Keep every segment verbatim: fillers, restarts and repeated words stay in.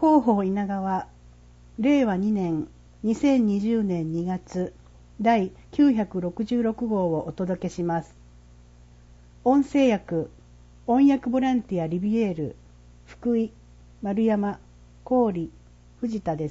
広報稲川れいわにねんにせんにじゅうねんにがつだいきゅうひゃくろくじゅうろくごうをお届けします。音声訳、音訳ボランティアリビエール、福井、丸山、郡、藤田です。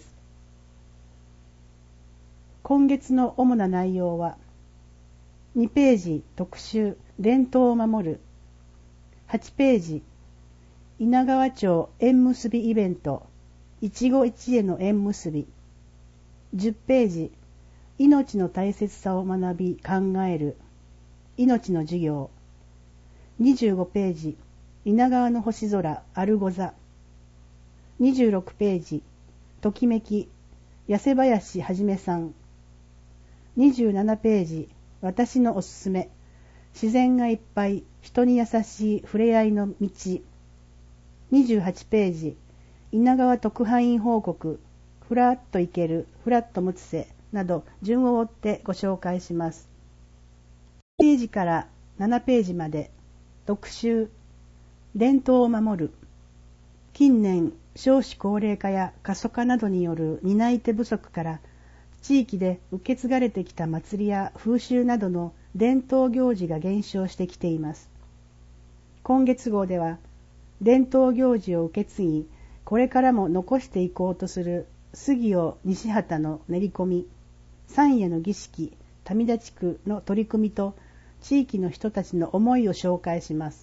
今月の主な内容は、にページ特集、伝統を守る、はちページ、稲川町縁結びイベント、一期一会の縁結び、じゅっページ、命の大切さを学び考える、命の授業、にじゅうごページ、稲川の星空アルゴザ、にじゅうろくページ、ときめき、八瀬林はじめさん、にじゅうななページ、私のおすすめ、自然がいっぱい、人に優しい触れ合いの道、にじゅうはちページ、稲川特派員報告、ふらっと行ける、ふらっとむつせなど順を追ってご紹介します。いちページからななページまで、特集、伝統を守る。近年、少子高齢化や過疎化などによる担い手不足から、地域で受け継がれてきた祭りや風習などの伝統行事が減少してきています。今月号では、伝統行事を受け継ぎ、これからも残していこうとする杉尾西畑の練り込み、山野の儀式、民田地区の取り組みと地域の人たちの思いを紹介します。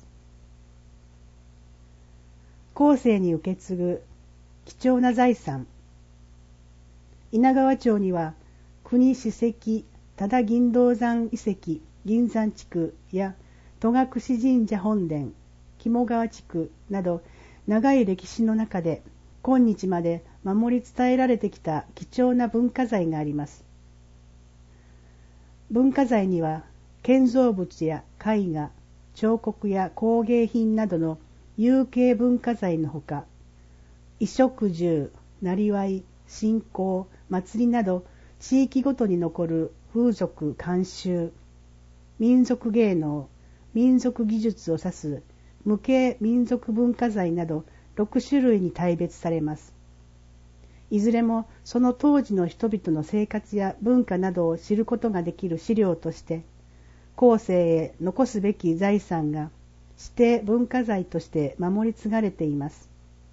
後世に受け継ぐ貴重な財産。稲川町には国史跡多田銀道山遺跡銀山地区や戸隠神社本殿、肝川地区など長い歴史の中で今日まで守り伝えられてきた貴重な文化財があります。文化財には建造物や絵画、彫刻や工芸品などの有形文化財のほか、衣食住、なりわい、信仰、祭りなど地域ごとに残る風俗慣習、民族芸能、民族技術を指す無形民族文化財などろくしゅるいに大別されます。いずれもその当時の人々の生活や文化などを知ることができる資料として、後世へ残すべき財産が指定文化財として守り継がれています。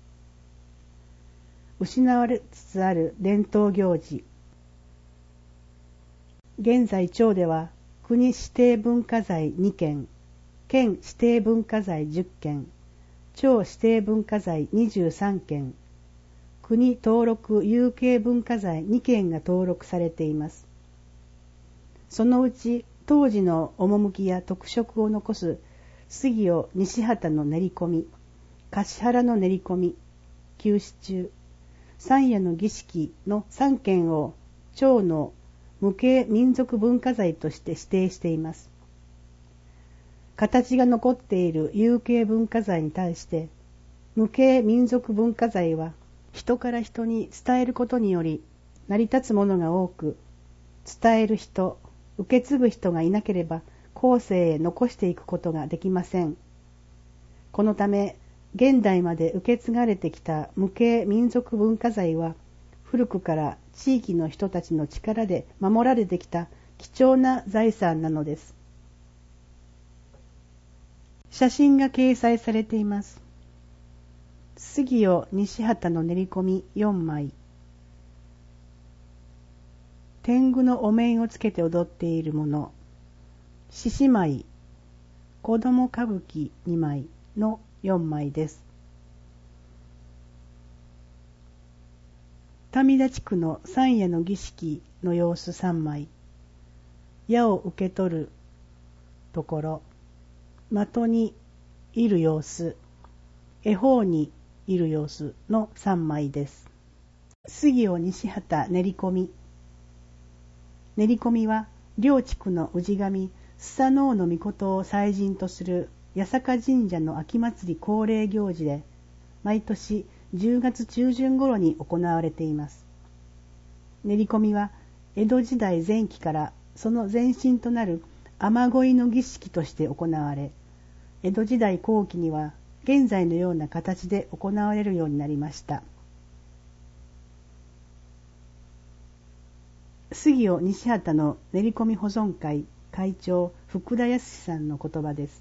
失われつつある伝統行事。現在町では国指定文化財にけん、県指定文化財じゅっけん、町指定文化財にじゅうさんけん、国登録有形文化財にけんが登録されています。そのうち当時の趣や特色を残す杉尾西畑の練り込み、橿原の練り込み、九死中、山野の儀式のさんけんを町の無形民族文化財として指定しています。形が残っている有形文化財に対して無形民族文化財は人から人に伝えることにより成り立つものが多く、伝える人、受け継ぐ人がいなければ後世へ残していくことができません。このため現代まで受け継がれてきた無形民族文化財は古くから地域の人たちの力で守られてきた貴重な財産なのです。写真が掲載されています。杉尾西畑の練り込みよんまい。天狗のお面をつけて踊っているもの。獅子舞、子供歌舞伎にまいのよんまいです。民田地区の山野の儀式の様子さんまい。矢を受け取るところ。的にいる様子、恵方にいる様子のさんまいです。杉尾西畑練り込み。練り込みは両地区の氏神須佐能の命を祭神とする八坂神社の秋祭り恒例行事で、毎年じゅうがつちゅうじゅん頃に行われています。練り込みは江戸時代前期からその前身となる雨乞いの儀式として行われ、江戸時代後期には現在のような形で行われるようになりました。 杉尾西畑の練り込み保存会会長福田康さんの言葉です。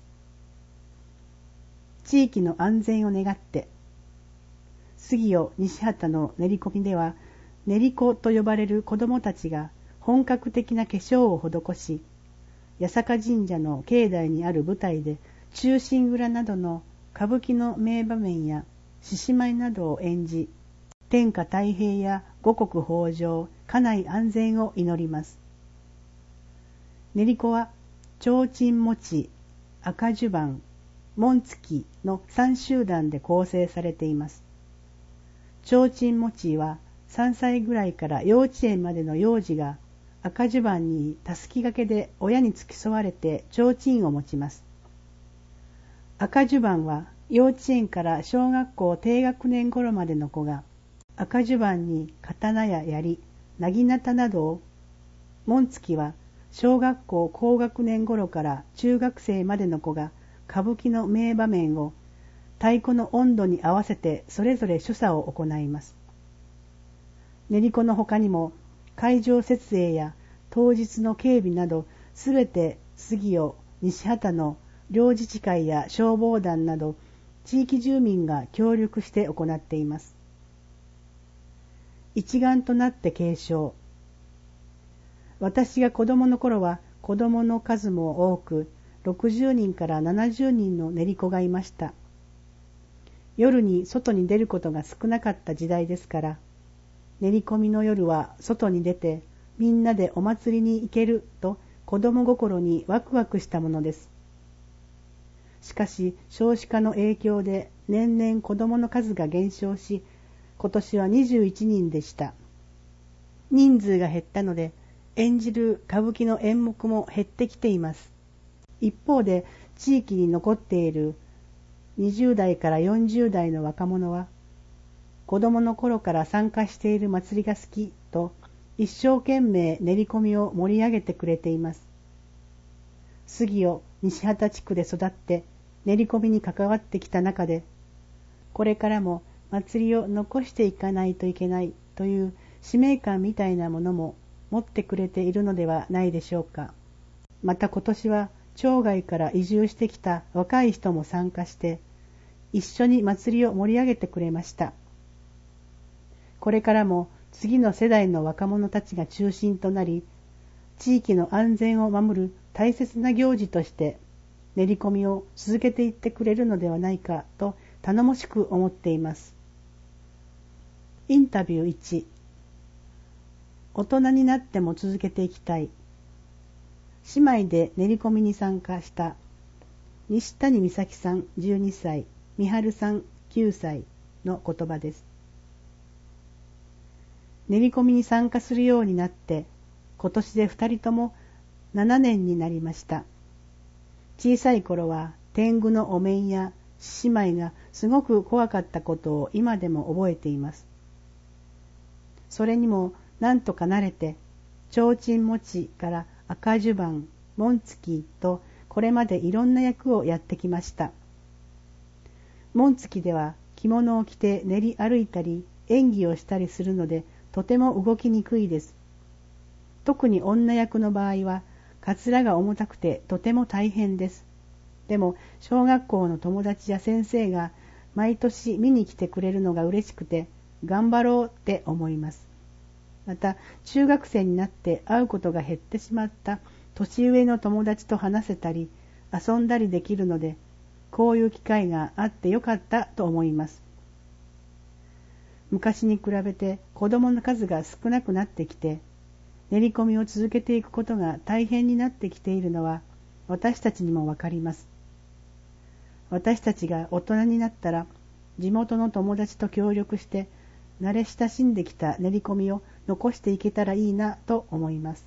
地域の安全を願って。杉尾西畑の練り込みでは、練り子と呼ばれる子どもたちが本格的な化粧を施し、八坂神社の境内にある舞台で忠臣蔵などの歌舞伎の名場面や獅子舞などを演じ、天下太平や五穀豊穣、家内安全を祈ります。練り子は提灯餅、赤襦袢、紋付の三集団で構成されています。提灯餅はさんさいぐらいから幼稚園までの幼児が赤襦袢にたすき掛けで親に付き添われて提灯を持ちます。赤襦袢は幼稚園から小学校低学年頃までの子が赤襦袢に刀や槍、なぎなたなどを、紋付は小学校高学年頃から中学生までの子が歌舞伎の名場面を太鼓の音頭に合わせてそれぞれ所作を行います。練り子の他にも会場設営や当日の警備などすべて杉尾西畑の両自治会や消防団など地域住民が協力して行っています。一丸となって継承。私が子供の頃は子供の数も多く、ろくじゅうにんからななじゅうにんの練り子がいました。夜に外に出ることが少なかった時代ですから、練り込みの夜は外に出てみんなでお祭りに行けると子供心にワクワクしたものです。しかし少子化の影響で年々子供の数が減少し、今年はにじゅういちにんでした。人数が減ったので演じる歌舞伎の演目も減ってきています。一方で地域に残っているにじゅうだいからよんじゅうだいの若者は子供の頃から参加している祭りが好きと一生懸命練り込みを盛り上げてくれています。杉尾西畑地区で育って練り込みに関わってきた中で、これからも祭りを残していかないといけないという使命感みたいなものも持ってくれているのではないでしょうか。また今年は町外から移住してきた若い人も参加して一緒に祭りを盛り上げてくれました。これからも次の世代の若者たちが中心となり、地域の安全を守る大切な行事として練り込みを続けていってくれるのではないかと頼もしく思っています。インタビューいち、大人になっても続けていきたい。姉妹で練り込みに参加した西谷美咲さんじゅうにさい、美春さんきゅうさいの言葉です。練り込みに参加するようになって今年でふたりともななねんになりました。小さい頃は天狗のお面や獅子舞がすごく怖かったことを今でも覚えています。それにもなんとか慣れて、提灯餅から赤襦袢、紋付とこれまでいろんな役をやってきました。紋付では着物を着て練り歩いたり演技をしたりするのでとても動きにくいです。特に女役の場合はかつらが重たくてとても大変です。でも小学校の友達や先生が毎年見に来てくれるのが嬉しくて頑張ろうって思います。また中学生になって会うことが減ってしまった年上の友達と話せたり遊んだりできるので、こういう機会があってよかったと思います。昔に比べて子供の数が少なくなってきて、練り込みを続けていくことが大変になってきているのは私たちにもわかります。私たちが大人になったら地元の友達と協力して慣れ親しんできた練り込みを残していけたらいいなと思います。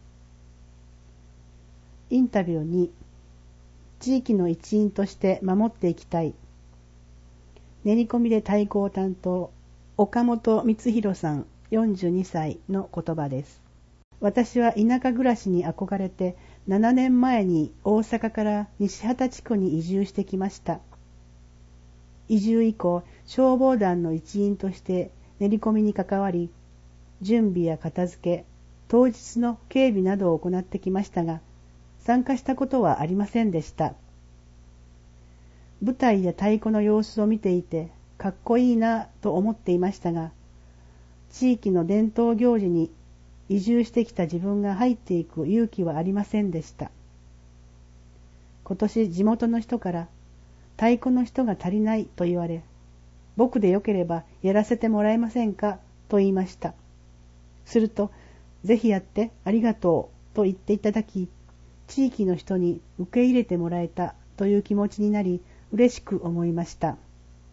インタビューに、地域の一員として守っていきたい。練り込みで太鼓を担当、岡本光弘さんよんじゅうにさいの言葉です。私は田舎暮らしに憧れてななねんまえに大阪から西畑地区に移住してきました。移住以降、消防団の一員として練り込みに関わり、準備や片付け、 当日の警備などを行ってきましたが、参加したことはありませんでした。舞台や太鼓の様子を見ていて、かっこいいなと思っていましたが、地域の伝統行事に移住してきた自分が入っていく勇気はありませんでした。今年地元の人から太鼓の人が足りないと言われ、僕でよければやらせてもらえませんかと言いました。すると、ぜひやってありがとうと言っていただき、地域の人に受け入れてもらえたという気持ちになり、嬉しく思いました。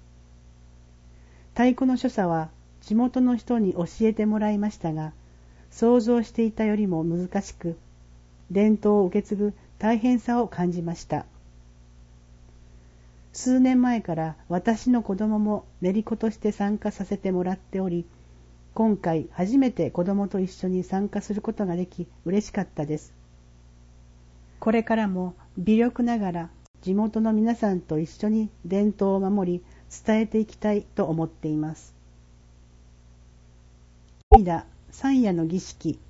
太鼓の所作は地元の人に教えてもらいましたが、想像していたよりも難しく、伝統を受け継ぐ大変さを感じました。数年前から私の子供も練り子として参加させてもらっており、今回初めて子供と一緒に参加することができ嬉しかったです。これからも微力ながら地元の皆さんと一緒に伝統を守り伝えていきたいと思っています。涙三夜の儀式。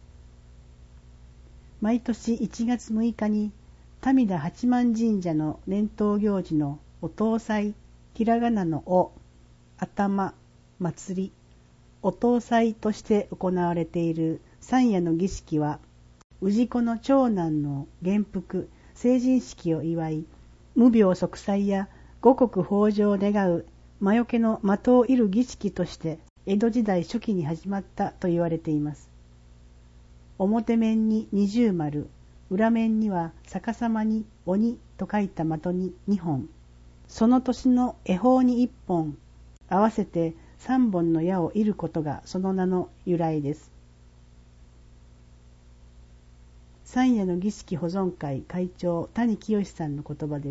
毎年いちがつむいかに民田八幡神社の伝統行事のお塔祭、ひらがなのお、頭、祭り、お塔祭として行われている三夜の儀式は、氏子の長男の元服、成人式を祝い、無病息災や五穀豊穣を願う魔除けの的を射る儀式として江戸時代初期に始まったと言われています。表面に二重丸、裏面には逆さまに鬼と書いた的に二本、その年の恵方に一本、合わせて三本の矢を射ることがその名の由来です。三夜の儀式保存会会長谷清さんの言葉です。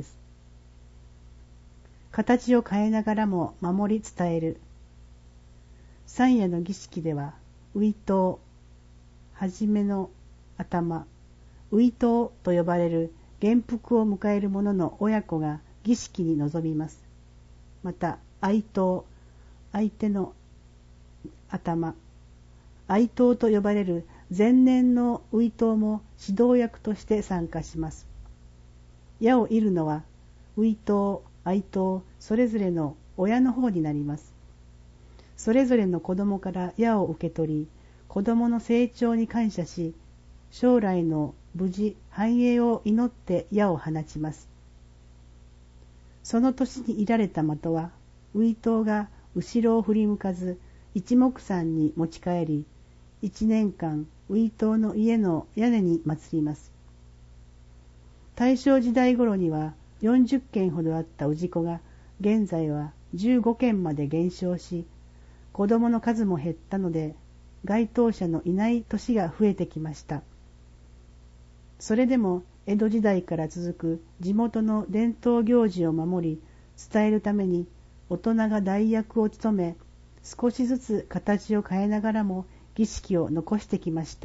形を変えながらも守り伝える。三夜の儀式では、ウイトウ、はじめの頭、ウイトウと呼ばれる元服を迎える者の親子が儀式に臨みます。また、哀悼、相手の頭、哀悼と呼ばれる前年のウイトウも指導役として参加します。矢を射るのは、ウイトウ、哀悼、それぞれの親の方になります。それぞれの子供から矢を受け取り、子供の成長に感謝し、将来の無事繁栄を祈って矢を放ちます。その年に射られた的は、ウイトウが後ろを振り向かず、一目散に持ち帰り、一年間ウイトウの家の屋根に祀ります。大正時代頃にはよんじゅっけんほどあった氏子が、現在はじゅうごけんまで減少し、子供の数も減ったので、該当者のいない年が増えてきました。それでも江戸時代から続く地元の伝統行事を守り、伝えるために大人が代役を務め、少しずつ形を変えながらも儀式を残してきました。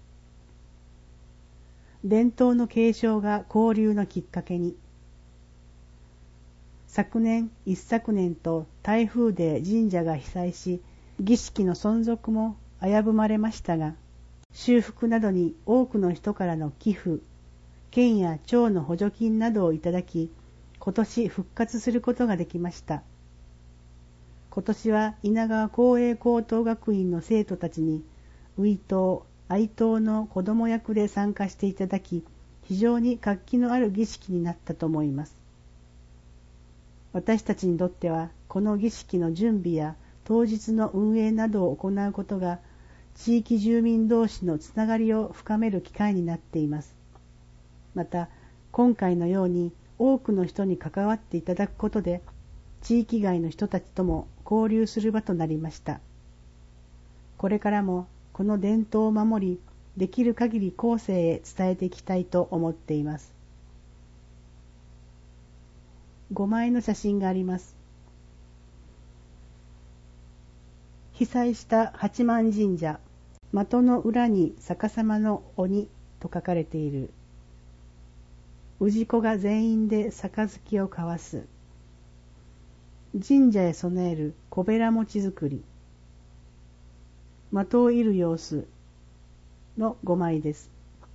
伝統の継承が交流のきっかけに。昨年、一昨年と台風で神社が被災し、儀式の存続も危ぶまれましたが、修復などに多くの人からの寄付、県や町の補助金などをいただき、今年復活することができました。今年は稲川光栄高等学院の生徒たちに、ウイトウ、哀悼の子供役で参加していただき、非常に活気のある儀式になったと思います。私たちにとっては、この儀式の準備や当日の運営などを行うことが、地域住民同士のつながりを深める機会になっています。また、今回のように多くの人に関わっていただくことで、地域外の人たちとも交流する場となりました。これからもこの伝統を守り、できる限り後世へ伝えていきたいと思っています。ごまいの写真があります。被災した八幡神社、的の裏に逆さまの鬼と書かれている。氏子が全員で杯を交わす。神社へ備える小べら餅作り。的を射る様子。 のごまいです。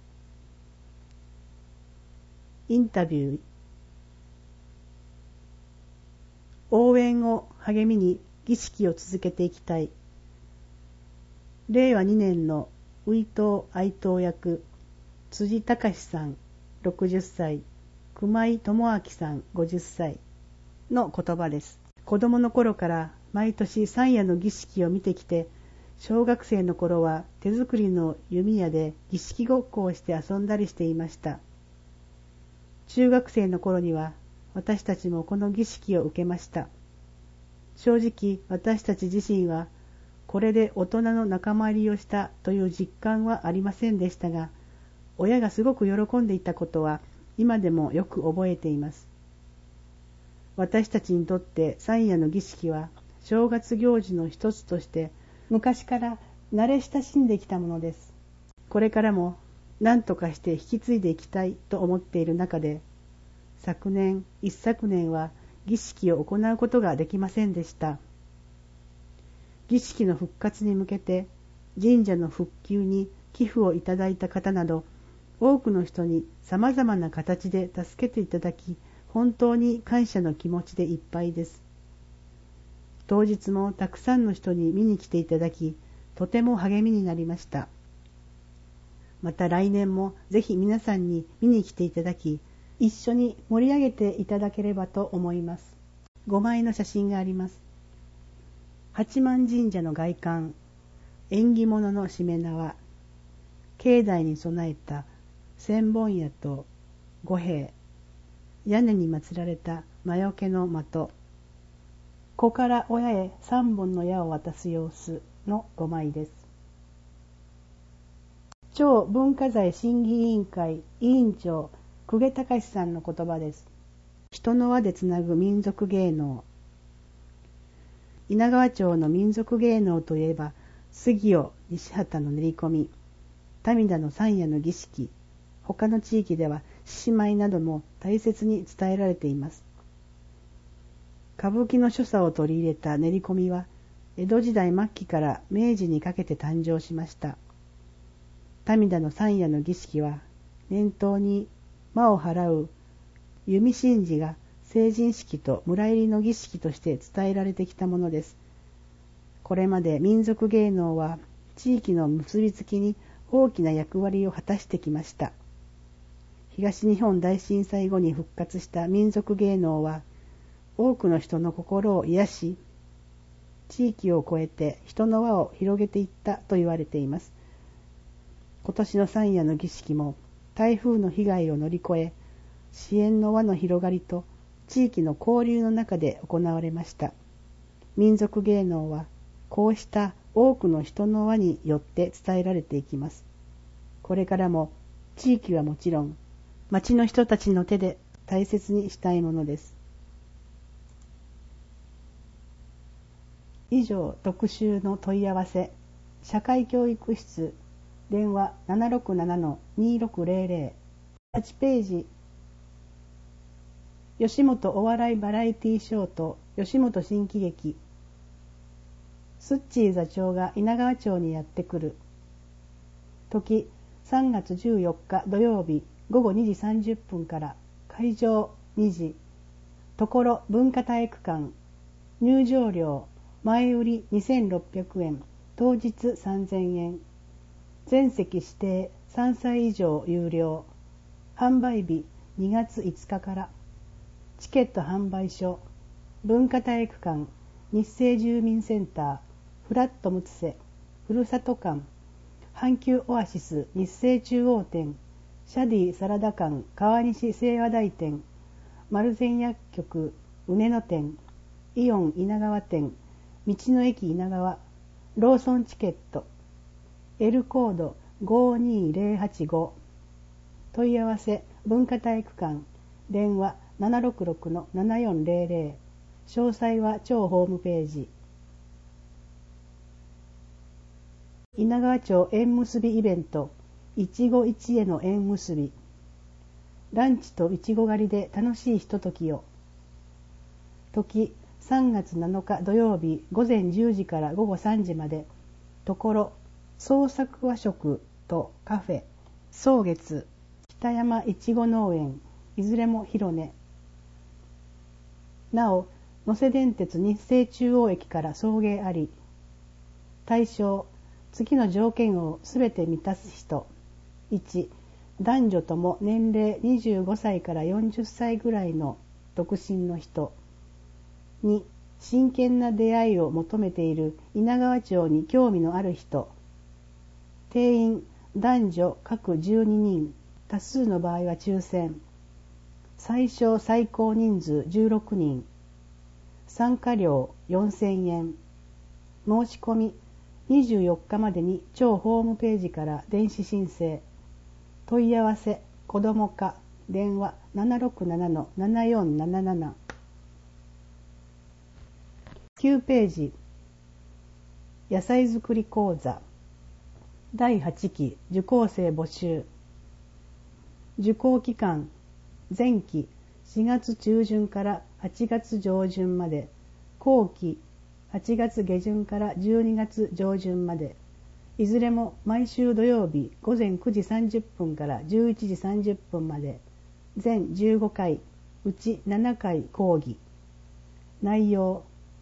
インタビュー。応援を励みに儀式を続けていきたい。れいわにねんのウイトウ愛党役、辻隆さんろくじゅっさい、熊井智明さんごじゅっさいの言葉です。子供の頃から毎年山野の儀式を見てきて、小学生の頃は手作りの弓矢で儀式ごっこをして遊んだりしていました。中学生の頃には私たちもこの儀式を受けました。正直私たち自身はこれで大人の仲間入りをしたという実感はありませんでしたが、親がすごく喜んでいたことは今でもよく覚えています。私たちにとって山野の儀式は正月行事の一つとして昔から慣れ親しんできたものです。これからも何とかして引き継いでいきたいと思っている中で、昨年一昨年は儀式を行うことができませんでした。儀式の復活に向けて神社の復旧に寄付をいただいた方など多くの人にさまざまな形で助けていただき、本当に感謝の気持ちでいっぱいです。当日もたくさんの人に見に来ていただき、とても励みになりました。また来年もぜひ皆さんに見に来ていただき、一緒に盛り上げていただければと思います。ごまいの写真があります。八幡神社の外観、縁起物のしめ縄、境内に備えた千本矢と五兵、屋根に祀られた魔除けの的、子から親へ三本の矢を渡す様子のごまいです。超文化財審議委員会委員長久下隆さんの言葉です。人の輪でつなぐ民族芸能。稲川町の民族芸能といえば、杉尾西畑の練り込み、民田の山野の儀式、他の地域では獅子舞なども大切に伝えられています。歌舞伎の所作を取り入れた練り込みは、江戸時代末期から明治にかけて誕生しました。民田の山野の儀式は、念頭に魔を払う弓神事が成人式と村入りの儀式として伝えられてきたものです。これまで民族芸能は地域の結びつきに大きな役割を果たしてきました。東日本大震災後に復活した民族芸能は、多くの人の心を癒し、地域を越えて人の輪を広げていったと言われています。今年の山野の儀式も台風の被害を乗り越え、支援の輪の広がりと地域の交流の中で行われました。民族芸能はこうした多くの人の輪によって伝えられていきます。これからも地域はもちろん、町の人たちの手で大切にしたいものです。以上、特集の問い合わせ、社会教育室、電話 ななろくななのにろくぜろぜろ、はちページ、吉本お笑いバラエティショーと吉本新喜劇、スッチー座長が稲川町にやってくる。時、さんがつじゅうよっか土曜日ごごにじさんじゅっぷんから、会場にじ、ところ文化体育館、入場料前売りにせんろっぴゃくえん、当日さんぜんえん、全席指定さんさい以上有料、販売日にがついつかから、チケット販売所、文化体育館、日生住民センター、フラットムツセ、ふるさと館、阪急オアシス日生中央店、シャディサラダ館川西清和台店、丸善薬局畝野店、イオン稲川店、道の駅稲川、ローソンチケット、L コードごにぜろはちご、問い合わせ文化体育館、電話 ななろくろくのななよんぜろぜろ、詳細は町ホームページ。稲川町縁結びイベント、いちご一会の縁結び、ランチといちご狩りで楽しいひとときを。時、さんがつなのか土曜日ごぜんじゅうじからごごさんじまで、ところ創作和食とカフェ、草月、北山いちご農園、いずれも広根。なお、能勢電鉄日生中央駅から送迎あり。対象、次の条件をすべて満たす人。いち、男女とも年齢にじゅうごさいからよんじゅっさいぐらいの独身の人。に、真剣な出会いを求めている稲川町に興味のある人。定員、男女各じゅうににん、多数の場合は抽選。最小最高人数じゅうろくにん。参加料よんせんえん。申し込みにじゅうよっかまでに町ホームページから電子申請。問い合わせ子ども課電話 ななろくななのななよんなななな。きゅうページ、野菜作り講座だいはちき受講生募集。受講期間前期しがつ中旬からはちがつ上旬まで、後期はちがつ下旬からじゅうにがつ上旬まで、いずれも毎週土曜日ごぜんくじさんじゅっぷんからじゅういちじさんじゅっぷんまで、全じゅうごかい、うちななかい講義。内容、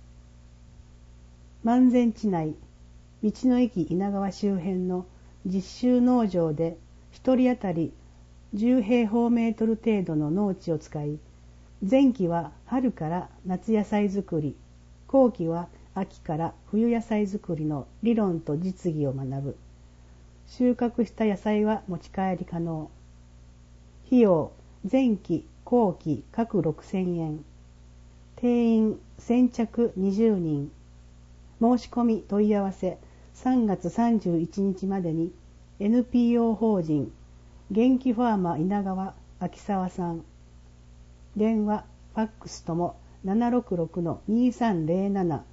万全地内、道の駅稲川周辺の実習農場でひとり当たりじゅうへいほうメートル程度の農地を使い、前期は春から夏野菜作り、後期は秋から冬野菜作りの理論と実技を学ぶ。収穫した野菜は持ち帰り可能。費用、前期後期各ろくせんえん。定員先着にじゅうにん。申し込み問い合わせさんがつさんじゅういちにちまでに エヌピーオー 法人元気ファーマー稲川秋沢さん。電話、ファックスともななろくろくのにさんぜろなな。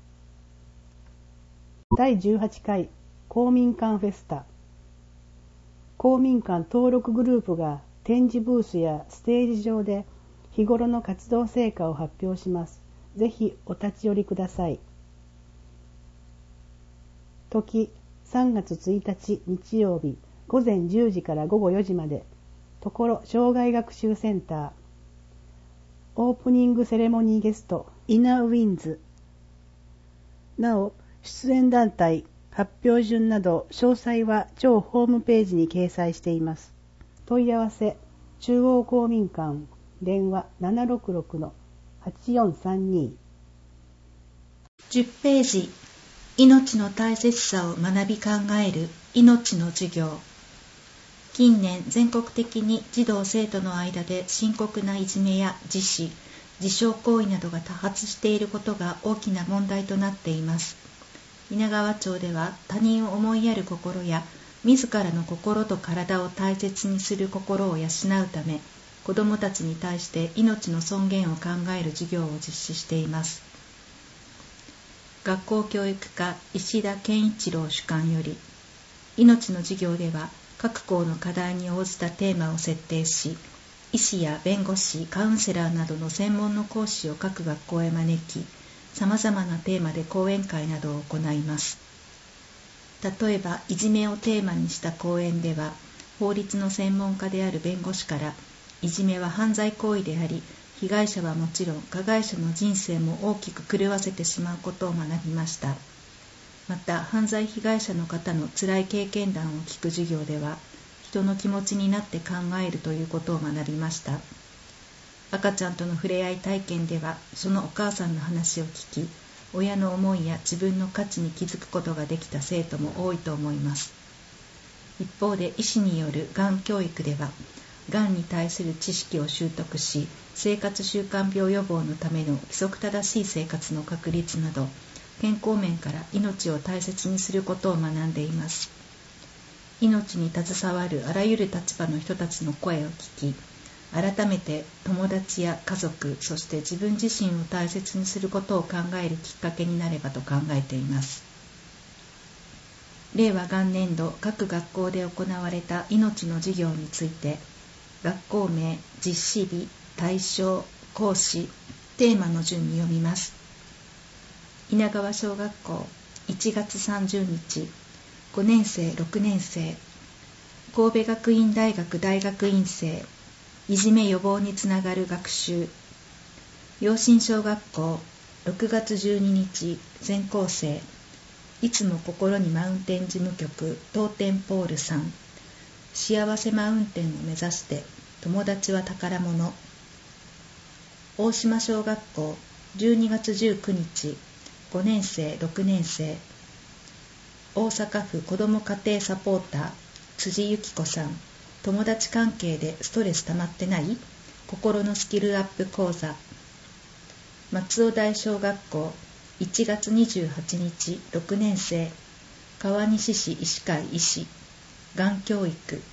だいじゅうはちかい公民館フェスタ。公民館登録グループが展示ブースやステージ上で日頃の活動成果を発表します。ぜひお立ち寄りください。時、さんがつついたち日曜日ごぜんじゅうじからごごよじまで。ところ障害学習センター。オープニングセレモニーゲストイナ・ウィンズ。なお、出演団体、発表順など詳細は町ホームページに掲載しています。問い合わせ中央公民館電話 ななろくろくのはちよんさんに。 じゅっページ、命の大切さを学び考える命の授業。近年全国的に児童生徒の間で深刻ないじめや自死、自傷行為などが多発していることが大きな問題となっています。稲川町では他人を思いやる心や自らの心と体を大切にする心を養うため、子どもたちに対して命の尊厳を考える授業を実施しています。学校教育課石田健一郎主幹より、命の授業では各校の課題に応じたテーマを設定し、医師や弁護士、カウンセラーなどの専門の講師を各学校へ招き、さまざまなテーマで講演会などを行います。例えば、いじめをテーマにした講演では、法律の専門家である弁護士から、いじめは犯罪行為であり、被害者はもちろん加害者の人生も大きく狂わせてしまうことを学びました。また、犯罪被害者の方の辛い経験談を聞く授業では、人の気持ちになって考えるということを学びました。赤ちゃんとの触れ合い体験では、そのお母さんの話を聞き、親の思いや自分の価値に気づくことができた生徒も多いと思います。一方で、医師によるがん教育では、がんに対する知識を習得し、生活習慣病予防のための規則正しい生活の確立など、健康面から命を大切にすることを学んでいます。命に携わるあらゆる立場の人たちの声を聞き、改めて友達や家族、そして自分自身を大切にすることを考えるきっかけになればと考えています。令和元年度各学校で行われた命の授業について、学校名、実施日、対象、講師、テーマの順に読みます。稲川小学校いちがつさんじゅうにち、ごねんせいろくねんせい神戸学院大学大学院生、いじめ予防につながる学習。陽新小学校ろくがつじゅうににち全校生、いつも心にマウンテン事務局当店ポールさん。幸せマウンテンを目指して友達は宝物。大島小学校じゅうにがつじゅうくにちごねん生ろくねん生、大阪府子ども家庭サポーター辻由紀子さん。友達関係でストレス溜まってない？心のスキルアップ講座。松尾台小学校いちがつにじゅうはちにちろくねん生、川西市医師会医師、がん教育。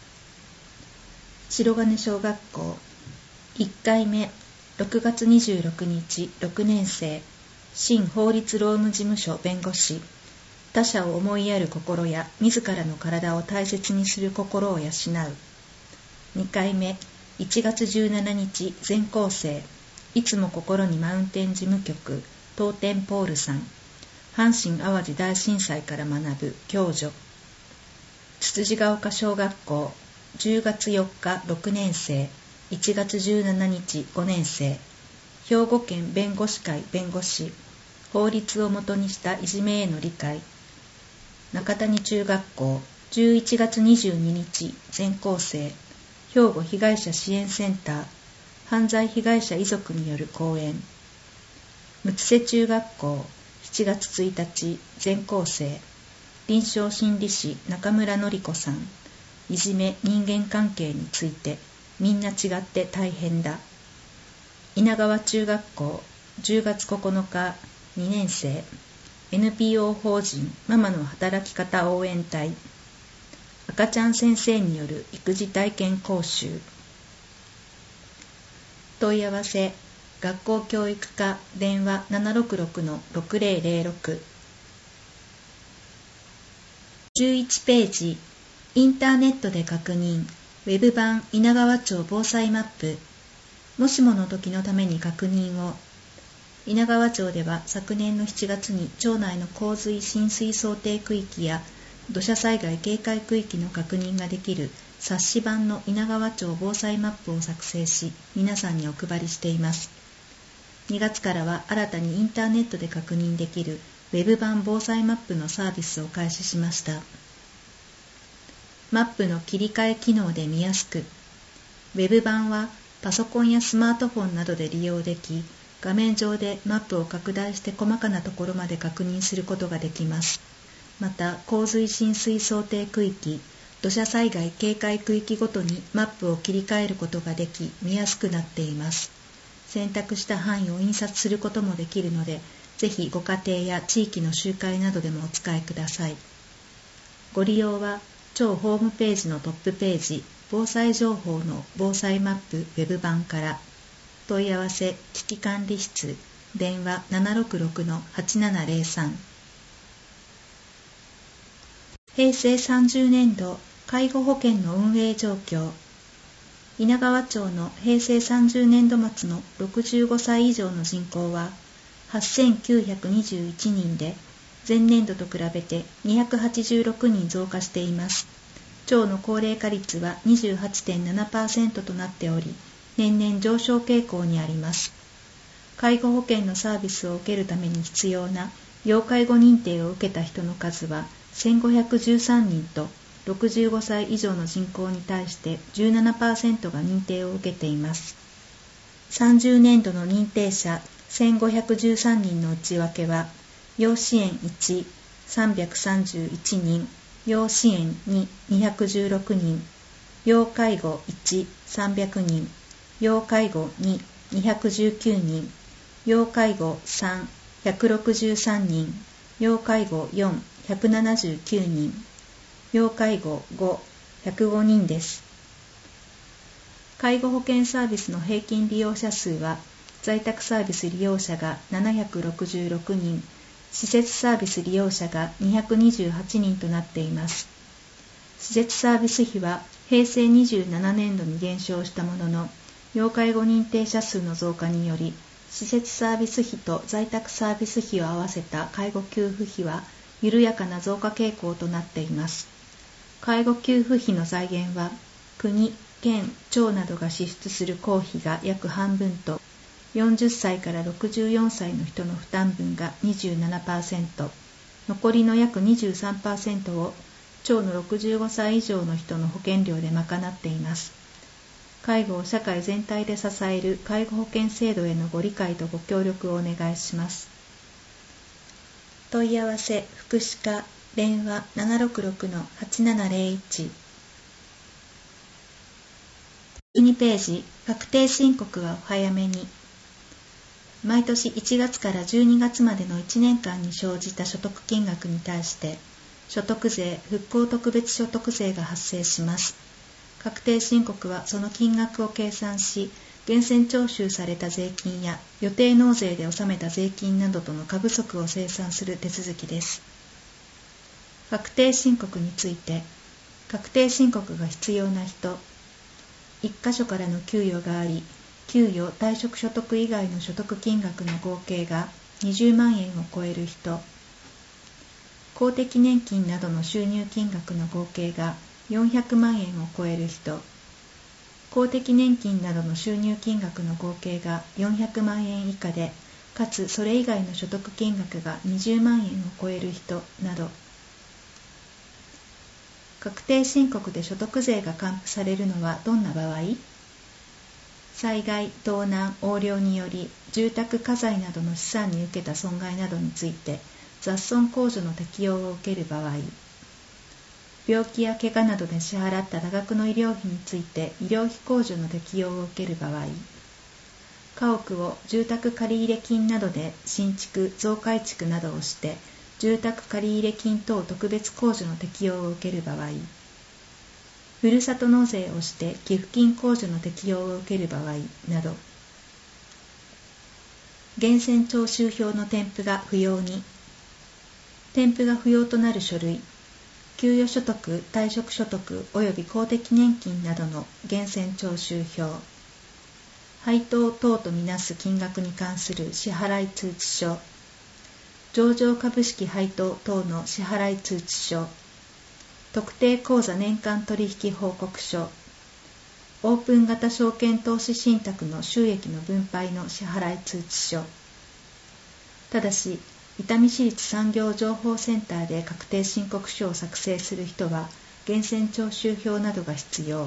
白金小学校いっかいめろくがつにじゅうろくにちろくねん生、新法律労務事務所弁護士。他者を思いやる心や自らの体を大切にする心を養う。にかいめいちがつじゅうしちにち全校生、いつも心にマウンテン事務局当店ポールさん。阪神淡路大震災から学ぶ共助。つつじが丘小学校じゅうがつよっかろくねん生、いちがつじゅうしちにちごねん生、兵庫県弁護士会弁護士。法律をもとにしたいじめへの理解。中谷中学校じゅういちがつにじゅうににち全校生、兵庫被害者支援センター。犯罪被害者遺族による講演。六瀬中学校しちがつついたち全校生、臨床心理士中村典子さん。いじめ人間関係について、みんな違って大変だ。稲川中学校じゅうがつここのかにねん生、エヌピーオー 法人ママの働き方応援隊。赤ちゃん先生による育児体験講習。問い合わせ学校教育課電話 ななろくろくのろくぜろぜろろく。じゅういちページ、インターネットで確認、ウェブ版稲川町防災マップ。もしもの時のために確認を。稲川町では昨年のしちがつに町内の洪水浸水想定区域や土砂災害警戒区域の確認ができる冊子版の稲川町防災マップを作成し、皆さんにお配りしています。にがつからは新たにインターネットで確認できるウェブ版防災マップのサービスを開始しました。マップの切り替え機能で見やすく、ウェブ版はパソコンやスマートフォンなどで利用でき、画面上でマップを拡大して細かなところまで確認することができます。また、洪水浸水想定区域、土砂災害警戒区域ごとにマップを切り替えることができ、見やすくなっています。選択した範囲を印刷することもできるので、ぜひご家庭や地域の集会などでもお使いください。ご利用は、町ホームページのトップページ、防災情報の防災マップウェブ版から。問い合わせ危機管理室電話 ななろくろくのはちななぜろさん。平成さんじゅうねんど介護保険の運営状況。稲川町の平成さんじゅうねんど末のろくじゅうごさい以上の人口ははっせんきゅうひゃくにじゅういちにんで、前年度と比べてにひゃくはちじゅうろくにん増加しています。町の高齢化率は にじゅうはちてんななパーセント となっており、年々上昇傾向にあります。介護保険のサービスを受けるために必要な要介護認定を受けた人の数はせんごひゃくじゅうさんにんと、ろくじゅうごさい以上の人口に対して じゅうななパーセント が認定を受けています。さんじゅうねんどの認定者せんごひゃくじゅうさんにんの内訳は、要支援いち、さんびゃくさんじゅういちにん、要支援に、にひゃくじゅうろくにん、要介護いち、さんびゃくにん、要介護に、にひゃくじゅうきゅうにん、要介護さん、ひゃくろくじゅうさんにん、要介護よん、ひゃくななじゅうきゅうにん、要介護ご、ひゃくごにんです。介護保険サービスの平均利用者数は、在宅サービス利用者がななひゃくろくじゅうろくにん、施設サービス利用者がにひゃくにじゅうはちにんとなっています。施設サービス費は平成にじゅうななねんどに減少したものの、要介護認定者数の増加により、施設サービス費と在宅サービス費を合わせた介護給付費は緩やかな増加傾向となっています。 介護給付費の財源は、国、県、町などが支出する公費が約半分と、よんじゅっさいからろくじゅうよんさいの人の負担分が にじゅうななパーセント、残りの約 にじゅうさんパーセント を町のろくじゅうごさい以上の人の保険料で賄っています。介護を社会全体で支える介護保険制度へのご理解とご協力をお願いします。問い合わせ福祉課電話 ななろくろくのはちななゼロいち。にページ、確定申告はお早めに。毎年いちがつからじゅうにがつまでのいちねんかんに生じた所得金額に対して、所得税、復興特別所得税が発生します。確定申告はその金額を計算し、源泉徴収された税金や予定納税で納めた税金などとの過不足を清算する手続きです。確定申告について、確定申告が必要な人、一箇所からの給与があり、給与・退職所得以外の所得金額の合計がにじゅうまんえんを超える人、公的年金などの収入金額の合計がよんひゃくまんえんを超える人、公的年金などの収入金額の合計がよんひゃくまんえん以下で、かつそれ以外の所得金額がにじゅうまんえんを超える人など、確定申告で所得税が還付されるのはどんな場合？災害、盗難、横領により住宅家財などの資産に受けた損害などについて雑損控除の適用を受ける場合、病気や怪我などで支払った多額の医療費について医療費控除の適用を受ける場合、家屋を住宅借入金などで新築・増改築などをして住宅借入金等特別控除の適用を受ける場合、ふるさと納税をして寄付金控除の適用を受ける場合など、源泉徴収票の添付が不要に。添付が不要となる書類、給与所得、退職所得及び公的年金などの源泉徴収票、配当等とみなす金額に関する支払い通知書、上場株式配当等の支払い通知書、特定口座年間取引報告書、オープン型証券投資信託の収益の分配の支払い通知書。ただし、伊丹市立産業情報センターで確定申告書を作成する人は、源泉徴収票などが必要。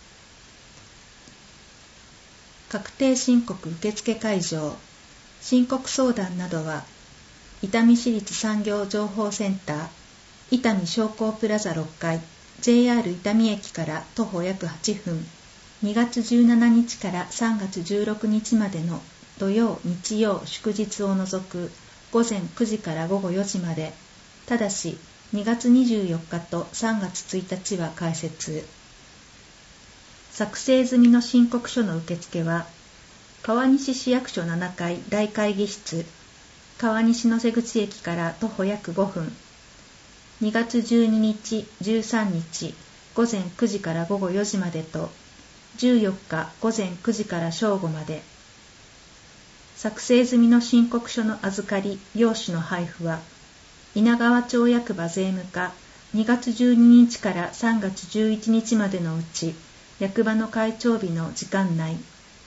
確定申告受付会場、申告相談などは、伊丹市立産業情報センター、伊丹商工プラザろっかい、ジェイアール 伊丹駅から徒歩約はっぷん、にがつじゅうしちにちからさんがつじゅうろくにちまでの土曜、日曜、祝日を除くごぜんくじからごごよじまで、ただしにがつにじゅうよっかとさんがつついたちは開設。作成済みの申告書の受付は、川西市役所ななかい大会議室、川西能勢口駅から徒歩約ごふん、にがつじゅうににち、じゅうさんにち、ごぜんくじからごごよじまでと、じゅうよっかごぜんくじから正午まで。作成済みの申告書の預かり、用紙の配布は、稲川町役場税務課にがつじゅうににちからさんがつじゅういちにちまでのうち、役場の開帳日の時間内。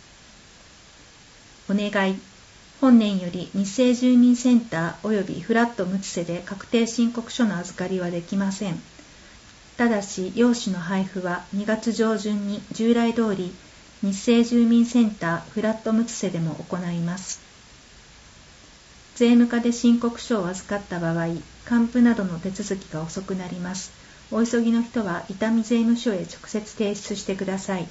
お願い。本年より日生住民センター及びフラットムツセで確定申告書の預かりはできません。ただし、用紙の配布はにがつじょうじゅんに従来通り日生住民センターフラットムツセでも行います。税務課で申告書を預かった場合、還付などの手続きが遅くなります。お急ぎの人は伊丹税務署へ直接提出してください。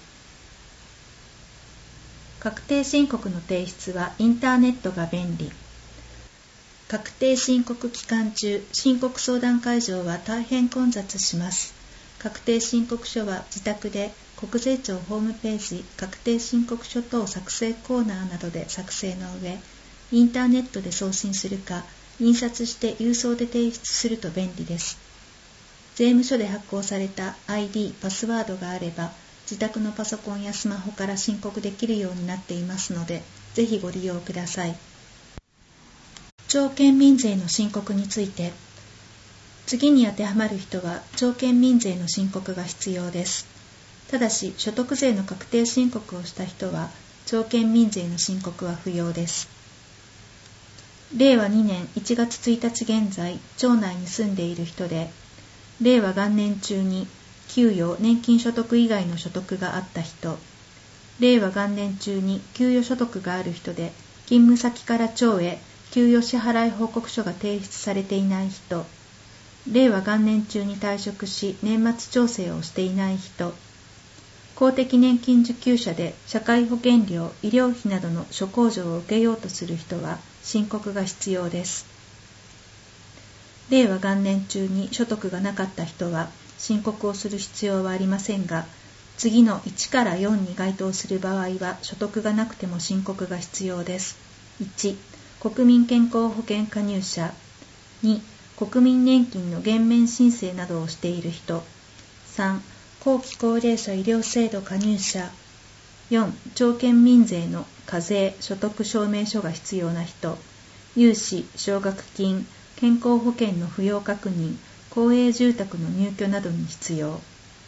確定申告の提出はインターネットが便利。確定申告期間中、申告相談会場は大変混雑します。確定申告書は自宅で国税庁ホームページ確定申告書等作成コーナーなどで作成の上、インターネットで送信するか、印刷して郵送で提出すると便利です。税務署で発行された アイディー、パスワードがあれば、自宅のパソコンやスマホから申告できるようになっていますので、ぜひご利用ください。町県民税の申告について、 次に当てはまる人は徴県民税の申告が必要です。ただし所得税の確定申告をした人は徴県民税の申告は不要です。れいわにねんいちがつついたち現在、町内に住んでいる人で、令和元年中に給与・年金所得以外の所得があった人、令和元年中に給与所得がある人で、勤務先から町へ給与支払い報告書が提出されていない人、令和元年中に退職し年末調整をしていない人、公的年金受給者で社会保険料・医療費などの諸控除を受けようとする人は申告が必要です。令和元年中に所得がなかった人は申告をする必要はありませんが、次のいちからよんに該当する場合は所得がなくても申告が必要です。いち、国民健康保険加入者。に、国民年金の減免申請などをしている人。さん、後期高齢者医療制度加入者。よん、徴県民税の課税所得証明書が必要な人。融資、奨学金、健康保険の扶養確認、公営住宅の入居などに必要。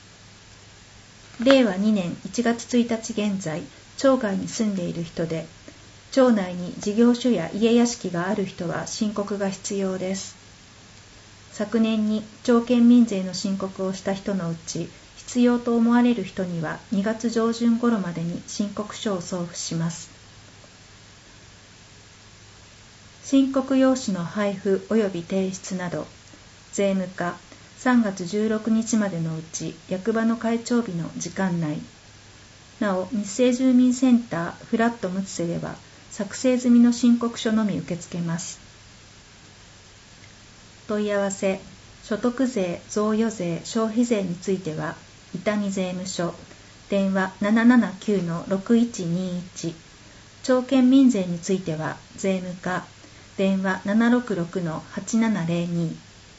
れいわにねんいちがつついたち現在、町外に住んでいる人で、町内に事業所や家屋敷がある人は申告が必要です。昨年に徴県民税の申告をした人のうち、必要と思われる人にはにがつ上旬頃までに申告書を送付します。申告用紙の配布及び提出など、税務課、さんがつじゅうろくにちまでのうち役場の開帳日の時間内。なお、日生住民センターフラットムツセでは作成済みの申告書のみ受け付けます。問い合わせ、所得税、贈与税、消費税については伊丹税務署、電話 ななななきゅうのろくいちにいち、徴県民税については税務課、電話 ななろくろくのはちななぜろに。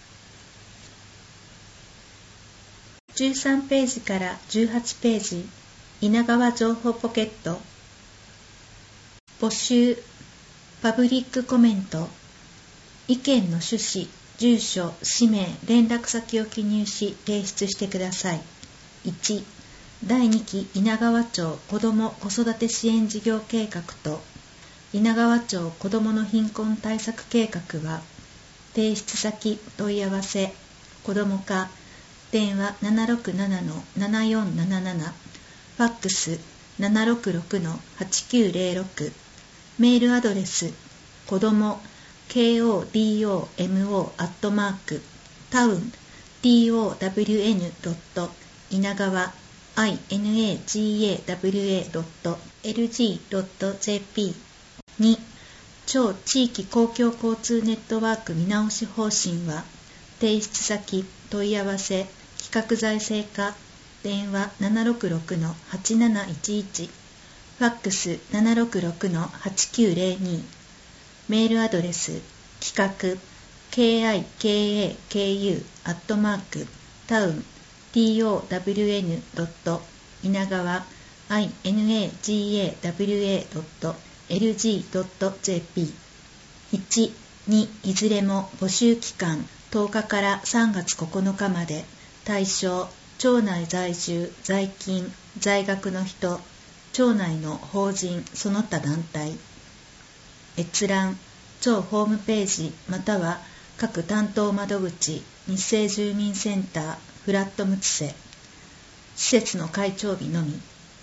じゅうさんページからじゅうはちページ、稲川情報ポケット。募集、パブリックコメント。意見の趣旨、住所、氏名、連絡先を記入し提出してください。いち、だいにき稲川町子ども子育て支援事業計画と稲川町子どもの貧困対策計画は、提出先問い合わせ、子ども課、電話 ななろくななのななよんなななな、ファックス ななろくろくのはちきゅうぜろろく、メールアドレス、子ども、kodomo アットマーク、タウン、town 稲川、inagawa.lg.jp。に、町地域公共交通ネットワーク見直し方針は、提出先、問い合わせ、企画財政課、電話 ななろくろくのはちなないちいち、ファックス ななろくろくのはちきゅうぜろに、メールアドレス、企画、kikaku アットマーク、タウン、town 稲川、inagawa.lg.jp。いち、に、いずれも募集期間とおかからさんがつここのかまで、対象、町内在住、在勤、在学の人、町内の法人、その他団体。閲覧、町ホームページまたは各担当窓口、日生住民センター、フラットムツセ。施設の開帳日のみ。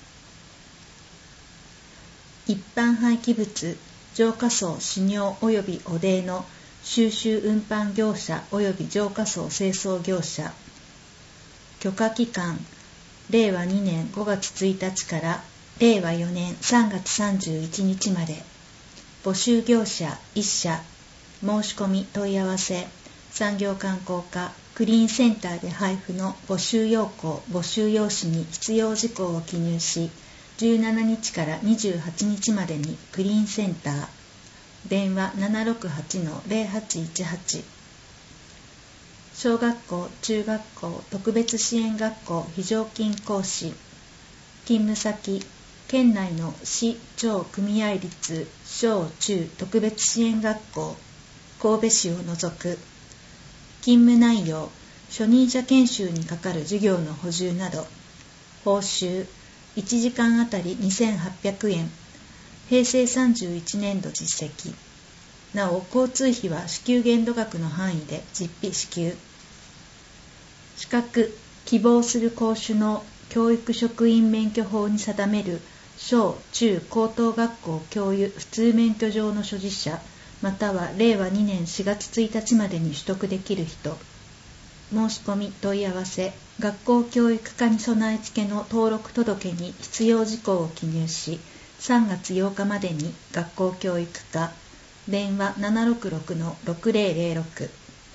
一般廃棄物、浄化槽使用及び汚泥の収集運搬業者及び浄化槽清掃業者。許可期間、れいわにねんごがつついたちかられいわよねんさんがつさんじゅういちにちまで。募集業者いっしゃ。申し込み問い合わせ、産業観光課クリーンセンターで配布の募集要項募集用紙に必要事項を記入し、じゅうしちにちからにじゅうはちにちまでにクリーンセンター、電話 ななろくはちのぜろはちいちはち。小学校、中学校、特別支援学校非常勤講師。勤務先、県内の市町組合立小中特別支援学校、神戸市を除く。 勤務内容、初任者研修にかかる授業の補充など。報酬、いちじかんあたりにせんはっぴゃくえん。平成さんじゅういちねんど実績。なお、交通費は支給限度額の範囲で実費支給。資格、希望する講師の教育職員免許法に定める小中高等学校教諭普通免許状の所持者、またはれいわにねんしがつついたちまでに取得できる人。申し込み問い合わせ、学校教育課に備え付けの登録届に必要事項を記入し、さんがつようかまでに学校教育課、電話 ななろくろくのろくぜろぜろろく。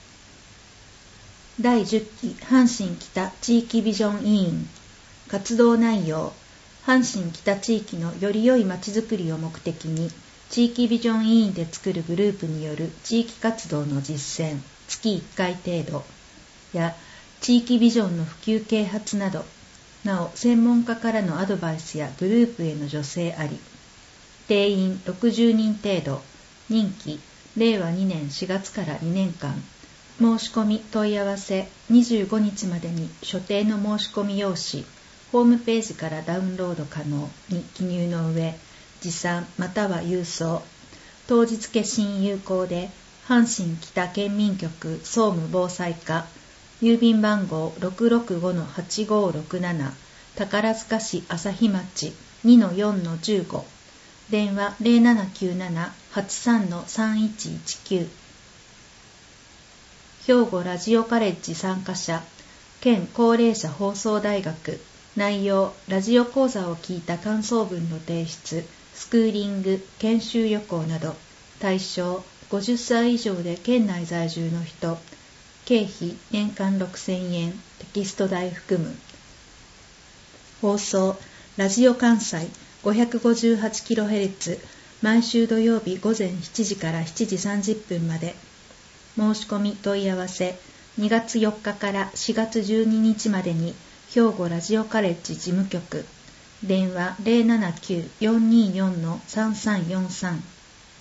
だいじゅっき阪神北地域ビジョン委員。活動内容、阪神北地域のより良いまちづくりを目的に、地域ビジョン委員で作るグループによる地域活動の実践、月いっかい程度や地域ビジョンの普及啓発など。なお、専門家からのアドバイスやグループへの助成あり。定員ろくじゅうにん程度。任期れいわにねんしがつからにねんかん。申し込み問い合わせにじゅうごにちまでに所定の申し込み用紙、ホームページからダウンロード可能に記入の上、持参または郵送。当日消印有効で、阪神北県民局総務防災課、郵便番号 ろくろくごのはちごろくなな、宝塚市朝日町 にのよんのじゅうご、電話 ゼロななきゅうなな はちさんのさんいちいちきゅう。兵庫ラジオカレッジ参加者、県高齢者放送大学。内容、ラジオ講座を聞いた感想文の提出、スクーリング、研修旅行など。対象、ごじゅっさい以上で県内在住の人。経費、年間ろくせんえん、テキスト代含む。放送、ラジオ関西 ごひゃくごじゅうはちキロヘルツ、毎週土曜日午前しちじからしちじさんじゅっぷんまで。申し込み問い合わせ、にがつよっかからしがつじゅうににちまでに、兵庫ラジオカレッジ事務局、電話 ゼロななきゅうよんによんのさんさんよんさん。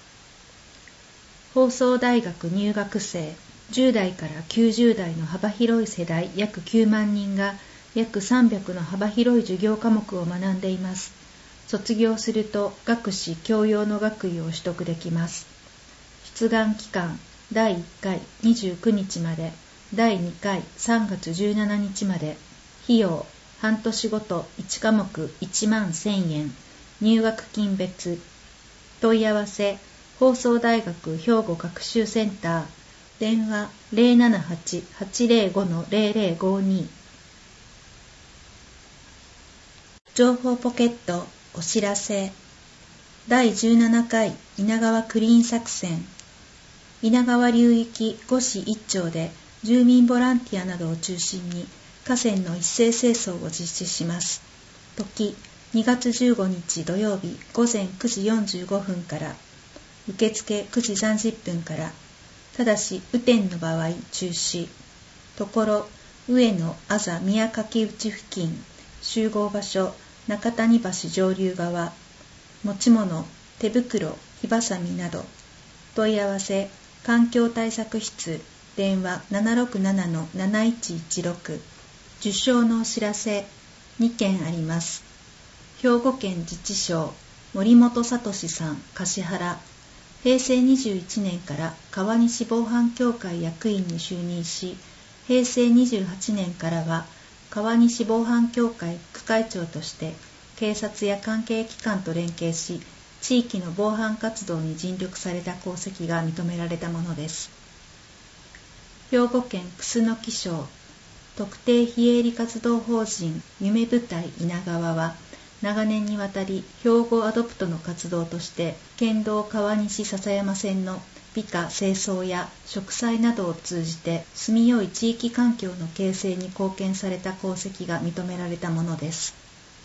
放送大学入学生、じゅうだいからきゅうじゅうだいの幅広い世代約きゅうまんにんが約さんびゃくの幅広い授業科目を学んでいます。卒業すると学士教養の学位を取得できます。出願期間、だいいっかいにじゅうくにちまで、だいにかいさんがつじゅうしちにちまで。費用、半年ごといちかもくいちまんせんえん。入学金別。問い合わせ、放送大学兵庫学習センター。電話 ゼロななはち はちゼロごのゼロゼロごに。情報ポケットお知らせ。だいじゅうななかい稲川クリーン作戦。稲川流域ご市いっちょうで住民ボランティアなどを中心に河川の一斉清掃を実施します。時、にがつじゅうごにち土曜日午前くじよんじゅうごふんから。受付くじさんじゅっぷんから。ただし雨天の場合中止。ところ、上野あざ宮垣内付近、集合場所中谷橋上流側。持ち物、手袋、火ばさみなど。問い合わせ、環境対策室、電話 ななろくななのなないちいちろく。受賞のお知らせ、にけんあります。兵庫県自治省、森本聡さん、橿原。へいせいにじゅういちねんから川西防犯協会役員に就任し、へいせいにじゅうはちねんからは川西防犯協会副会長として警察や関係機関と連携し、地域の防犯活動に尽力された功績が認められたものです。兵庫県楠木町、特定非営利活動法人夢舞台稲川は、長年にわたり兵庫アドプトの活動として県道川西篠山線の美化清掃や植栽などを通じて住みよい地域環境の形成に貢献された功績が認められたものです。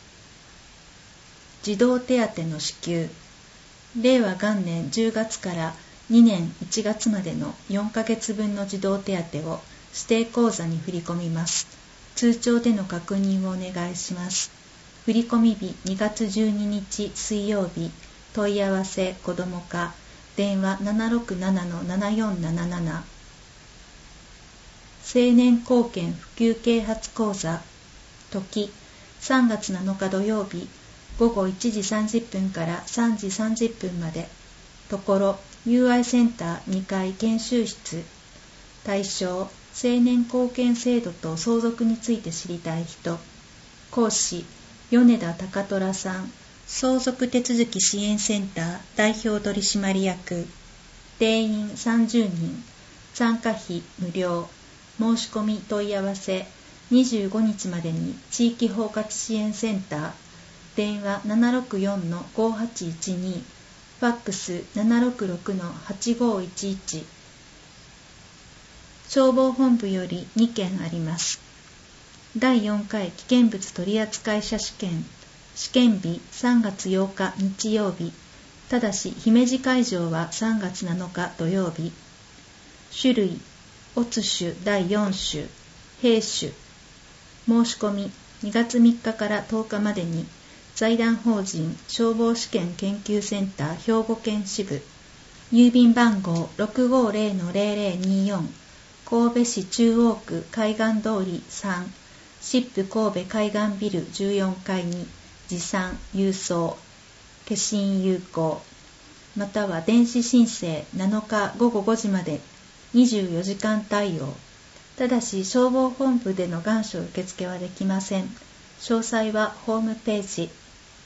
児童手当の支給、れいわ元年じゅうがつからにねんいちがつまでのよんかげつぶんの児童手当を指定口座に振り込みます。通帳での確認をお願いします。振込日にがつじゅうににち水曜日。問い合わせ子ども課、電話 ななろくななのななよんななな。 青年貢献普及啓発講座。時、さんがつなのか土曜日、ごごいちじさんじゅっぷんからさんじさんじゅっぷんまで。ところ、友愛センターにかい研修室。対象、青年貢献制度と相続について知りたい人。講師、米田高虎さん。相続手続き支援センター代表取締役。定員さんじゅうにん。参加費無料。申し込み問い合わせにじゅうごにちまでに地域包括支援センター。電話 ななろくよんのごはちいちに。ファックス ななろくろくのはちごいちいち。消防本部よりにけんあります。だいよんかい危険物取扱者試験。試験日さんがつようか日曜日。ただし姫路会場はさんがつなのか土曜日。種類、オツ種だいよんしゅ、兵種。申し込みにがつみっかからとおかまでに財団法人消防試験研究センター兵庫県支部。郵便番号 ろくごぜろのぜろぜろによん。神戸市中央区海岸通りさん。シップ神戸海岸ビルじゅうよんかいに。持参郵送。消印有効。または電子申請なのかごごごじまでにじゅうよじかん対応。ただし消防本部での願書受付はできません。詳細はホームページ。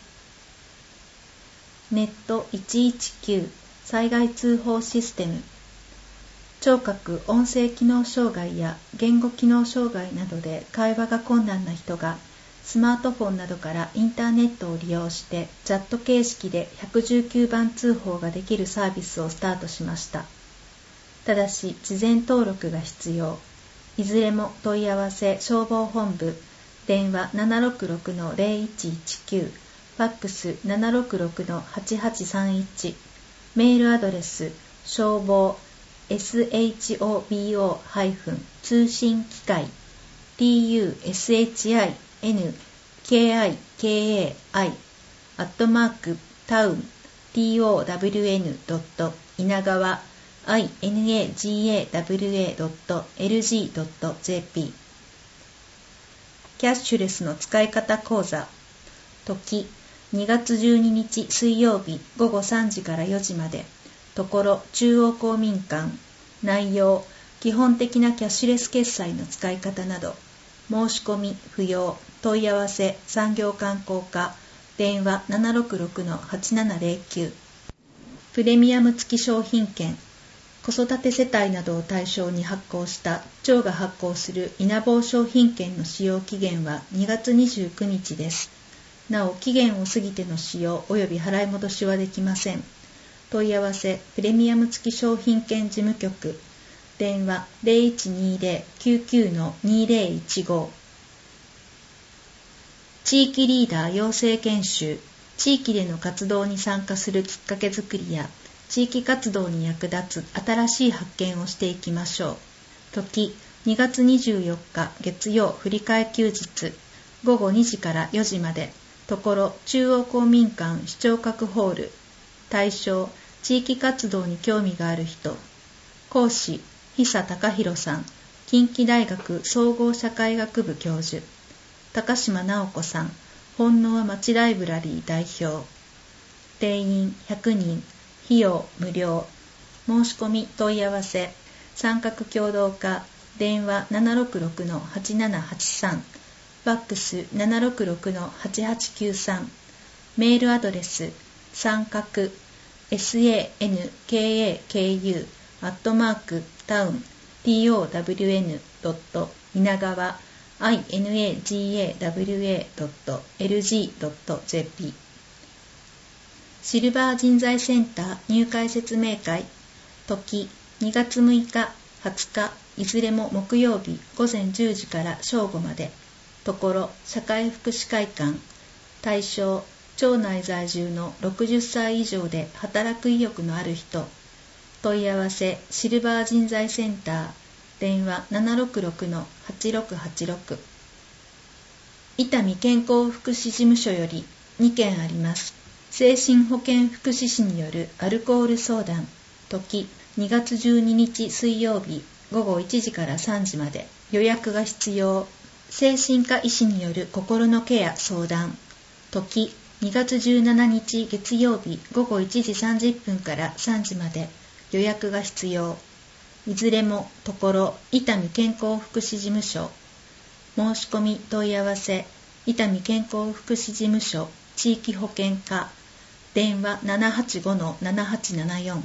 ネットいちいちきゅう災害通報システム。聴覚音声機能障害や言語機能障害などで会話が困難な人がスマートフォンなどからインターネットを利用してチャット形式でいちいちきゅうばん通報ができるサービスをスタートしました。ただし事前登録が必要。いずれも問い合わせ消防本部。電話 ななろくろくのぜろいちいちきゅう。ファックス ななろくろくのはちはちさんいち。メールアドレス消防 エスエイチオービーオー 通信機械 ティーユーエスエイチアイエヌケーアイケーエーアイ アットマークタウン トウン 稲川 イナガワ ドット エルジー ドット ジェーピー キャッシュレスの使い方講座。時にがつじゅうににち水曜日ごごさんじからよじまで。ところ中央公民館。内容基本的なキャッシュレス決済の使い方など。申し込み不要。問い合わせ産業観光課。電話 ななろくろくのはちななぜろきゅう。プレミアム付き商品券。子育て世帯などを対象に発行した庁が発行する稲坊商品券の使用期限はにがつにじゅうくにちです。なお期限を過ぎての使用及び払い戻しはできません。問い合わせプレミアム付き商品券事務局。電話 ゼロいちにゼロ きゅうきゅうのにゼロいちご。地域リーダー養成研修。地域での活動に参加するきっかけづくりや地域活動に役立つ新しい発見をしていきましょう。時にがつにじゅうよっか月曜振り替え休日。ごごにじからよじまで。ところ中央公民館視聴覚ホール。対象地域活動に興味がある人。講師久隆弘さん。近畿大学総合社会学部教授。高島直子さん。本能町ライブラリー代表。定員ひゃくにん。費用無料。申し込み問い合わせ三角協同課。電話 ななろくろくのはちななはちさん。ファックス ななろくろくのはちはちきゅうさん。メールアドレス三角 サンカク アットマークタウン トウン ドット 稲川 イナガワ ドット エルジー ドット ジェーピー シルバー人材センター入会説明会。時にがつむいかはつかいずれも木曜日ごぜんじゅうじから正午まで。ところ社会福祉会館。対象町内在住のろくじゅっさい以上で働く意欲のある人。問い合わせシルバー人材センター。電話 ななろくろくのはちろくはちろく。伊丹健康福祉事務所よりにけんあります。精神保健福祉士によるアルコール相談。時にがつじゅうににち水曜日ごごいちじからさんじまで。予約が必要。精神科医師による心のケア相談。時、にがつじゅうしちにち月曜日ごごいちじさんじゅっぷんからさんじまで。予約が必要。いずれもところ伊丹健康福祉事務所。申し込み問い合わせ伊丹健康福祉事務所地域保健課。電話 ななはちごのななはちななよん。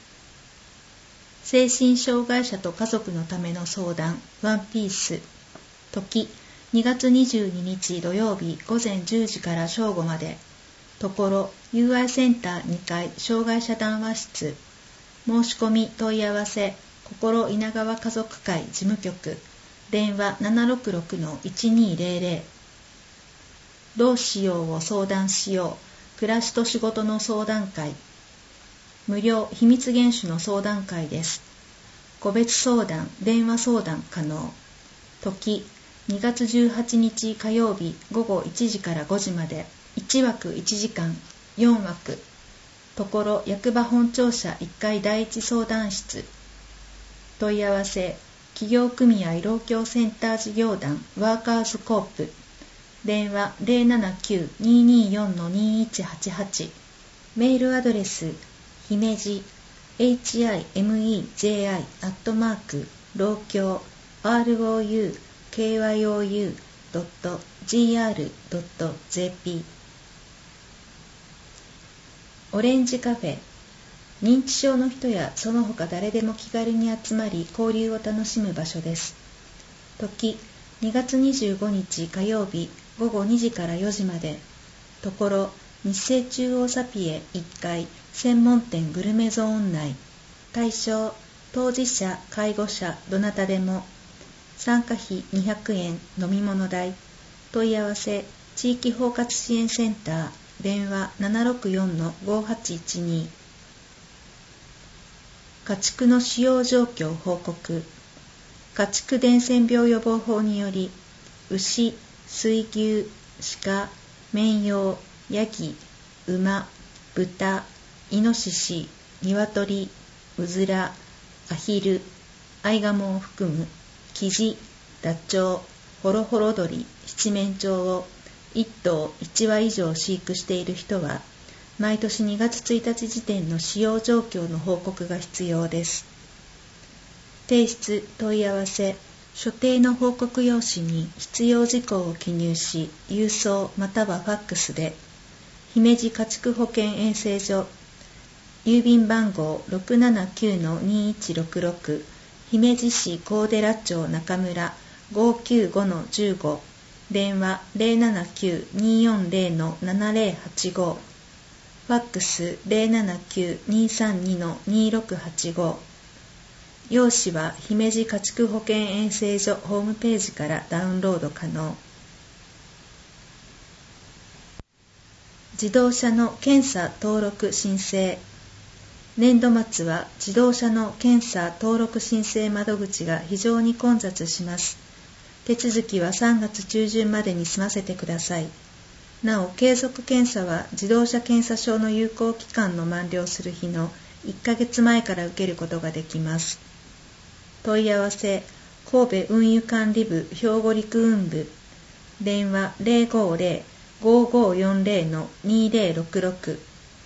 精神障害者と家族のための相談ワンピース。時、にがつにじゅうににち土曜日ごぜんじゅうじから正午まで。ところ ユーアイ センターにかい障害者談話室。申し込み問い合わせ心稲川家族会事務局。電話 ななろくろくのいちにーぜろぜろ。どうしようを相談しよう暮らしと仕事の相談会。無料秘密厳守の相談会です。個別相談電話相談可能。時、にがつじゅうはちにち火曜日ごごいちじからごじまで。いちわくいちじかんよんわく。ところ役場本庁舎いっかいだいいち相談室。問い合わせ企業組合労協センター事業団ワーカーズコープ。電話 ゼロななきゅうにーにーよんのにーいちはちはち。メールアドレス姫路 エイチアイエムイージェーアイ アットマーク労協 アールオーユーケーワイオーユー ドット ジーアール ドット ジェーピー。 オレンジカフェ。認知症の人やその他誰でも気軽に集まり交流を楽しむ場所です。時、にがつにじゅうごにち火曜日ごごにじからよじまで。ところ日生中央サピエいっかい専門店グルメゾーン内。対象当事者介護者どなたでも。参加費にひゃくえん飲み物代。問い合わせ地域包括支援センター。電話 ななろくよんのごはちいちに。家畜の使用状況報告。家畜伝染病予防法により牛、水牛、鹿、綿羊、ヤギ、馬、豚、イノシシ、ニワトリ、うずら、アヒル、アイガモを含むキジ、ダチョウ、ホロホロ鳥、七面鳥をいっとういちわ以上飼育している人は毎年にがつついたち時点の使用状況の報告が必要です。提出問い合わせ所定の報告用紙に必要事項を記入し郵送またはファックスで姫路家畜保健衛生所郵便番号 ろくななきゅうのにいちろくろく 姫路市高寺町中村 ごきゅうごのじゅうご。電話 ゼロななきゅうにーよんゼロのななゼロはちご。ファックス ゼロななきゅうにーさんにのにーろくはちご。用紙は姫路家畜保健衛生所ホームページからダウンロード可能。自動車の検査登録申請。年度末は自動車の検査登録申請窓口が非常に混雑します。手続きはさんがつちゅうじゅんまでに済ませてください。なお、継続検査は自動車検査証の有効期間の満了する日のいっかげつまえから受けることができます。問い合わせ神戸運輸管理部兵庫陸運部。電話 ゼロごゼロ ごごよんゼロのにゼロろくろく。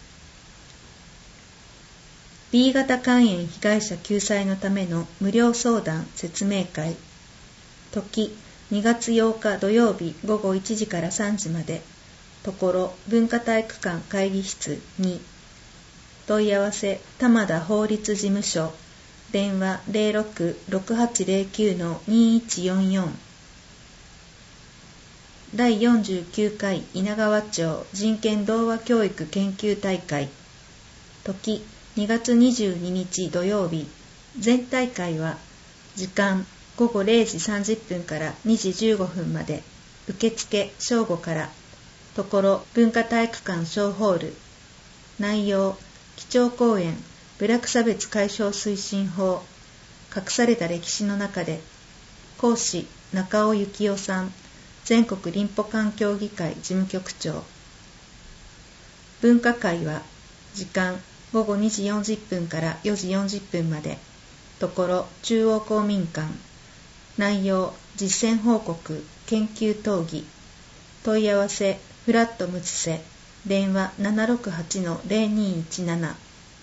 ビー 型肝炎被害者救済のための無料相談説明会。時、にがつようか土曜日ごごいちじからさんじまで。ところ文化体育館会議室に。問い合わせ玉田法律事務所。電話 ゼロろく ろくはちゼロきゅうのにいちよんよん。だいよんじゅうきゅうかい稲川町人権童話教育研究大会。時、にがつにじゅうににち土曜日。全大会は時間ごごれいじさんじゅっぷんからにじじゅうごふんまで。受付正午から。ところ文化体育館小ホール。内容基調講演部落差別解消推進法隠された歴史の中で。講師中尾幸雄さん、全国林保環境議会事務局長。文化会は時間ごごにじよんじゅっぷんからよじよんじゅっぷんまで。 ところ中央公民館。内容実践報告研究討議。問い合わせフラットムツセ。電話 ななろくはちのゼロにいちなな。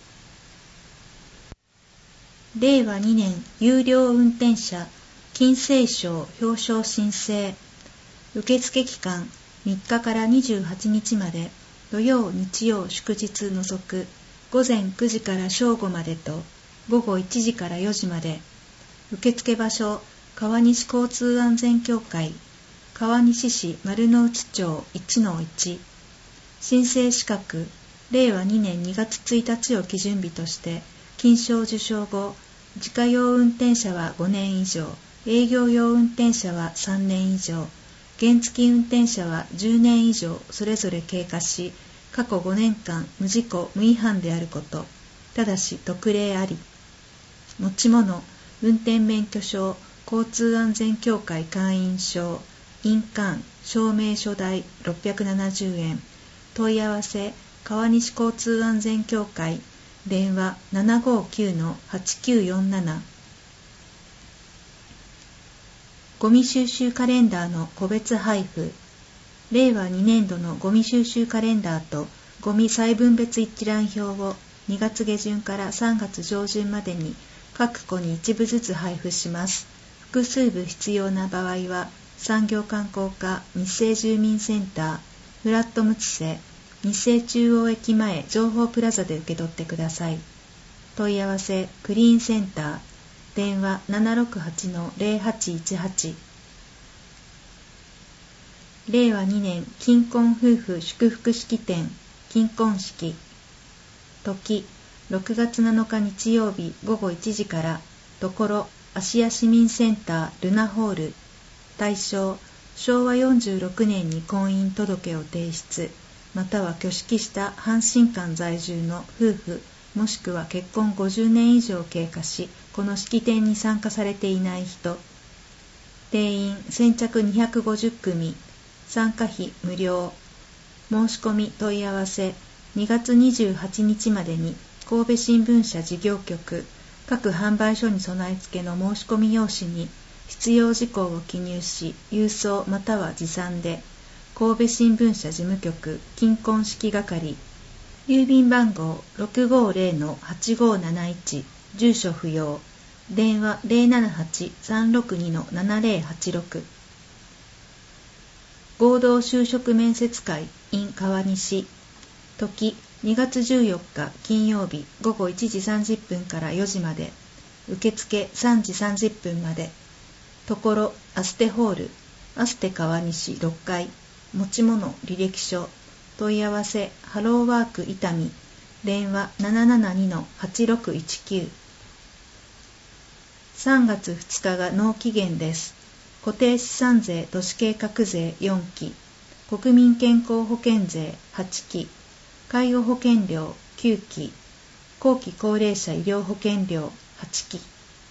れいわにねん有料運転者金星賞表彰申請。受付期間みっかからにじゅうはちにちまで。土曜日曜祝日除く。午前くじから正午までと午後いちじからよじまで。受付場所川西交通安全協会川西市丸の内町 いちのいち。申請資格れいわにねんにがつついたちを基準日として金賞受賞後、自家用運転者はごねん以上、営業用運転者はさんねん以上、原付運転者はじゅうねん以上それぞれ経過し、過去ごねんかん無事故無違反であること、ただし特例あり。持ち物運転免許証、交通安全協会会員証、印鑑、証明書代ろっぴゃくななじゅうえん。問い合わせ川西交通安全協会。電話 ななごきゅうのはちきゅうよんなな。ゴミ収集カレンダーの個別配布。れいわにねんどのゴミ収集カレンダーとゴミ細分別一覧表をにがつげじゅんからさんがつじょうじゅんまでに各戸に一部ずつ配布します。複数部必要な場合は産業観光課日生住民センターフラットムツセ日生中央駅前情報プラザで受け取ってください。問い合わせクリーンセンター。電話 ななろくはちのゼロはちいちはち。れいわにねん金婚夫婦祝福式典金婚式。時ろくがつなのか日曜日ごごいちじから。ところ芦屋市民センタールナホール。対象しょうわよんじゅうろくねんに婚姻届を提出または挙式した阪神間在住の夫婦もしくは結婚ごじゅうねん以上経過しこの式典に参加されていない人。定員先着にひゃくごじゅっくみ。参加費無料。申し込み問い合わせにがつにじゅうはちにちまでに神戸新聞社事業局各販売所に備え付けの申し込み用紙に必要事項を記入し郵送または持参で神戸新聞社事務局金婚式係郵便番号 ろくごゼロのはちごなないち 住所不要。電話 ゼロななはちさんろくにのななゼロはちろく。合同就職面接会 in 川西。時にがつじゅうよっか金曜日ごごいちじさんじゅっぷんからよじまで。受付さんじさんじゅっぷんまで。ところアステホールアステ川西ろっかい。持ち物履歴書。問い合わせハローワーク伊丹。電話 ななななにのはちろくいちきゅう。さんがつふつかが納期限です。固定資産税都市計画税よんき、国民健康保険税はちき、介護保険料きゅうき、後期高齢者医療保険料はちき。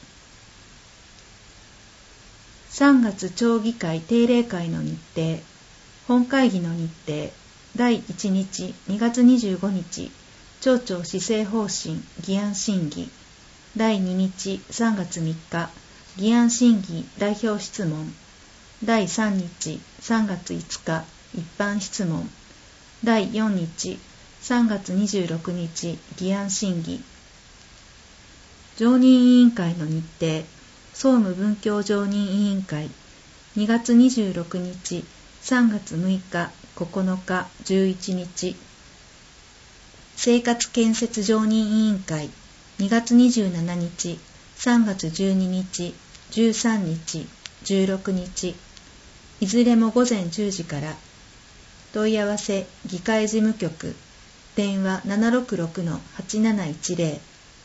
さんがつ町議会定例会の日程。本会議の日程。だいいちにちにがつにじゅうごにち、町長施政方針議案審議。だいににちさんがつみっか、議案審議代表質問。だいさんにちさんがついつか、一般質問。だいよんにちさんがつにじゅうろくにち、議案審議。常任委員会の日程。総務文教常任委員会。にがつにじゅうろくにち、さんがつむいか、ここのか、じゅういちにち。生活建設常任委員会。にがつにじゅうしちにち、さんがつじゅうににち、じゅうさんにち、じゅうろくにち。いずれもごぜんじゅうじから。問い合わせ議会事務局。電話 ななろくろくのはちなないちゼ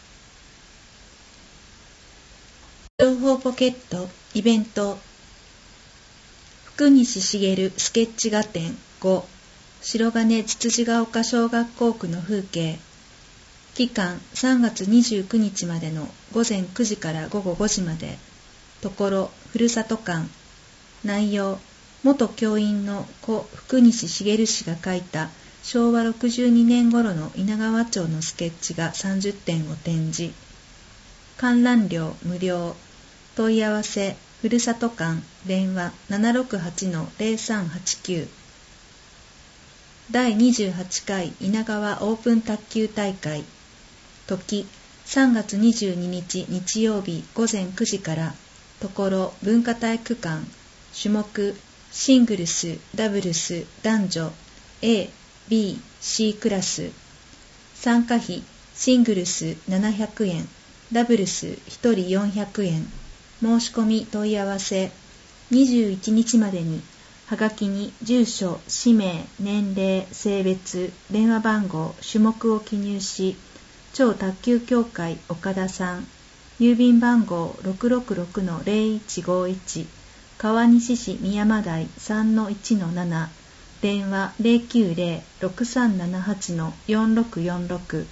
ロ。情報ポケットイベント。福西茂スケッチ画展ご、白金つつじが丘小学校区の風景。期間さんがつにじゅうくにちまでのごぜんくじからごごごじまで。ところふるさと館。内容元教員の故福西茂氏が描いたしょうわろくじゅうにねん頃の稲川町のスケッチがさんじゅってんを展示。 観覧料無料。問い合わせふるさと館電話 ななろくはちのゼロさんはちきゅう。だいにじゅうはちかい稲川オープン卓球大会。時さんがつにじゅうににち日曜日ごぜんくじから。ところ文化体育館。種目シングルス、ダブルス、男女 A、B、C クラス。参加費シングルスななひゃくえん、ダブルスひとりよんひゃくえん。申し込み問い合わせにじゅういちにちまでに。はがきに住所、氏名、年齢、性別、電話番号、種目を記入し、超卓球協会岡田さん、郵便番号 ろくろくろくのゼロいちごいち、川西市宮山台 さんのいちのなな、電話 ゼロきゅうゼロ ろくさんななはちのよんろくよんろく。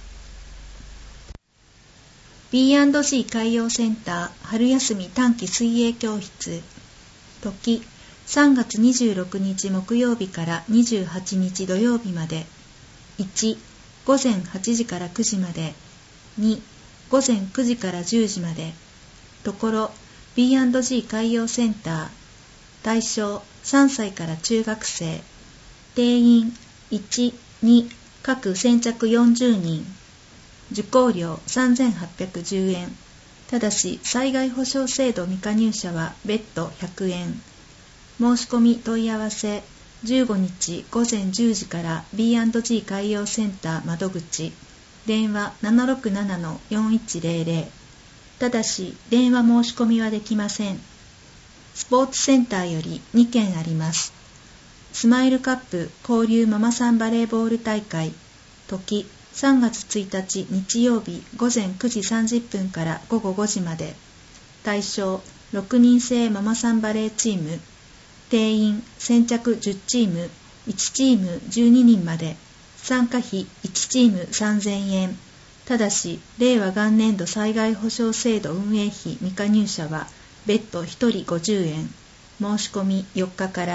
ビーアンドジー 海洋センター春休み短期水泳教室。時さんがつにじゅうろくにち木曜日からにじゅうはちにち土曜日まで。いち、ごぜんはちじからくじまで。に、ごぜんくじからじゅうじまで。ところ ビーアンドジー 海洋センター。対象さんさいから中学生。定員いち、に、各先着よんじゅうにん。受講料さんぜんはっぴゃくじゅうえん。ただし災害保障制度未加入者は別途ひゃくえん。申し込み問い合わせじゅうごにちごぜんじゅうじから ビーアンドジー 海洋センター窓口。電話 ななろくななのよんいちゼロゼロ。ただし電話申し込みはできません。スポーツセンターよりにけんあります。スマイルカップ交流ママさんバレーボール大会。時さんがつついたち日曜日ごぜんくじさんじゅっぷんからごごごじまで。対象ろくにんせいママさんバレーチーム。定員先着じゅっチーム、いちチームじゅうににんまで。参加費いちチームさんぜんえん。ただし令和元年度災害保障制度運営費未加入者は別途ひとりごじゅうえん。申し込みよっかから。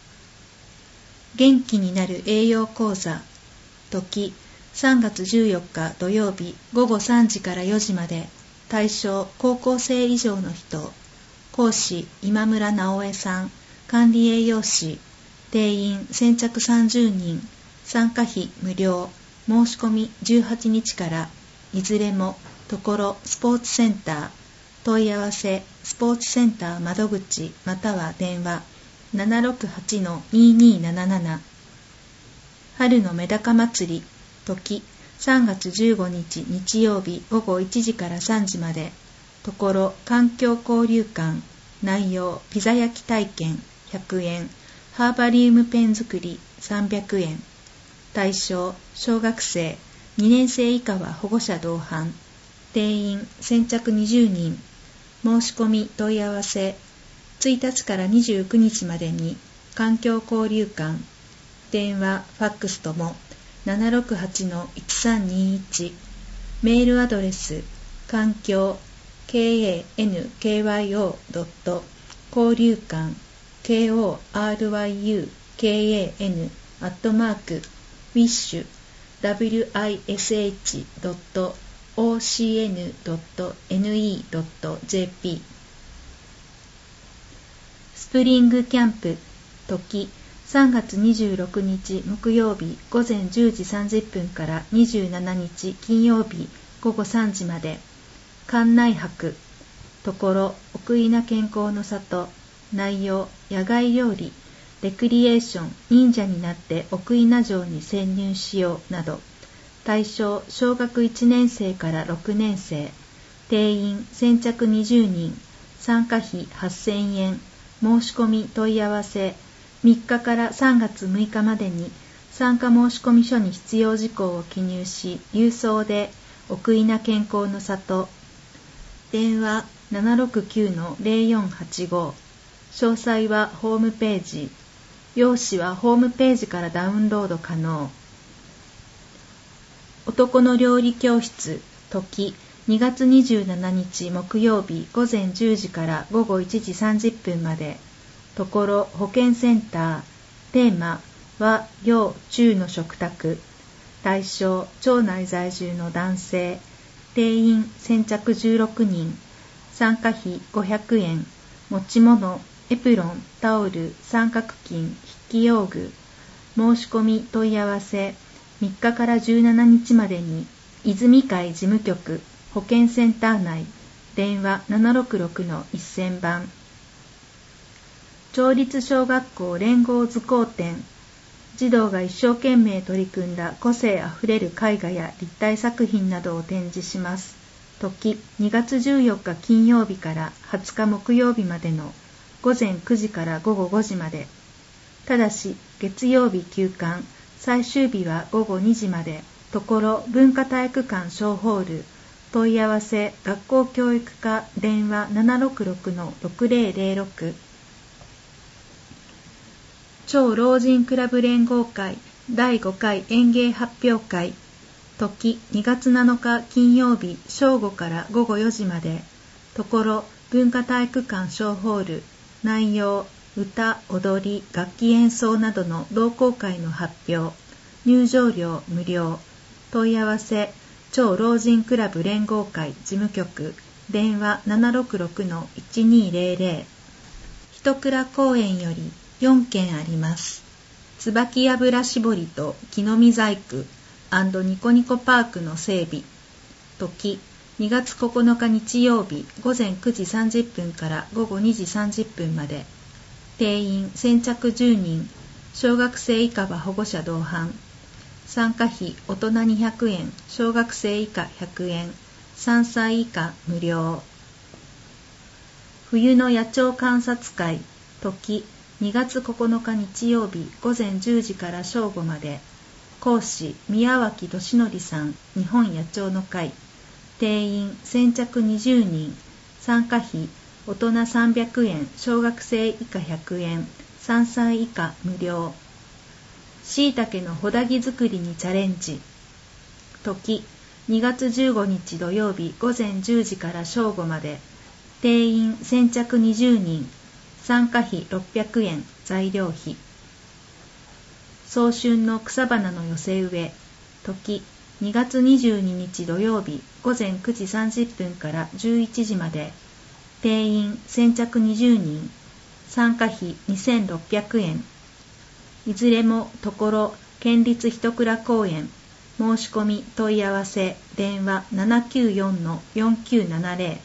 元気になる栄養講座。時さんがつじゅうよっか土曜日ごごさんじからよじまで。対象高校生以上の人。講師今村直江さん、管理栄養士。定員先着さんじゅうにん。参加費無料。申し込みじゅうはちにちから。いずれもところスポーツセンター。問い合わせスポーツセンター窓口または電話 ななろくはちのににーなななな。春のメダカ祭り。時さんがつじゅうごにち日曜日ごごいちじからさんじまで。ところ環境交流館。内容ピザ焼き体験ひゃくえん、ハーバリウムペン作りさんびゃくえん。対象小学生、にねんせい以下は保護者同伴。定員先着にじゅうにん。申し込み問い合わせついたちからにじゅうくにちまでに。環境交流館。電話ファックスとも ななろくはちのいちさんにいち。メールアドレス環境 ケーエーエヌケーワイオー 交流館 ケーオーアールワイユーケーエーエヌ アットマーク ウィッシュ ダブリューアイエスエイチ ドット オーシーエヌ ドット エヌイー ドット ジェーピー。 スプリングキャンプ。時さんがつにじゅうろくにち木曜日ごぜんじゅうじさんじゅっぷんからにじゅうしちにち金曜日ごごさんじまで。館内泊。ところ奥伊那健康の里。内容野外料理、レクリエーション、忍者になって奥伊那城に潜入しようなど。対象小学いちねんせいからろくねんせい。定員先着にじゅうにん。参加費はっせんえん。申し込み問い合わせみっかからさんがつむいかまでに。参加申し込み書に必要事項を記入し郵送で奥伊那健康の里。電話 ななろくきゅうのゼロよんはちご。詳細はホームページ。用紙はホームページからダウンロード可能。男の料理教室。時にがつにじゅうしちにち木曜日ごぜんじゅうじからごごいちじさんじゅっぷんまで。ところ保健センター。テーマ和洋中の食卓。対象町内在住の男性。 定員先着じゅうろくにん、参加費ごひゃくえん、持ち物、エプロン、タオル、三角巾、筆記用具、申し込み問い合わせ、みっかからじゅうしちにちまでに、泉会事務局、保健センター内、電話ななろくろくのせんばん。町立小学校連合図工展、児童が一生懸命取り組んだ個性あふれる絵画や立体作品などを展示します。時、にがつじゅうよっか金曜日からはつか木曜日までのごぜんくじからごごごじまで。ただし、月曜日休館、最終日はごごにじまで。ところ文化体育館小ホール、問い合わせ学校教育課電話ななろくろくのろくぜろぜろろく。超老人クラブ連合会だいごかい演芸発表会、時にがつなのか金曜日正午からごごよじまで。ところ文化体育館小ホール、内容歌、踊り、楽器演奏などの同好会の発表、入場料無料。問い合わせ超老人クラブ連合会事務局電話ななろくろくのいちにぜろぜろ。一倉公園よりよんけんあります。椿油絞りと木の実細工&ニコニコパークの整備。時にがつここのか日曜日ごぜんくじさんじゅっぷんからごごにじさんじゅっぷんまで。定員先着じゅうにん、小学生以下は保護者同伴。参加費大人にひゃくえん、小学生以下ひゃくえん、さんさい以下無料。冬の野鳥観察会、時にがつここのか日曜日ごぜんじゅうじから正午まで。講師宮脇俊則さん、日本野鳥の会。定員先着にじゅうにん、参加費大人さんびゃくえん、小学生以下ひゃくえん、さんさい以下無料。しいたけのほだぎ作りにチャレンジ。時にがつじゅうごにち土曜日ごぜんじゅうじから正午まで。定員先着にじゅうにん、参加費ろっぴゃくえん、材料費。早春の草花の寄せ植え。時にがつにじゅうににち土曜日ごぜんくじさんじゅっぷんからじゅういちじまで。定員先着にじゅうにん、参加費にせんろっぴゃくえん。いずれもところ県立一倉公園。申し込み問い合わせ電話ななきゅうよんのよんきゅうななぜ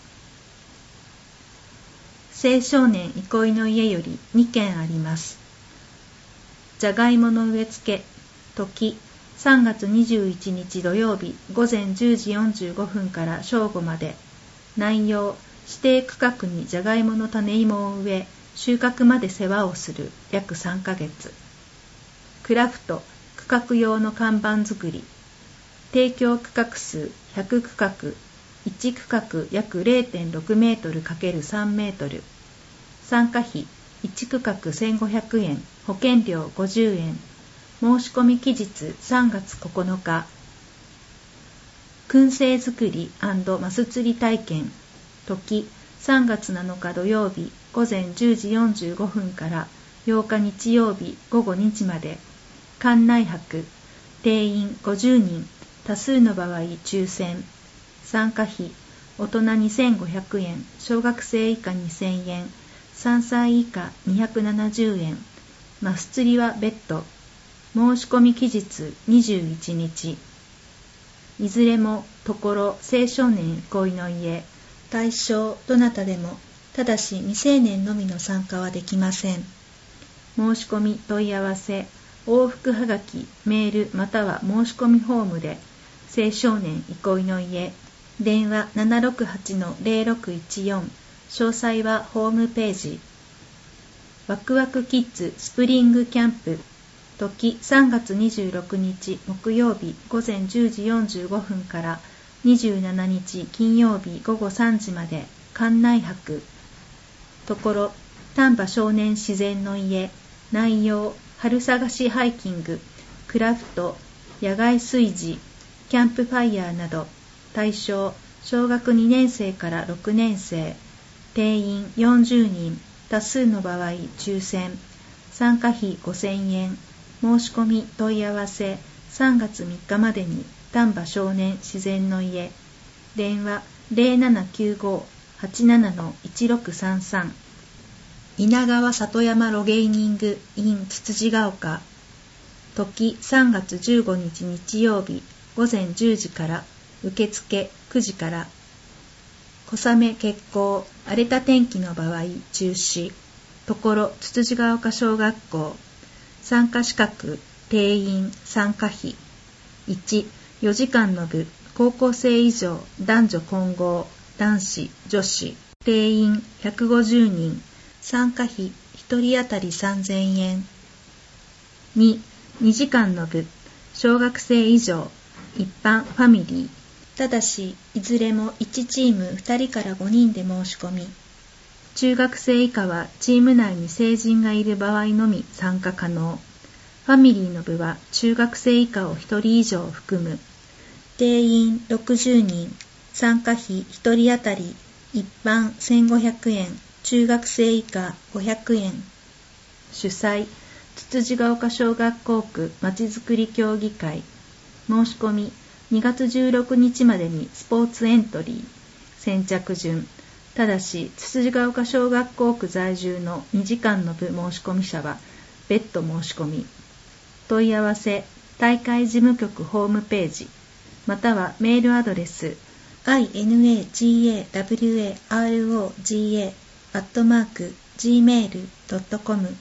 ろ。青少年憩いの家よりにけんあります。じゃがいもの植え付け。時さんがつにじゅういちにち土曜日ごぜんじゅうじよんじゅうごふんから正午まで。内容指定区画にじゃがいもの種芋を植え、収穫まで世話をする約さんかげつ。クラフト区画用の看板作り。提供区画数ひゃく区画、いち区画約 れいてんろくメートル×さんメートル。参加費いち区画せんごひゃくえん、保険料ごじゅうえん。申し込み期日さんがつここのか。燻製作り&マス釣り体験。時さんがつなのか土曜日ごぜんじゅうじよんじゅうごふんからようか日曜日ごごにじまで。館内泊。定員ごじゅうにん、多数の場合抽選。参加費大人にせんごひゃくえん、小学生以下にせんえん、さんさい以下にひゃくななじゅうえん。マス釣りは別途。申し込み期日にじゅういちにち。いずれもところ青少年憩いの家。対象どなたでも、ただし未成年のみの参加はできません。申し込み問い合わせ往復はがき、メールまたは申し込みフォームで。青少年憩いの家。電話ななろくはちのぜろろくいちよん。詳細はホームページ。ワクワクキッズスプリングキャンプ。時さんがつにじゅうろくにち木曜日ごぜんじゅうじよんじゅうごふんからにじゅうしちにち金曜日ごごさんじまで。館内泊。ところ丹波少年自然の家。内容春探しハイキング、クラフト、野外炊事、キャンプファイヤーなど。対象小学にねんせいからろくねんせい。定員よんじゅうにん、多数の場合抽選。参加費ごせんえん。申し込み問い合わせさんがつみっかまでに丹波少年自然の家。 電話 ゼロななきゅうご はちなな いちろくさんさん。稲川里山ロゲーニング in つつじが丘。時さんがつじゅうごにち日曜日午前じゅうじから、受付くじから。小雨欠航、荒れた天気の場合中止。ところつつじが丘小学校。参加資格、定員、参加費。いち、よじかんの部、高校生以上、男女混合、男子、女子。定員ひゃくごじゅうにん。参加費ひとり当たりさんぜんえん。に、にじかんの部、小学生以上、一般ファミリー。ただし、いずれもいちチームふたりからごにんで申し込み。中学生以下はチーム内に成人がいる場合のみ参加可能。ファミリーの部は中学生以下をひとり以上含む。定員ろくじゅうにん。参加費ひとり当たり一般せんごひゃくえん。中学生以下ごひゃくえん。主催、つつじが丘小学校区まちづくり協議会。申し込み、にがつじゅうろくにちまでにスポーツエントリー。先着順。ただし、つつじが丘小学校区在住のにじかんの部申し込み者は、別途申し込み。問い合わせ、大会事務局ホームページ、またはメールアドレス、インナガワロガ アットマーク ジーメール ドットコム。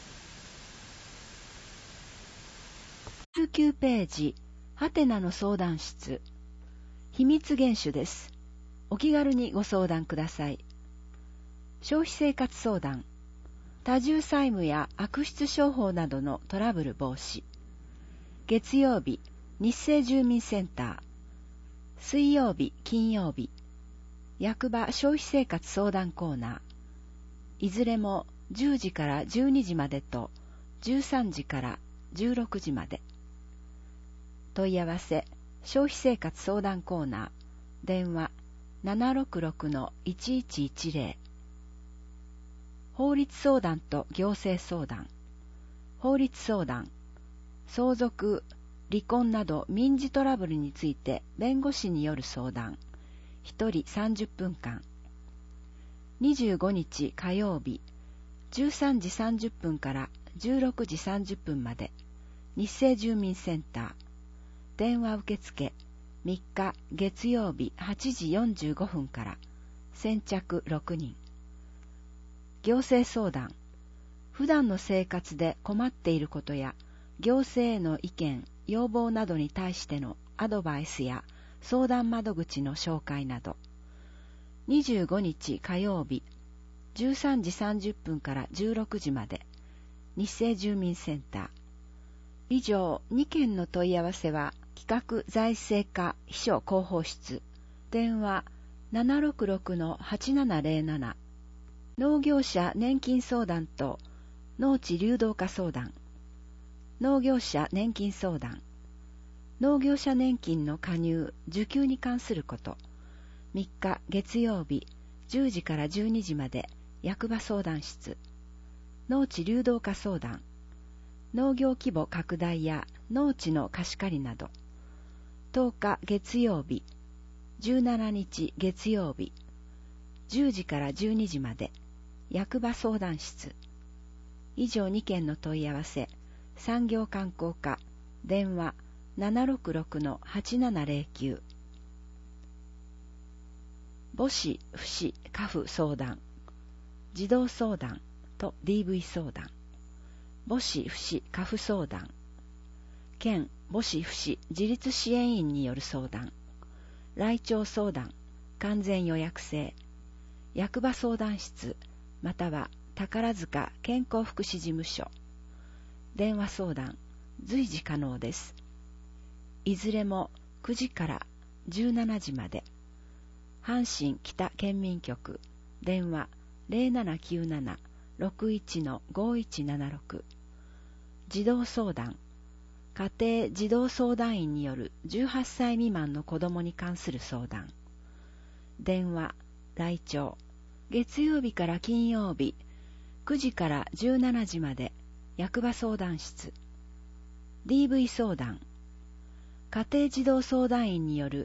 じゅうきゅうページ、ハテナの相談室。秘密厳守です。お気軽にご相談ください。消費生活相談。多重債務や悪質商法などのトラブル防止。月曜日、日生住民センター。水曜日、金曜日。役場消費生活相談コーナー。いずれもじゅうじからじゅうにじまでとじゅうさんじからじゅうろくじまで。問い合わせ、消費生活相談コーナー。電話 ななろくろく いちいちいちぜろ。法律相談と行政相談。法律相談。相続、離婚など民事トラブルについて弁護士による相談。ひとりさんじゅっぷんかん。にじゅうごにち火曜日、じゅうさんじさんじゅっぷんからじゅうろくじさんじゅっぷんまで。日生住民センター。電話受付。みっか月曜日はちじよんじゅうごふんから。先着ろくにん。行政相談。普段の生活で困っていることや行政への意見、要望などに対してのアドバイスや相談窓口の紹介など。にじゅうごにち火曜日、じゅうさんじさんじゅっぷんからじゅうろくじまで。日生住民センター。以上にけんの問い合わせは企画財政課秘書広報室。電話 ななろくろく はちななぜろなな。農業者年金相談と農地流動化相談。農業者年金相談。農業者年金の加入・受給に関すること。みっか月曜日じゅうじからじゅうにじまで役場相談室。農地流動化相談。農業規模拡大や農地の貸し借りなど。とおか月曜日、じゅうしちにち月曜日、じゅうじからじゅうにじまで役場相談室。以上にけんの問い合わせ。産業観光課。電話 ななろくろく はちななぜろきゅう。母子、父子、家父相談。児童相談と ディーブイ 相談。母子、父子、家父相談。県母子、父子自立支援員による相談。来庁相談。完全予約制。役場相談室または宝塚健康福祉事務所。電話相談随時可能です。いずれもくじからじゅうしちじまで。阪神北県民局。電話 ゼロななきゅうなな ろくいち ごいちななろく。児童相談。家庭児童相談員によるじゅうはっさい未満の子どもに関する相談。電話来庁月曜日から金曜日くじからじゅうしちじまで役場相談室。 ディーブイ 相談。家庭児童相談員による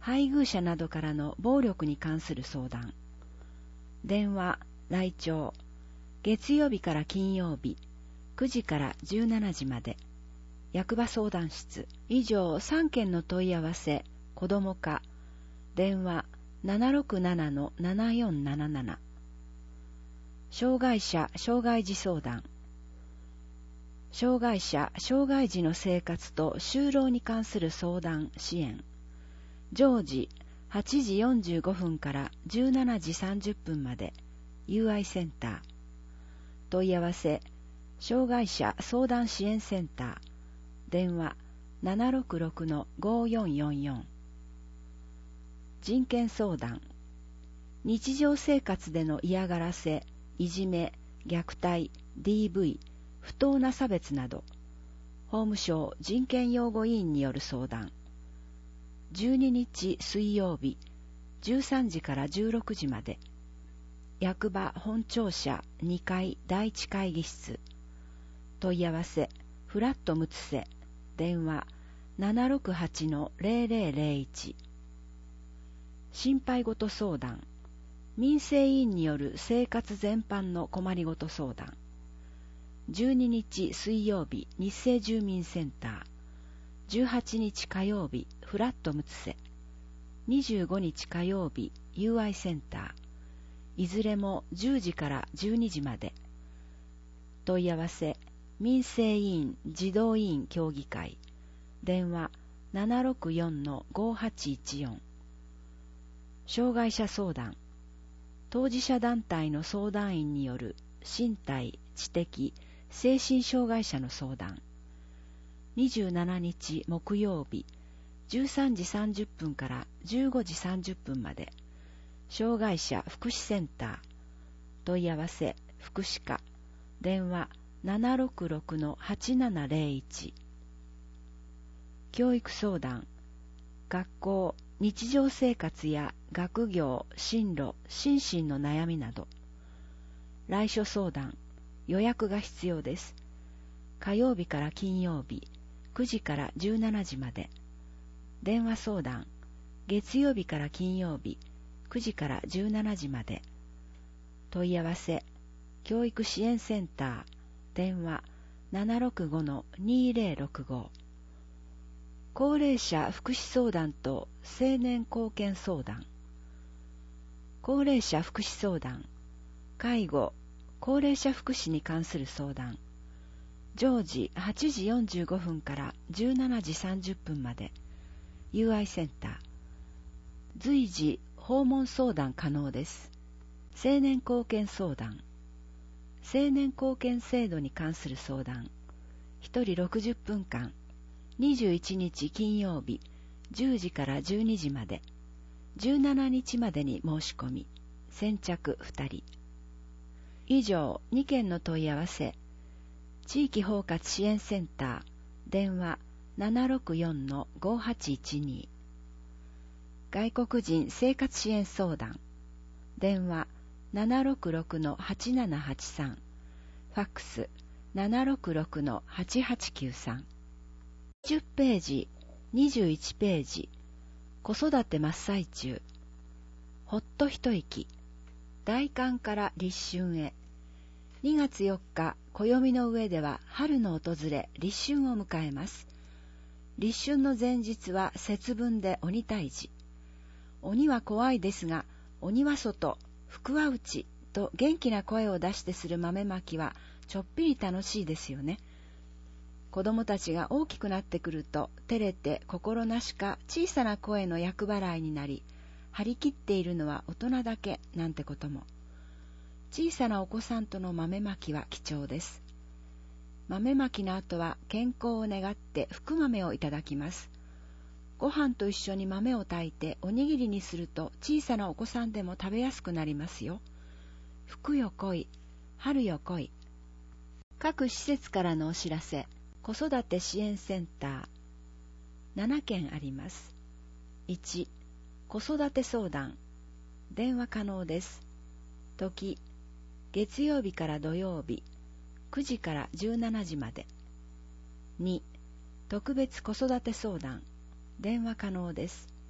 配偶者などからの暴力に関する相談。電話、来庁。月曜日から金曜日、くじからじゅうしちじまで。役場相談室。以上さんけんの問い合わせ。子ども課。電話 ななろくななのななよんなななな。障害者・障害児相談。障害者・障害児の生活と就労に関する相談・支援。常時はちじよんじゅうごふんからじゅうしちじさんじゅっぷんまで ユーアイ センター。問い合わせ、障害者相談支援センター。電話 ななろくろくのごよんよんよん。人権相談。日常生活での嫌がらせ、いじめ、虐待、ディーブイ、不当な差別など、法務省人権擁護委員による相談。じゅうににち水曜日、じゅうさんじからじゅうろくじまで。役場本庁舎にかいだいいち会議室。問い合わせ、フラットムツセ。電話 ななろくはちのぜろぜろぜろいち。心配事相談。民生委員による生活全般の困りごと相談。じゅうににち水曜日、日生住民センター。じゅうはちにち火曜日、フラットムツセ。にじゅうごにち火曜日、ユーアイ センター。いずれもじゅうじからじゅうにじまで。問い合わせ、民生委員児童委員協議会。電話 ななろくよんのごはちいちよん。障害者相談。当事者団体の相談員による身体、知的、精神障害者の相談。にじゅうしちにち木曜日、じゅうさんじさんじゅっぷんからじゅうごじさんじゅっぷんまで。障害者福祉センター。問い合わせ、福祉課。電話 ななろくろくのはちななぜろいち。教育相談。学校、日常生活や学業、進路、心身の悩みなど。来所相談。予約が必要です。火曜日から金曜日、くじからじゅうしちじまで。電話相談。月曜日から金曜日、くじからじゅうしちじまで。問い合わせ、教育支援センター。電話 ななろくごのにぜろろくご。高齢者福祉相談と青年貢献相談。高齢者福祉相談。介護、高齢者福祉に関する相談。常時はちじよんじゅうごふんからじゅうしちじさんじゅっぷんまで。ユーアイ センター。随時訪問相談可能です。青年貢献相談。青年貢献制度に関する相談。ひとりろくじゅっぷんかん。にじゅういちにち金曜日、じゅうじからじゅうにじまで。じゅうしちにちまでに申し込み。先着ふたり。以上にけんの問い合わせ。地域包括支援センター。電話 ななろくよんのごはちいちに。外国人生活支援相談。電話 ななろくろくのはちななはちさん。ファックス ななろくろくのはちはちきゅうさん。じゅっページ、にじゅういちページ。子育て真っ最中。ほっと一息。大寒から立春へ。にがつよっか、暦の上では春の訪れ、立春を迎えます。立春の前日は節分で鬼退治。鬼は怖いですが、鬼は外、福は内と元気な声を出してする豆まきはちょっぴり楽しいですよね。子供たちが大きくなってくると、照れて心なしか小さな声の厄払いになり、張り切っているのは大人だけなんてことも。小さなお子さんとの豆まきは貴重です。豆まきの後は健康を願って福豆をいただきます。ご飯と一緒に豆を炊いておにぎりにすると小さなお子さんでも食べやすくなりますよ。福よ来い、春よ来い。各施設からのお知らせ。子育て支援センター。ななけんあります。いち、子育て相談。電話可能です。時、月曜日から土曜日、くじからじゅうしちじまで。に、特別子育て相談。電話可能です。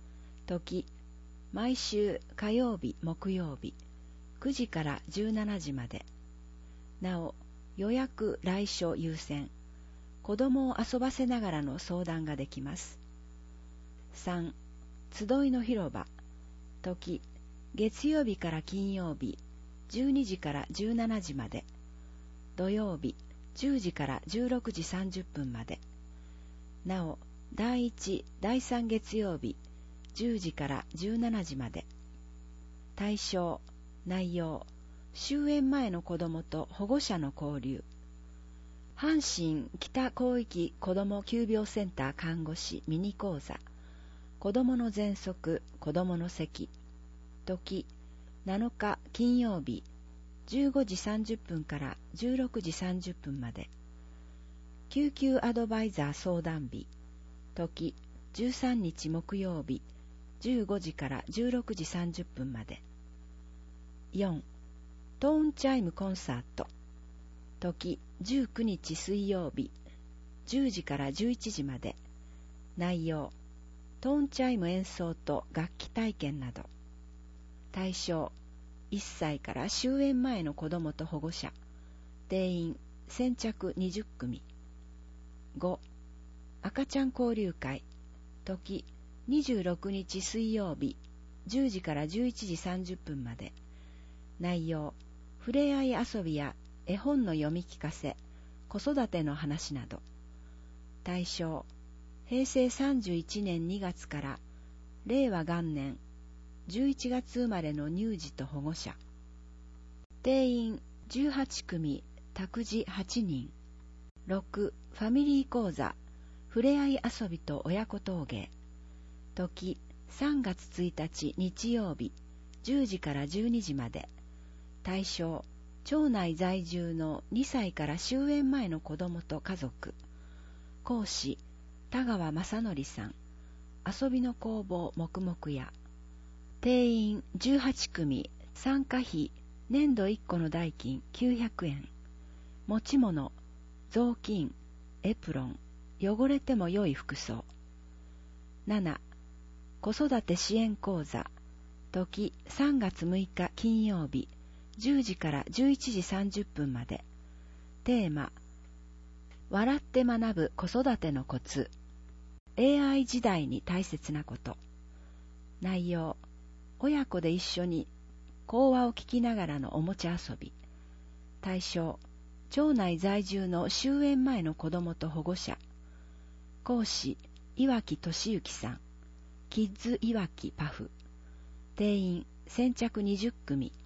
時、毎週火曜日、木曜日、くじからじゅうしちじまで。なお、予約来所優先。子供を遊ばせながらの相談ができます。さん. 集いの広場。時、月曜日から金曜日、じゅうにじからじゅうしちじまで。土曜日、じゅうじからじゅうろくじさんじゅっぷんまで。なお、だいいち、だいさん月曜日、じゅうじからじゅうしちじまで。対象、内容、終園前の子どもと保護者の交流。阪神北広域子ども急病センター看護師ミニ講座。子どもの喘息、子どもの咳。時、なのか金曜日、じゅうごじさんじゅっぷんからじゅうろくじさんじゅっぷんまで。救急アドバイザー相談日。時、じゅうさんにち木曜日、じゅうごじからじゅうろくじさんじゅっぷんまで。よん. トーンチャイムコンサート。時、じゅうくにち水曜日、じゅうじからじゅういちじまで。内容、トーンチャイム演奏と楽器体験など。対象、いっさいから終園前の子どもと保護者。定員、先着にじゅっくみ。ご. 赤ちゃん交流会。時、にじゅうろくにち水曜日、じゅうじからじゅういちじさんじゅっぷんまで。内容、ふれあい遊びや絵本の読み聞かせ、子育ての話など。対象、へいせいさんじゅういちねんにがつかられいわ元年じゅういちがつ生まれの乳児と保護者。定員じゅうはちくみ、託児はちにん。ろく. ファミリー講座、ふれあい遊びと親子陶芸。時、さんがつついたち日曜日、じゅうじからじゅうにじまで。対象、町内在住のにさいから終園前の子どもと家族。講師、田川正則さん。遊びの工房黙々屋。定員じゅうはちくみ、参加費、年度いっこの代金きゅうひゃくえん。持ち物、雑巾、エプロン、汚れても良い服装。なな. 子育て支援講座。時、さんがつむいか金曜日、じゅうじからじゅういちじさんじゅっぷんまで。テーマ、笑って学ぶ子育てのコツ。エーアイ 時代に大切なこと。内容、親子で一緒に講話を聞きながらのおもちゃ遊び。対象、町内在住の終園前の子どもと保護者。講師、岩木俊之さん。キッズいわきパフ。定員、先着にじゅっくみ。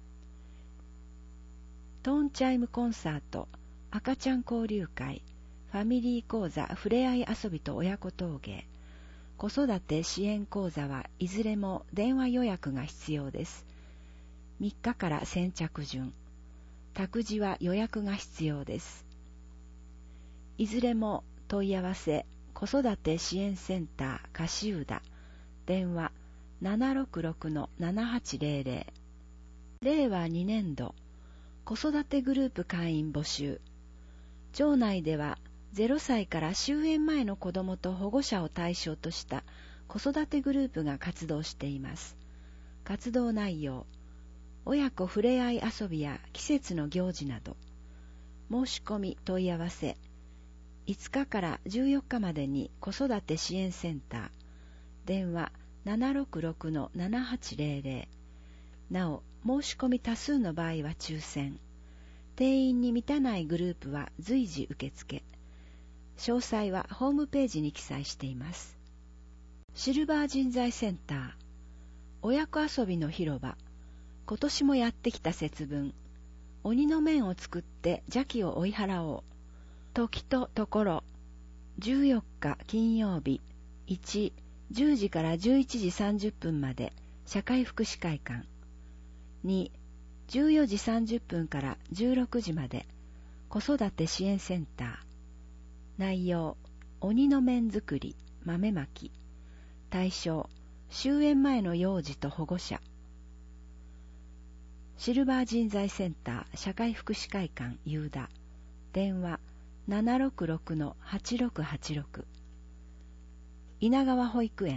トーンチャイムコンサート、赤ちゃん交流会、ファミリー講座ふれあい遊びと親子陶芸、子育て支援講座はいずれも電話予約が必要です。みっかから先着順。託児は予約が必要です。いずれも問い合わせ、子育て支援センター樫浦、電話 ななろくろくのななはちぜろぜろ。れいわにねんど、子育てグループ会員募集。町内ではゼロさいから終園前の子どもと保護者を対象とした子育てグループが活動しています。活動内容、親子ふれあい遊びや季節の行事など。申し込み問い合わせ、いつかからじゅうよっかまでに子育て支援センター、電話 ななろくろくのななはちぜろぜろ。なお、申し込み多数の場合は抽選。定員に満たないグループは随時受付。詳細はホームページに記載しています。シルバー人材センター、親子遊びの広場。今年もやってきた節分。鬼の面を作って邪気を追い払おう。時とところ。じゅうよっか金曜日、いち、じゅうじからじゅういちじさんじゅっぷんまで社会福祉会館。に、じゅうよじさんじゅっぷんからじゅうろくじまで子育て支援センター。内容、鬼の面作り、豆まき。対象、終園前の幼児と保護者。シルバー人材センター社会福祉会館ユーダ、電話 ななろくろくのはちろくはちろく。稲川保育園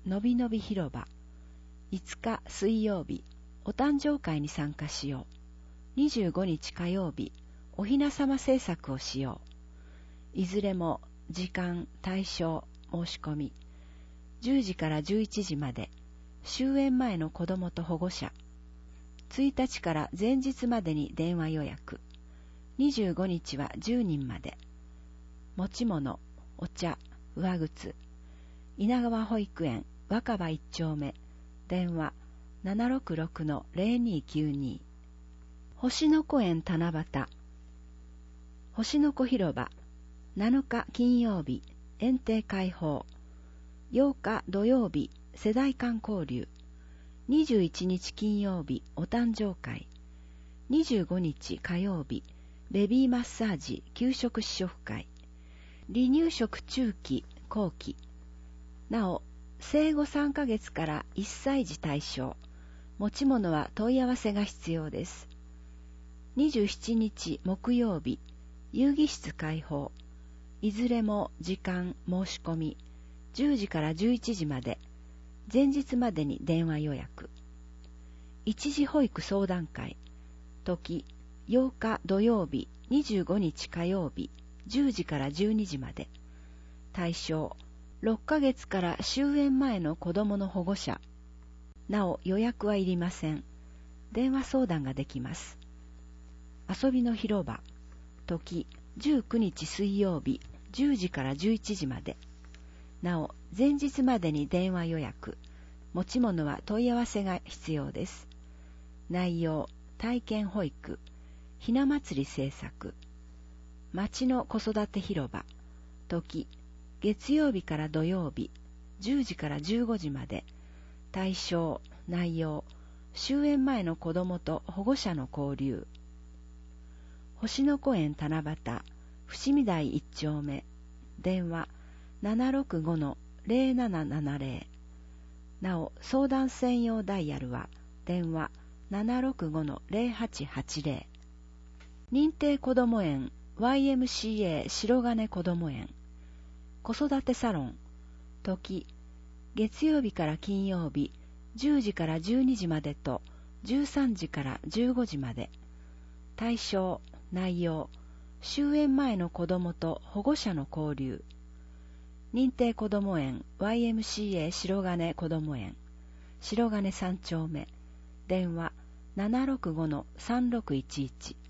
のびのび広場。いつか水曜日、お誕生会に参加しよう。にじゅうごにち火曜日、おひなさま制作をしよう。いずれも時間、対象、申し込み。じゅうじからじゅういちじまで、終演前の子供と保護者。ついたちから前日までに電話予約。にじゅうごにちはじゅうにんまで。持ち物、お茶、上靴。稲川保育園若葉一丁目。電話 ななろくろくのぜろにきゅうに。星の子園七夕。星の子広場。なのか金曜日、園庭開放。ようか土曜日、世代間交流。にじゅういちにち金曜日、お誕生会。にじゅうごにち火曜日、ベビーマッサージ給食試食会。離乳食中期後期。なお生後さんかげつからいっさい児対象。持ち物は問い合わせが必要です。にじゅうしちにち木曜日、遊戯室開放。いずれも時間申し込み。じゅうじからじゅういちじまで。前日までに電話予約。一時保育相談会。時ようか土曜日、にじゅうごにち火曜日、じゅうじからじゅうにじまで。対象ろっかげつから終園前の子供の保護者。なお予約はいりません。電話相談ができます。遊びの広場。時じゅうくにち水曜日、じゅうじからじゅういちじまで。なお前日までに電話予約。持ち物は問い合わせが必要です。内容体験保育。ひな祭り制作。町の子育て広場。時月曜日から土曜日、じゅうじからじゅうごじまで。対象内容終園前の子供と保護者の交流。星の子園七夕伏見台一丁目。電話 ななろくごのぜろななななぜろ。なお相談専用ダイヤルは電話 ななろくごのぜろはちはちぜろ。認定こども園 ワイエムシーエー 白金こども園。子育てサロン。時月曜日から金曜日、じゅうじからじゅうにじまでとじゅうさんじからじゅうごじまで。対象内容終園前の子供と保護者の交流。認定こども園 ワイエムシーエー 白金こども園。白金三丁目。電話 ななろくごのさんろくいちいち。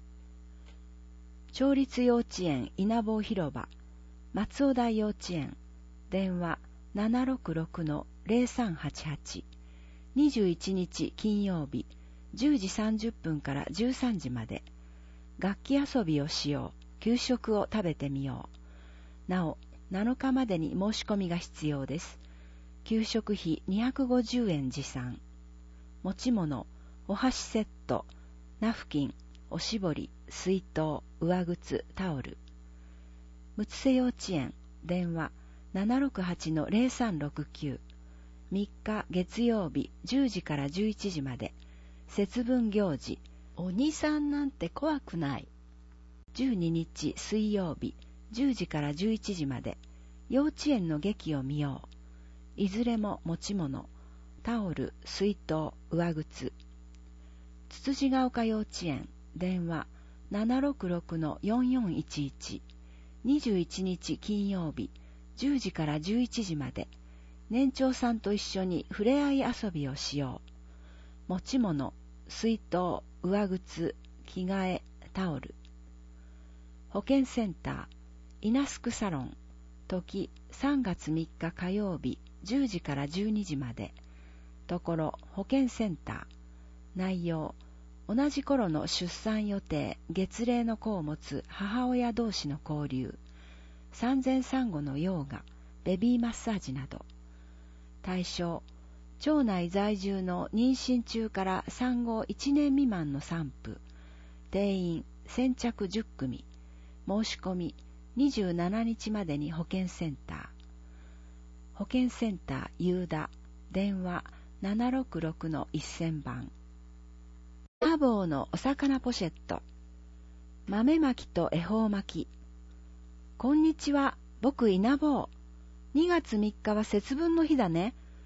町立幼稚園稲坊広場。松尾台幼稚園。電話 ななろくろくのぜろさんはちはち。にじゅういちにち金曜日、じゅうじさんじゅっぷんからじゅうさんじまで。楽器遊びをしよう。給食を食べてみよう。なおなのかまでに申し込みが必要です。給食費にひゃくごじゅうえん持参。持ち物お箸セット、ナフキン、おしぼり、水筒、上靴、タオル。むつせ幼稚園。電話 ななろくはちのぜろさんろくきゅう。みっか月曜日じゅうじからじゅういちじまで。節分行事。お兄さんなんて怖くない。じゅうににち水曜日じゅうじからじゅういちじまで。幼稚園の劇を見よう。いずれも持ち物タオル、水筒、上靴。つつじが丘幼稚園。電話 ななろくろくのよんよんいちいち。にじゅういちにち金曜日じゅうじからじゅういちじまで。年長さんと一緒に触れ合い遊びをしよう。持ち物水筒、上靴、着替え、タオル。保健センターイナスクサロン。時さんがつみっか火曜日じゅうじからじゅうにじまで。ところ保健センター。内容同じ頃の出産予定、月齢の子を持つ母親同士の交流。産前産後のヨーガ、ベビーマッサージなど。対象町内在住の妊娠中から産後いちねん未満の産婦。定員先着じゅっくみ。申し込みにじゅうしちにちまでに保健センター。保健センターユーダ。電話 ななろくろくのせんばん。稲坊のお魚ポシェット。豆巻きと恵方巻き。こんにちは、僕稲坊。にがつみっかは節分の日だね。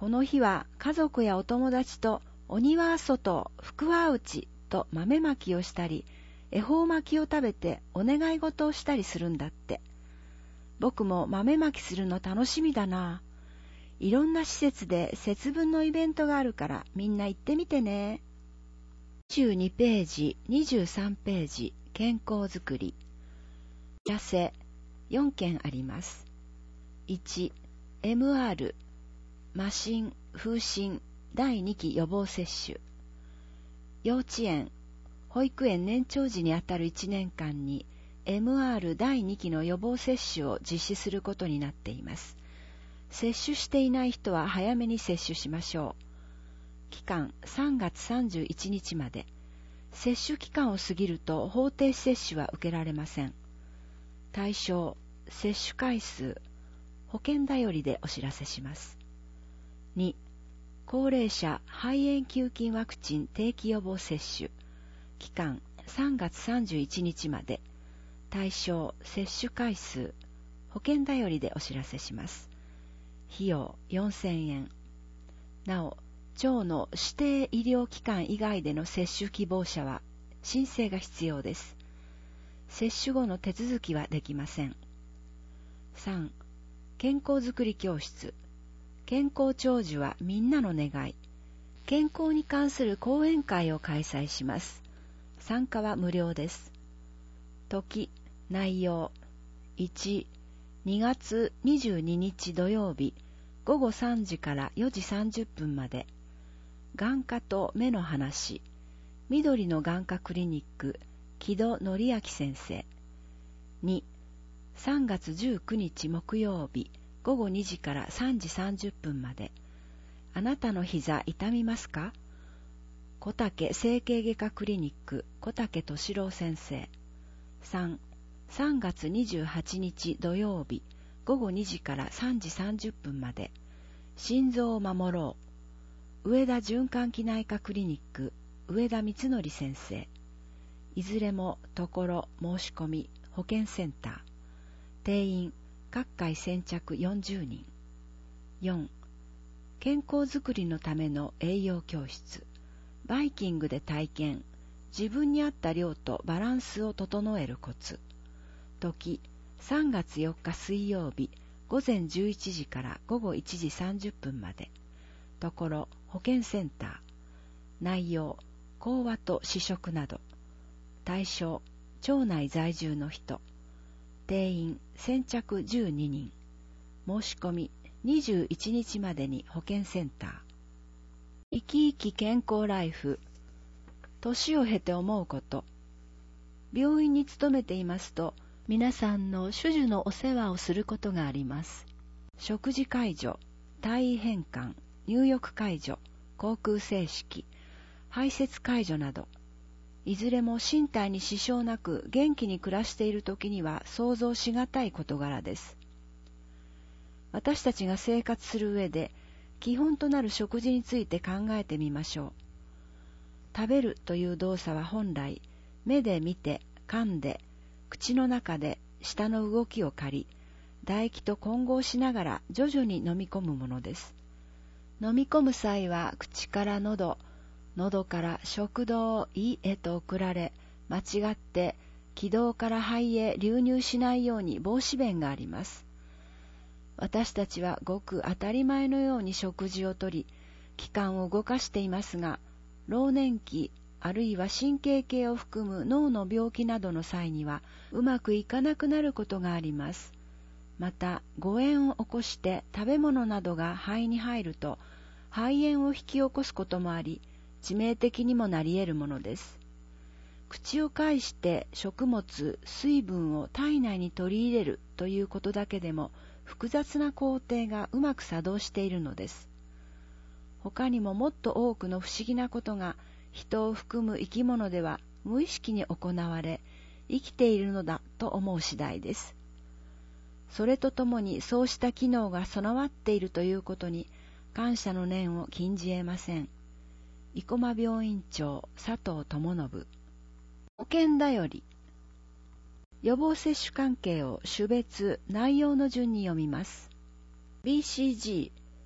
この日は家族やお友達と鬼は外、福は内と豆まきをしたり、恵方巻きを食べてお願い事をしたりするんだって。僕も豆まきするの楽しみだな。いろんな施設で節分のイベントがあるからみんな行ってみてね。にじゅうにページ、にじゅうさんページ、健康づくり。痩せ、よんけんあります。いち、エムアール、麻疹、風疹、だいにき予防接種。幼稚園、保育園年長時にあたるいちねんかんに エムアール だいにきの予防接種を実施することになっています。接種していない人は早めに接種しましょう。期間さんがつさんじゅういちにちまで。接種期間を過ぎると法定接種は受けられません。対象、接種回数、保険だよりでお知らせします。に、高齢者肺炎球菌ワクチン定期予防接種。期間さんがつさんじゅういちにちまで。対象、接種回数、保険だよりでお知らせします。費用よんせんえん。なお、町の指定医療機関以外での接種希望者は申請が必要です。接種後の手続きはできません。さん、健康づくり教室。健康長寿はみんなの願い。健康に関する講演会を開催します。参加は無料です。時、内容。いち、にがつにじゅうににち土曜日、ごごさんじからよじさんじゅっぷんまで。眼科と目の話。緑の眼科クリニック、木戸則明先生。に、さんがつじゅうくにち木曜日、ごごにじからさんじさんじゅっぷんまで。あなたの膝痛みますか？小竹整形外科クリニック、小竹敏郎先生。さん、さんがつにじゅうはちにち土曜日、ごごにじからさんじさんじゅっぷんまで。心臓を守ろう。上田循環器内科クリニック、上田光則先生。いずれもところ申し込み保健センター。定員各回先着よんじゅうにん。よん、健康づくりのための栄養教室。バイキングで体験。自分に合った量とバランスを整えるコツ。時、さんがつよっか水曜日、ごぜんじゅういちじからごごいちじさんじゅっぷんまで。ところ、保健センター。内容、講話と試食など。対象、町内在住の人。定員、先着じゅうににん。申し込み、にじゅういちにちまでに保健センター。生き生き健康ライフ。年を経て思うこと。病院に勤めていますと、皆さんの種々のお世話をすることがあります。食事介助、体位変換、入浴介助、口腔清拭、排泄介助など、いずれも身体に支障なく元気に暮らしている時には想像しがたい事柄です。私たちが生活する上で基本となる食事について考えてみましょう。食べるという動作は本来、目で見て、噛んで、口の中で舌の動きを借り、唾液と混合しながら徐々に飲み込むものです。飲み込む際は口から喉、喉から食道、胃へと送られ、間違って気道から肺へ流入しないように防止弁があります。私たちはごく当たり前のように食事をとり、器官を動かしていますが、老年期あるいは神経系を含む脳の病気などの際にはうまくいかなくなることがあります。また誤嚥を起こして食べ物などが肺に入ると肺炎を引き起こすこともあり、致命的にもなり得るものです。口を介して食物、水分を体内に取り入れるということだけでも複雑な工程がうまく作動しているのです。他にももっと多くの不思議なことが人を含む生き物では無意識に行われ、生きているのだと思う次第です。それとともにそうした機能が備わっているということに感謝の念を禁じ得ません。生駒病院長佐藤智信。保険だより。予防接種関係を種別、内容の順に読みます。ビーシージー、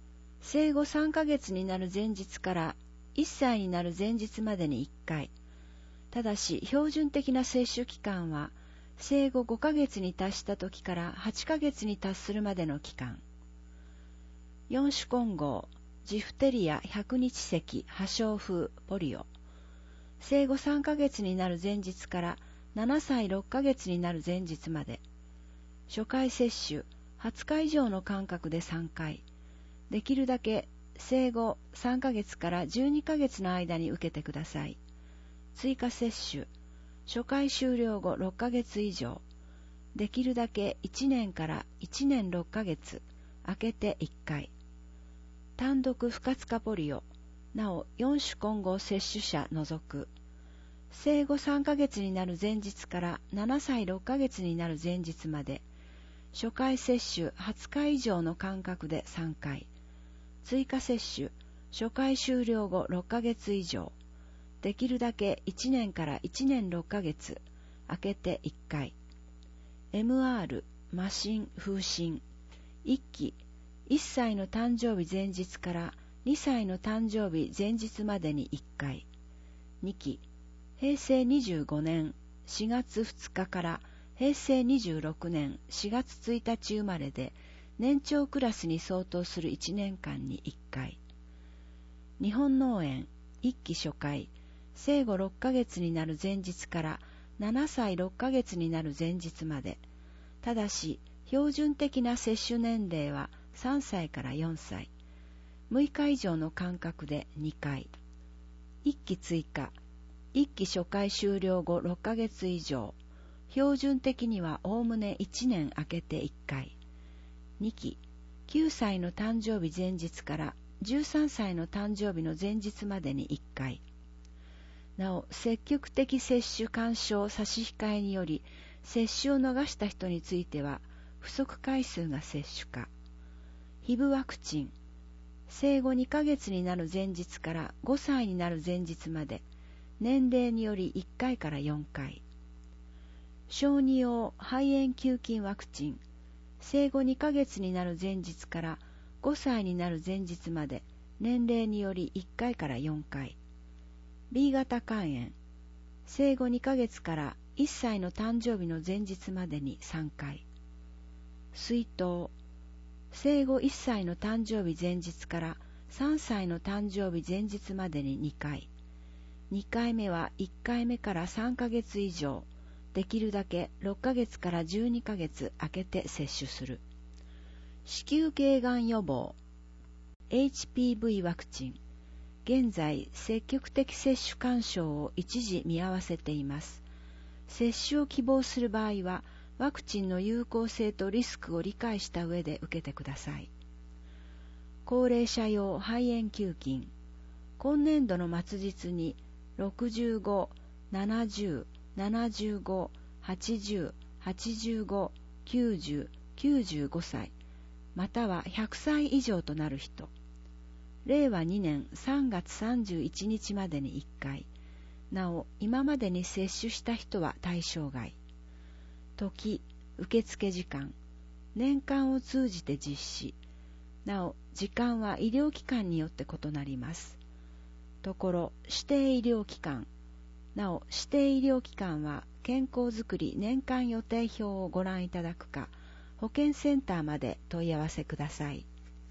生後さんかげつになる前日からいっさいになる前日までにいっかい。ただし標準的な接種期間は生後ごかげつに達した時からはちかげつに達するまでの期間。よん種混合、ジフテリア百日咳、破傷風、ポリオ。生後さんかげつになる前日からななさいろっかげつになる前日まで。初回接種、はつか以上の間隔でさんかい。できるだけ生後さんかげつからじゅうにかげつの間に受けてください。追加接種、初回終了後ろっかげつ以上。できるだけいちねんからいちねんろっかげつ、空けていっかい。単独不活化ポリオ、なおよん種混合接種者除く。生後さんかげつになる前日からななさいろっかげつになる前日まで。初回接種はつか以上の間隔でさんかい。追加接種、初回終了後ろっかげつ以上。できるだけいちねんからいちねんろっかげつ、空けていっかい。エムアール、麻疹、風疹。いっき、いっさいの誕生日前日からにさいの誕生日前日までにいっかい。にき、へいせいにじゅうごねんしがつふつかからへいせいにじゅうろくねんしがつついたち生まれで年長クラスに相当するいちねんかんにいっかい。日本脳炎いっき初回、生後ろっかげつになる前日からななさいろっかげつになる前日まで。ただし標準的な接種年齢はさんさいからよんさい。むいか以上の間隔でにかい。いっき追加、いっき初回終了後ろっかげつ以上。標準的にはおおむねいちねん空けていっかい。にき、きゅうさいの誕生日前日からじゅうさんさいの誕生日の前日までにいっかい。なお、積極的接種勧奨差し控えにより接種を逃した人については不足回数が接種化。ヒブワクチン、生後にかげつになる前日からごさいになる前日まで、年齢によりいっかいからよんかい。小児用肺炎球菌ワクチン、生後にかげつになる前日からごさいになる前日まで、年齢によりいっかいからよんかい。B 型肝炎、生後にかげつからいっさいの誕生日の前日までにさんかい。水痘、生後いっさいの誕生日前日からさんさいの誕生日前日までににかい。にかいめはいっかいめからさんかげつ以上、できるだけろっかげつからじゅうにかげつ空けて接種する。子宮頸がん予防 エイチピーブイ ワクチン、現在積極的接種勧奨を一時見合わせています。接種を希望する場合はワクチンの有効性とリスクを理解した上で受けてください。高齢者用肺炎球菌、今年度の末日にろくじゅうご、ななじゅう、ななじゅうご、はちじゅう、はちじゅうご、きゅうじゅう、きゅうじゅうごさい、またはひゃくさい以上となる人。れいわにねんさんがつさんじゅういちにちまでにいっかい。なお、今までに接種した人は対象外。時、受付時間、年間を通じて実施。なお、時間は医療機関によって異なります。ところ、指定医療機関。なお、指定医療機関は健康づくり年間予定表をご覧いただくか、保健センターまで問い合わせください。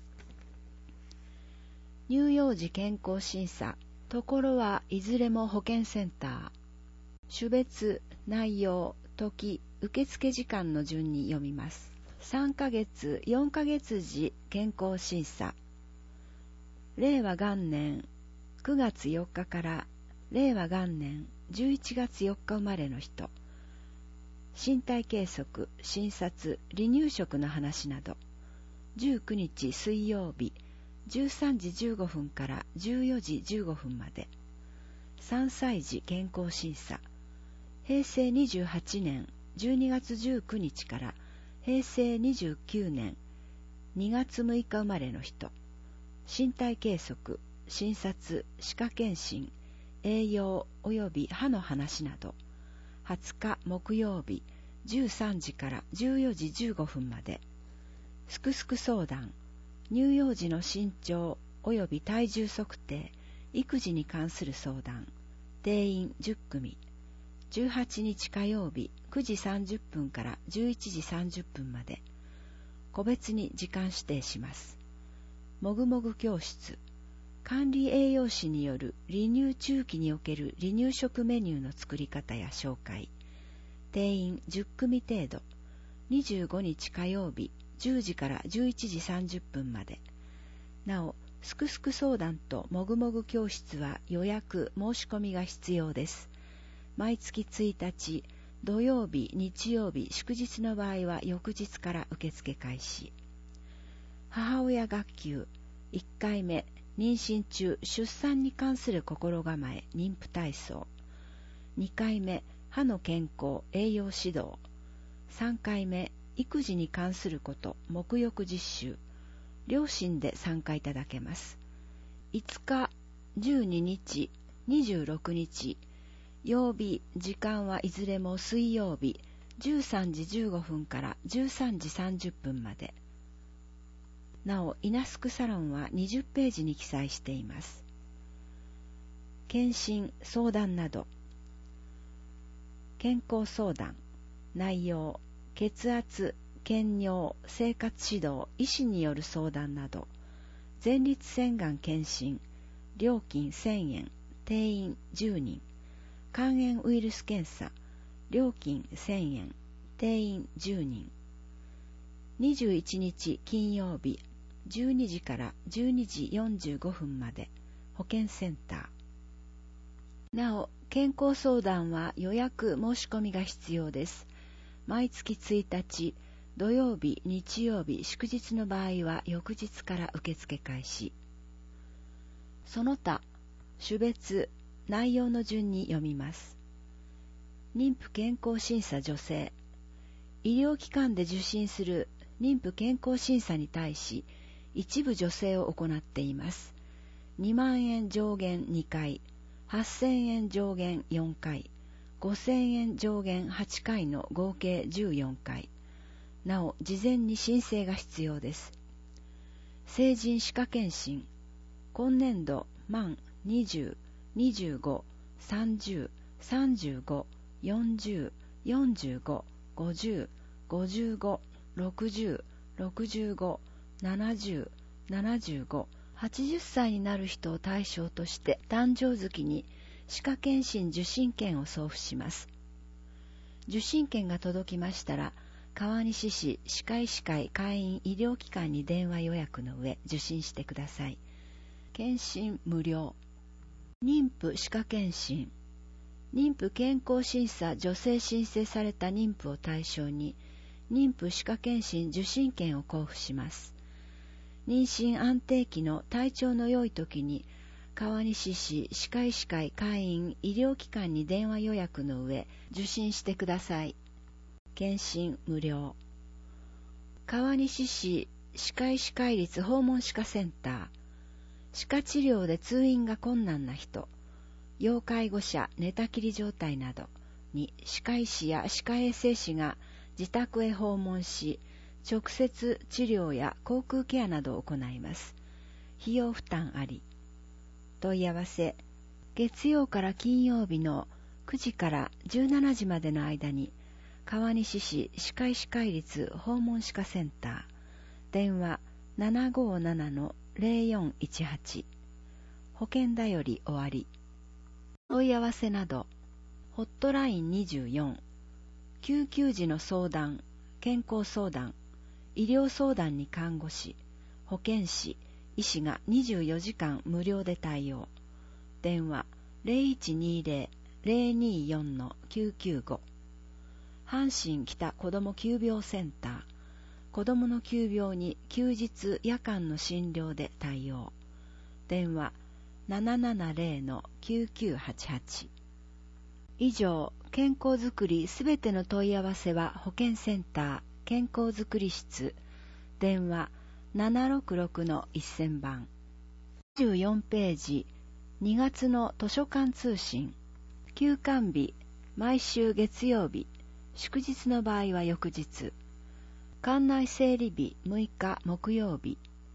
乳幼児健康審査、ところはいずれも保健センター。種別、内容、時、受付時間の順に読みます。さんかげつ、よんかげつ時健康審査。れいわ元年くがつよっかかられいわ元年じゅういちがつよっか生まれの人。身体計測、診察、離乳食の話など。じゅうくにち水曜日、じゅうさんじじゅうごふんからじゅうよじじゅうごふんまで。さんさい児健康審査。へいせいにじゅうはちねんじゅうにがつじゅうくにちからへいせいにじゅうきゅうねんにがつむいか生まれの人。身体計測、診察、歯科検診、栄養及び歯の話など。はつか木曜日じゅうさんじからじゅうよじじゅうごふんまで。すくすく相談、 乳幼児の身長及び体重測定、育児に関する相談、定員じゅっくみ、じゅうはちにち火曜日くじさんじゅっぷんからじゅういちじさんじゅっぷんまで、個別に時間指定します。もぐもぐ教室、管理栄養士による離乳中期における離乳食メニューの作り方や紹介、定員じゅっくみ程度、にじゅうごにち火曜日じゅうじからじゅういちじさんじゅっぷんまで。なお、すくすく相談ともぐもぐ教室は予約申し込みが必要です。毎月ついたち土曜日、日曜日、祝日の場合は翌日から受付開始。母親学級いっかいめ、妊娠中出産に関する心構え妊婦体操、にかいめ、歯の健康栄養指導、さんかいめ、育児に関すること沐浴実習、両親で参加いただけます。いつか、じゅうににち、にじゅうろくにち、曜日、時間はいずれも水曜日じゅうさんじじゅうごふんからじゅうさんじさんじゅっぷんまで。なお、イナスクサロンはにじゅっページに記載しています。検診、相談など。健康相談、内容、血圧、検尿、生活指導、医師による相談など。前立腺がん検診、料金せんえん、定員じゅうにん。肝炎ウイルス検査、料金せんえん、定員じゅうにん。にじゅういちにち金曜日、じゅうにじからじゅうにじよんじゅうごふんまで、保健センター。なお、健康相談は予約申し込みが必要です。毎月ついたち、土曜日、日曜日、祝日の場合は翌日から受付開始。その他、種別、内容の順に読みます。妊婦健康審査女性。医療機関で受診する妊婦健康審査に対し、一部助成を行っています。にまんえん上限にかい、はっせんえん上限よんかい、ごせんえん上限はちかいの合計じゅうよんかい。なお、事前に申請が必要です。成人歯科検診。今年度満にじゅう、にじゅうご、さんじゅう、さんじゅうご、よんじゅう、よんじゅうご、ごじゅう、ごじゅうご、ろくじゅう、ろくじゅうご、ななじゅう、ななじゅうご、はちじゅっさいになる人を対象として誕生月に歯科検診受診券を送付します。受診券が届きましたら、川西市歯科医師会会員医療機関に電話予約の上受診してください。検診無料。妊婦歯科検診。妊婦健康審査助成申請された妊婦を対象に妊婦歯科検診受診券を交付します。妊娠安定期の体調の良い時に川西市歯科医師会会員医療機関に電話予約の上受診してください。検診無料。川西市歯科医師会立訪問歯科センター。歯科治療で通院が困難な人、要介護者寝たきり状態などに歯科医師や歯科衛生士が自宅へ訪問し、直接治療や口腔ケアなどを行います。費用負担あり。問い合わせ、月曜から金曜日のくじからじゅうしちじまでの間に、川西市歯科医師会立訪問歯科センター、電話 ななごーななのゼロよんいちはち、保険だより終わり。問い合わせなど、ホットラインにじゅうよん、救急時の相談、健康相談、医療相談に看護師、保健師、医師がにじゅうよじかん無料で対応。電話 ゼロいちにゼロ ゼロによんのきゅうきゅうご。阪神北子ども急病センター、子どもの急病に休日夜間の診療で対応。電話 ななななゼロのきゅうきゅうはちはち。以上、健康づくりすべての問い合わせは保健センター健康づくり室、電話 ななろくろくのせんばん。にじゅうよんページ、にがつの図書館通信。休館日、毎週月曜日、祝日の場合は翌日。館内整理日むいか木曜日。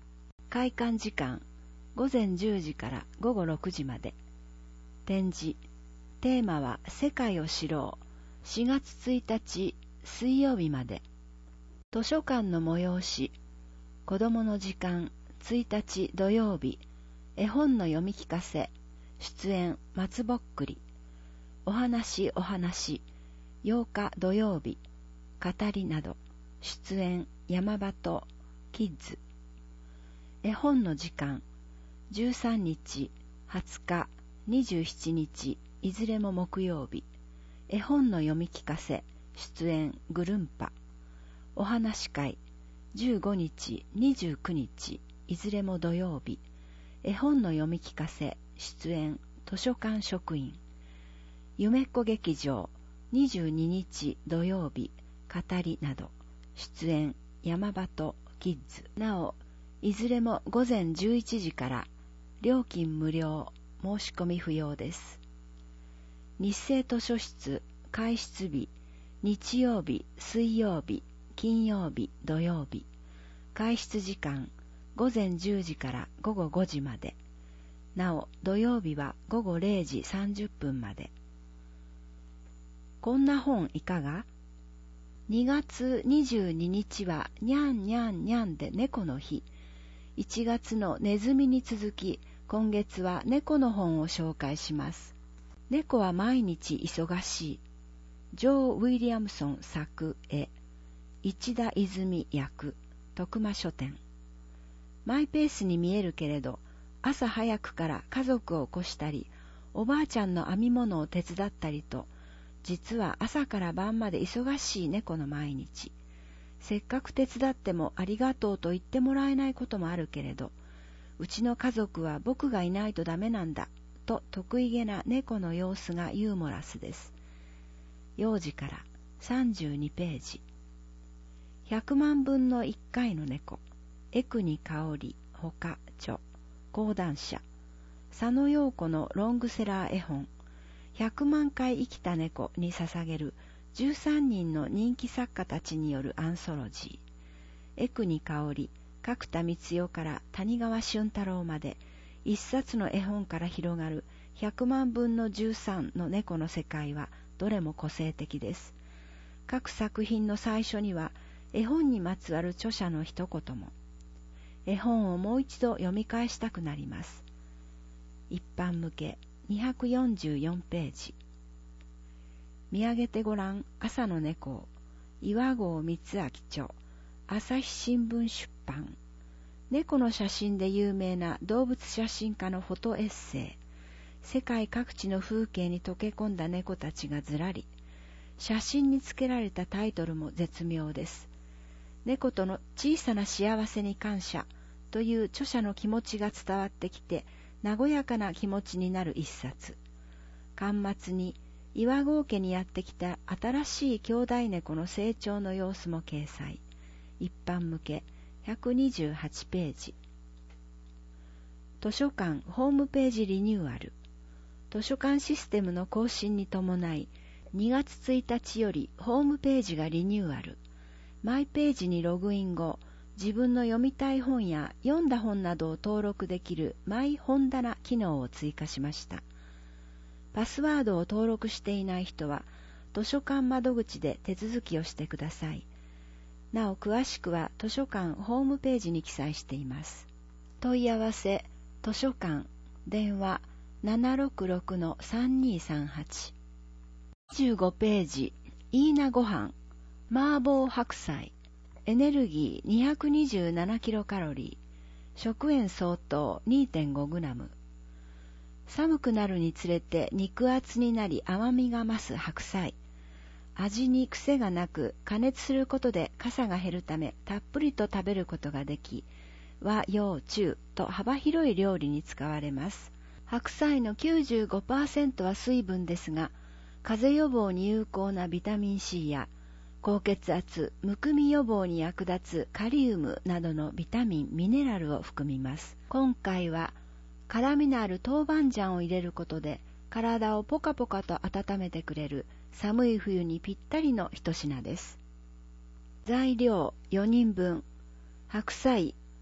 開館時間ごぜんじゅうじからごごろくじまで。展示テーマは世界を知ろう、しがつついたち水曜日まで。図書館の催し、子どもの時間ついたち土曜日、絵本の読み聞かせ、出演松ぼっくり、お話お話ようか土曜日、語りなど、出演山鳩キッズ。絵本の時間じゅうさんにち、はつか、にじゅうしちにちいずれも木曜日、絵本の読み聞かせ、出演ぐるんぱ。お話会じゅうごにち、にじゅうくにちいずれも土曜日、絵本の読み聞かせ、出演図書館職員。夢っこ劇場にじゅうににち土曜日、語りなど、出演山鳩キッズ。なおいずれもごぜんじゅういちじから料金無料、申し込み不要です。日生図書室開室日、日曜日、水曜日、金曜日、土曜日。開室時間ごぜんじゅうじからごごごじまで。なお土曜日はごごれいじさんじゅっぷんまで。こんな本いかが？にがつにじゅうににちはにゃんにゃんにゃんで猫の日。いちがつのネズミに続き、今月は猫の本を紹介します。猫は毎日忙しい。ジョー・ウィリアムソン作絵、市田泉役、徳間書店。マイペースに見えるけれど、朝早くから家族を起こしたり、おばあちゃんの編み物を手伝ったりと、実は朝から晩まで忙しい猫の毎日。せっかく手伝ってもありがとうと言ってもらえないこともあるけれど、うちの家族は僕がいないとダメなんだと得意げな猫の様子がユーモラスです。幼児からさんじゅうにページ。ひゃくまんぶんのいっかいの猫、江国香織ほか著講談社、佐野陽子のロングセラー絵本、ひゃくまんかい生きた猫に捧げるじゅうさんにんの人気作家たちによるアンソロジー。江国香織、角田光代から谷川俊太郎まで、一冊の絵本から広がるひゃくまんぶんのじゅうさんの猫の世界はどれも個性的です。各作品の最初には絵本にまつわる著者の一言も。絵本をもう一度読み返したくなります。一般向けにひゃくよんじゅうよんページ。見上げてごらん朝の猫を、岩合光明著、朝日新聞出版。猫の写真で有名な動物写真家のフォトエッセイ。世界各地の風景に溶け込んだ猫たちがずらり。写真につけられたタイトルも絶妙です。猫との小さな幸せに感謝という著者の気持ちが伝わってきて、和やかな気持ちになる一冊。巻末に岩合家にやってきた新しい兄弟猫の成長の様子も掲載。一般向けひゃくにじゅうはちページ。図書館ホームページリニューアル。図書館システムの更新に伴い、にがつついたちよりホームページがリニューアル。マイページにログイン後、自分の読みたい本や読んだ本などを登録できるマイ本棚機能を追加しました。パスワードを登録していない人は図書館窓口で手続きをしてください。なお詳しくは図書館ホームページに記載しています。問い合わせ図書館電話 ななろくろくのさんにーさんはち。にじゅうごページ。いいなごはん麻婆白菜。エネルギー にひゃくにじゅうななキロカロリー。食塩相当 にてんごグラム。寒くなるにつれて肉厚になり甘みが増す白菜。味に癖がなく加熱することでかさが減るためたっぷりと食べることができ、和洋中と幅広い料理に使われます。白菜の きゅうじゅうごパーセント は水分ですが、風邪予防に有効なビタミン C や高血圧、むくみ予防に役立つカリウムなどのビタミン、ミネラルを含みます。今回は辛みのある豆板醤を入れることで体をポカポカと温めてくれる寒い冬にぴったりの一品です。材料よにんぶん。白菜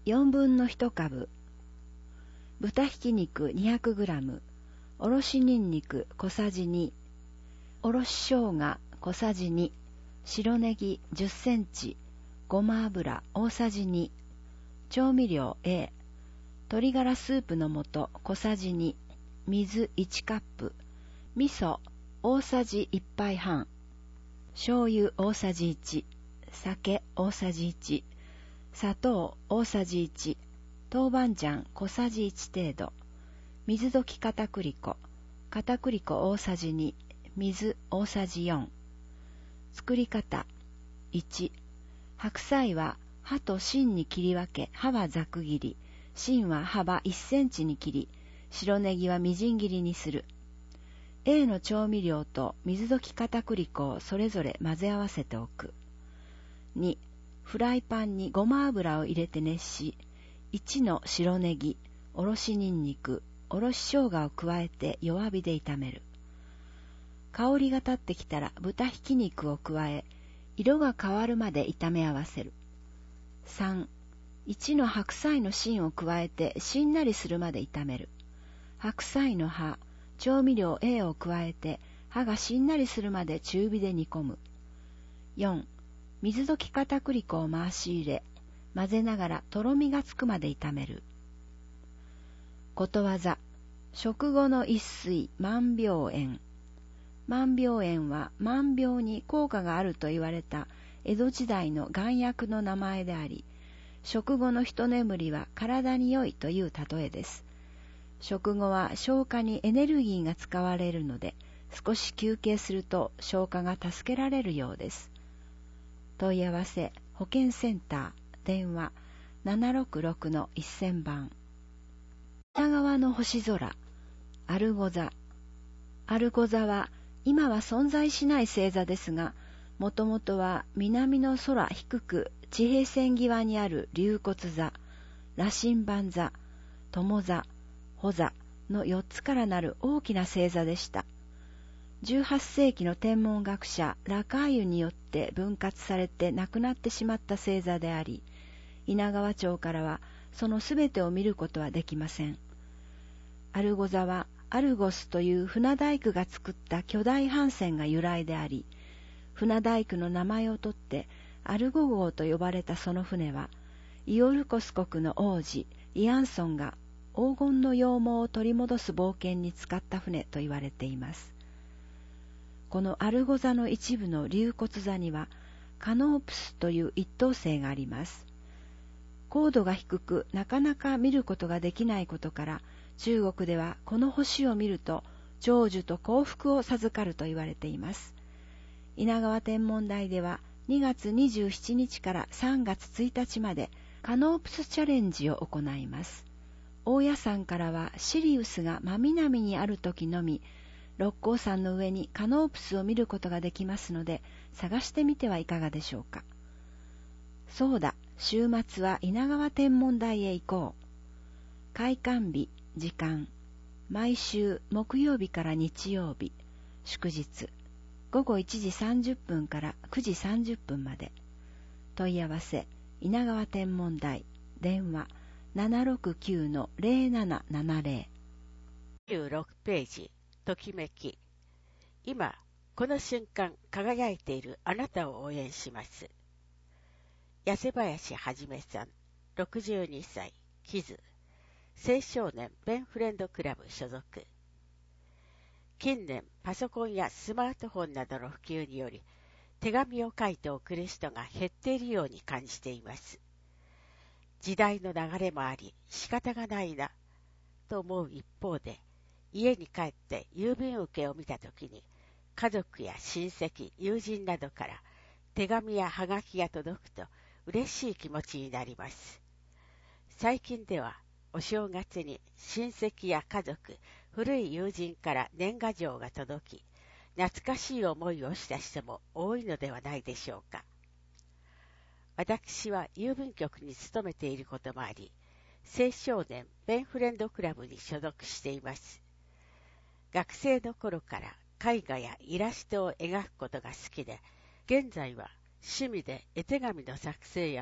よんぶんのいちかぶ、豚ひき肉 にひゃくグラム、おろしにんにく小さじに、おろし生姜小さじに、白ネギじゅっセンチ、ごま油大さじに、調味料 A、鶏ガラスープの素小さじに、水いちカップ、味噌大さじいっぱいはん、醤油大さじいち、酒大さじいち、砂糖大さじいち、豆板醤小さじいち程度、水溶き片栗粉、片栗粉大さじに、水大さじよん。作り方いち、白菜は葉と芯に切り分け、葉はざく切り、芯は幅いっセンチに切り、白ネギはみじん切りにする。A の調味料と水溶き片栗粉をそれぞれ混ぜ合わせておく。に、フライパンにごま油を入れて熱し、いちの白ネギ、おろしにんにく、おろし生姜を加えて弱火で炒める。香りが立ってきたら豚ひき肉を加え、色が変わるまで炒め合わせる。さん、いちの白菜の芯を加えてしんなりするまで炒める。白菜の葉、調味料 A を加えて葉がしんなりするまで中火で煮込む。よん、水溶き片栗粉を回し入れ、混ぜながらとろみがつくまで炒める。ことわざ、食後の一睡万病園。万病園は万病に効果があると言われた江戸時代の丸薬の名前であり、食後の一眠りは体に良いという例えです。食後は消化にエネルギーが使われるので、少し休憩すると消化が助けられるようです。問い合わせ、保健センター、電話 ななろくろくのせんばん。北側の星空、アルゴ座。アルゴ座は今は存在しない星座ですが、もともとは南の空低く地平線際にある龍骨座、羅針盤座、友座、穂座のよっつからなる大きな星座でした。じゅうはっせいきの天文学者ラカーユによって分割されて亡くなってしまった星座であり、稲川町からはそのすべてを見ることはできません。アルゴ座はアルゴスという船大工が作った巨大帆船が由来であり、船大工の名前を取ってアルゴ号と呼ばれたその船は、イオルコス国の王子イアンソンが黄金の羊毛を取り戻す冒険に使った船と言われています。このアルゴ座の一部の龍骨座にはカノープスという一等星があります。高度が低くなかなか見ることができないことから、中国ではこの星を見ると長寿と幸福を授かると言われています。稲川天文台ではにがつにじゅうしちにちからさんがつついたちまでカノープスチャレンジを行います。大谷山からはシリウスが真南にある時のみ、六甲山の上にカノープスを見ることができますので、探してみてはいかがでしょうか。そうだ、週末は稲川天文台へ行こう。開館日、時間、毎週木曜日から日曜日、祝日、ごごいちじさんじゅっぷんからくじさんじゅっぷんまで。問い合わせ、稲川天文台、電話 ななろくきゅうのぜろななななぜろ。 にじゅうろくページ、ときめき。今、この瞬間輝いているあなたを応援します。八瀬林はじめさん、ろくじゅうにさい、キズ。青少年ペンフレンドクラブ所属。近年パソコンやスマートフォンなどの普及により、手紙を書いて送る人が減っているように感じています。時代の流れもあり仕方がないなと思う一方で、家に帰って郵便受けを見たときに、家族や親戚、友人などから手紙やはがきが届くと嬉しい気持ちになります。最近ではお正月に親戚や家族、古い友人から年賀状が届き、懐かしい思いをした人も多いのではないでしょうか。私は郵便局に勤めていることもあり、青少年ペンフレンドクラブに所属しています。学生の頃から絵画やイラストを描くことが好きで、現在は趣味で絵手紙の作成や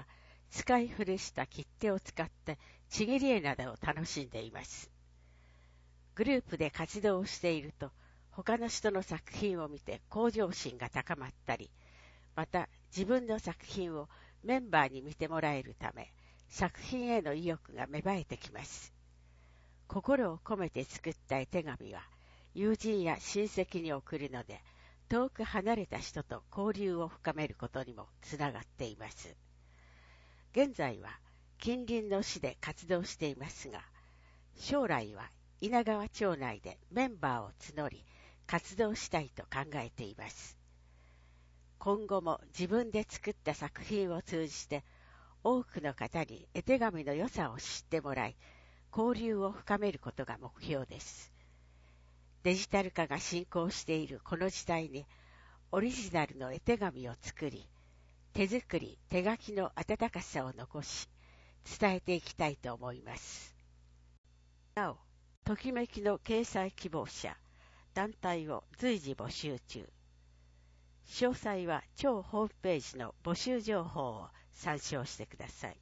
使い古した切手を使ってちぎり絵などを楽しんでいます。グループで活動をしていると、他の人の作品を見て向上心が高まったり、また自分の作品をメンバーに見てもらえるため、作品への意欲が芽生えてきます。心を込めて作った絵手紙は、友人や親戚に送るので、遠く離れた人と交流を深めることにもつながっています。現在は近隣の市で活動していますが、将来は稲川町内でメンバーを募り、活動したいと考えています。今後も自分で作った作品を通じて、多くの方に絵手紙の良さを知ってもらい、交流を深めることが目標です。デジタル化が進行しているこの時代に、オリジナルの絵手紙を作り、手作り、手書きの温かさを残し、伝えていきたいと思います。なお、ときめきの掲載希望者、団体を随時募集中。詳細は超ホームページの募集情報を参照してください。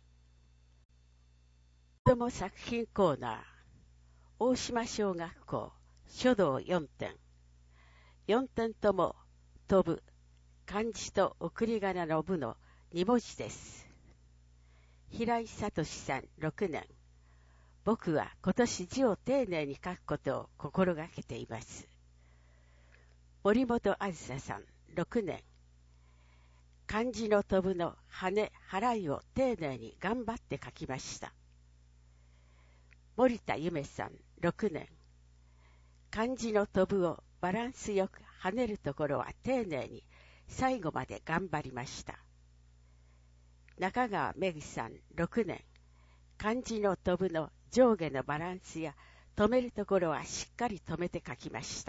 子ども作品コーナー、大島小学校、書道よんてん。よんてんとも飛ぶ、漢字と送り仮名の部のに文字です。平井聡さんろくねん。僕は今年字を丁寧に書くことを心がけています。森本あずささんろくねん。漢字の飛ぶの羽、払いを丁寧に頑張って書きました。森田ゆめさんろくねん。漢字の飛ぶをバランスよく跳ねるところは丁寧に最後まで頑張りました。中川めぐさんろくねん。漢字の飛ぶの上下のバランスや止めるところはしっかり止めて書きました。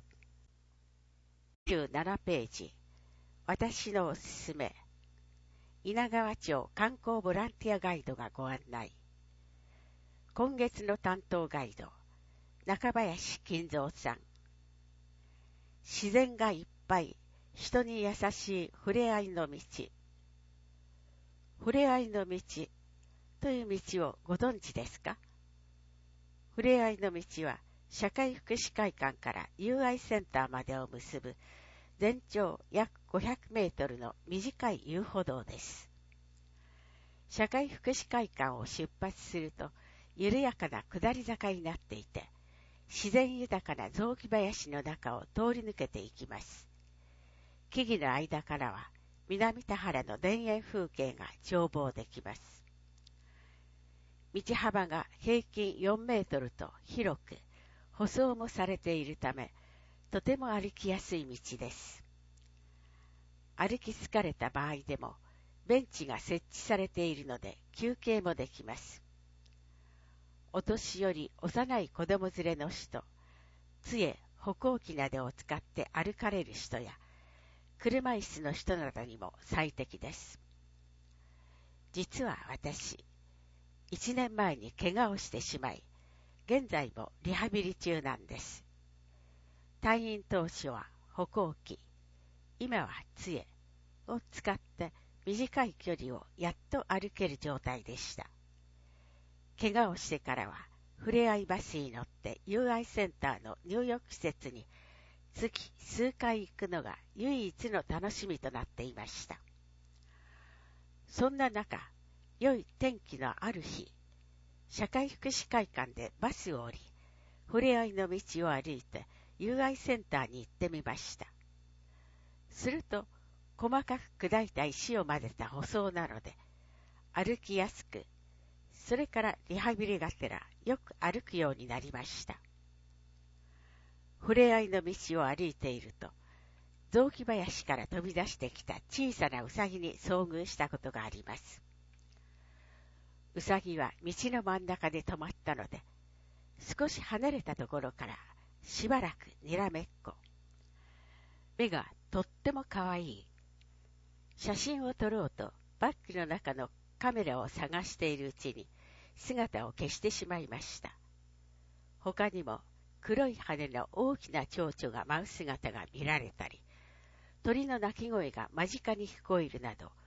じゅうななページ。私のおすすめ。稲川町観光ボランティアガイドがご案内。今月の担当ガイド、中林金蔵さん。自然がいっぱい、人に優しいふれあいの道。ふれあいの道という道をご存知ですか？ふれあいの道は社会福祉会館から友愛センターまでを結ぶ全長約ごひゃくメートルの短い遊歩道です。社会福祉会館を出発すると緩やかな下り坂になっていて、自然豊かな雑木林の中を通り抜けていきます。木々の間からは南田原の田園風景が眺望できます。道幅が平均よんメートルと広く、舗装もされているため、とても歩きやすい道です。歩き疲れた場合でも、ベンチが設置されているので休憩もできます。お年寄り幼い子供連れの人、杖、歩行器などを使って歩かれる人や、車椅子の人などにも最適です。実は私、一年前に怪我をしてしまい、現在もリハビリ中なんです。退院当初は歩行器、今は杖を使って短い距離をやっと歩ける状態でした。怪我をしてからは、ふれあいバスに乗って友愛センターの入浴施設に月数回行くのが唯一の楽しみとなっていました。そんな中、良い天気のある日、社会福祉会館でバスを降り、ふれあいの道を歩いて友愛センターに行ってみました。すると、細かく砕いた石を混ぜた舗装なので、歩きやすく、それからリハビリがてらよく歩くようになりました。ふれあいの道を歩いていると、雑木林から飛び出してきた小さなウサギに遭遇したことがあります。ウサギは道の真ん中で止まったので、少し離れたところからしばらくにらめっこ。目がとってもかわいい。写真を撮ろうとバッグの中のカメラを探しているうちに姿を消してしまいました。他にも黒い羽の大きな蝶々が舞う姿が見られたり、鳥の鳴き声が間近に聞こえるなど、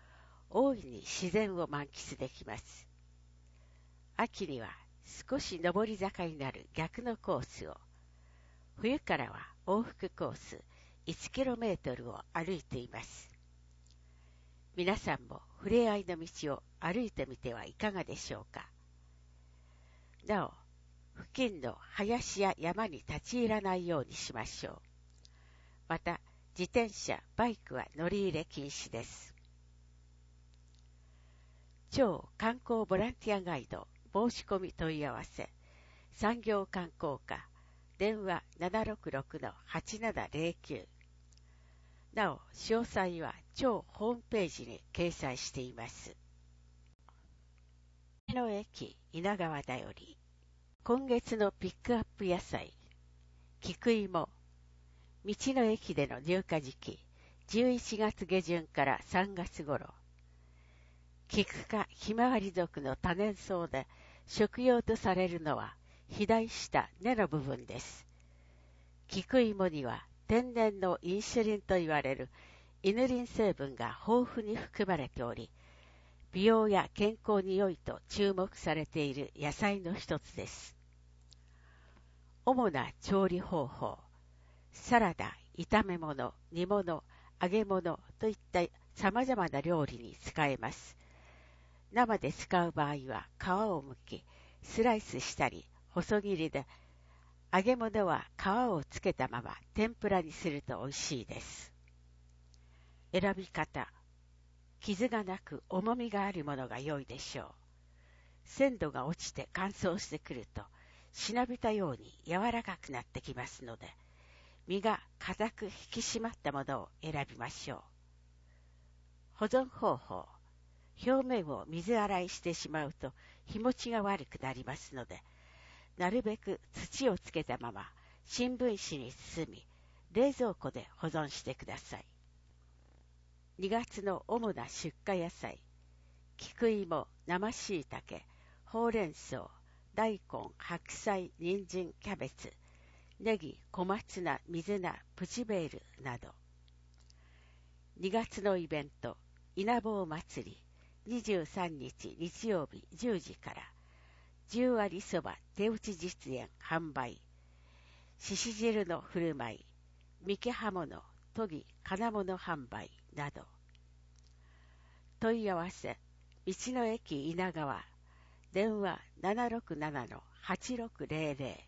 大いに自然を満喫できます。秋には少し上り坂になる逆のコースを、冬からは往復コースいちキロメートルを歩いています。皆さんもふれあいの道を歩いてみてはいかがでしょうか。なお、付近の林や山に立ち入らないようにしましょう。また、自転車、バイクは乗り入れ禁止です。超観光ボランティアガイド申し込み問い合わせ、産業観光課、電話 ななろくろくのはちななゼロきゅう。なお、詳細は超ホームページに掲載しています。道の駅稲川だより、今月のピックアップ野菜、菊芋、道の駅での入荷時期、じゅういちがつ下旬からさんがつ頃。菊科ひまわり属の多年草で食用とされるのは肥大した根の部分です。菊芋には天然のインシュリンと言われるイヌリン成分が豊富に含まれており、美容や健康に良いと注目されている野菜の一つです。主な調理方法、サラダ、炒め物、煮物、揚げ物といった様々な料理に使えます。生で使う場合は皮を剥き、スライスしたり細切りで、揚げ物は皮をつけたまま天ぷらにすると美味しいです。選び方、傷がなく重みがあるものが良いでしょう。鮮度が落ちて乾燥してくると、しなびたように柔らかくなってきますので、身が固く引き締まったものを選びましょう。保存方法、表面を水洗いしてしまうと日持ちが悪くなりますので、なるべく土をつけたまま新聞紙に包み、冷蔵庫で保存してください。にがつの主な出荷野菜、菊芋、生椎茸、ほうれん草、大根、白菜、人参、キャベツ、ネギ、小松菜、水菜、プチベールなど。にがつのイベント、稲坊祭り、にじゅうさんにち日曜日じゅうじから、十割そば手打ち実演販売、しし汁の振る舞い、三毛刃物、研ぎ、金物販売など。問い合わせ、道の駅稲川、電話 ななろくななのはちろくゼロゼ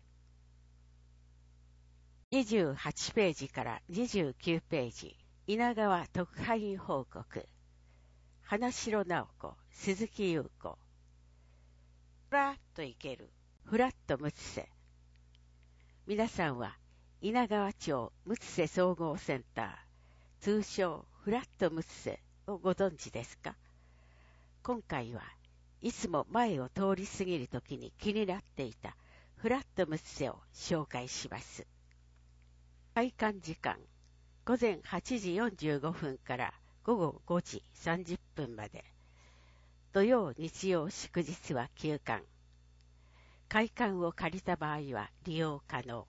ロ。にじゅうはちページからにじゅうきゅうページ、稲川特派員報告。花城直子、鈴木優子。ふらっと行ける、ふらっとむつせ。皆さんは、稲川町むつせ総合センター、通称ふらっとむつせをご存知ですか？今回はいつも前を通り過ぎるときに気になっていたふらっとむつせを紹介します。開館時間、ごぜんはちじよんじゅうごふんからごごごじさんじゅっぷんまで。土曜、日曜、祝日は休館。会館を借りた場合は利用可能。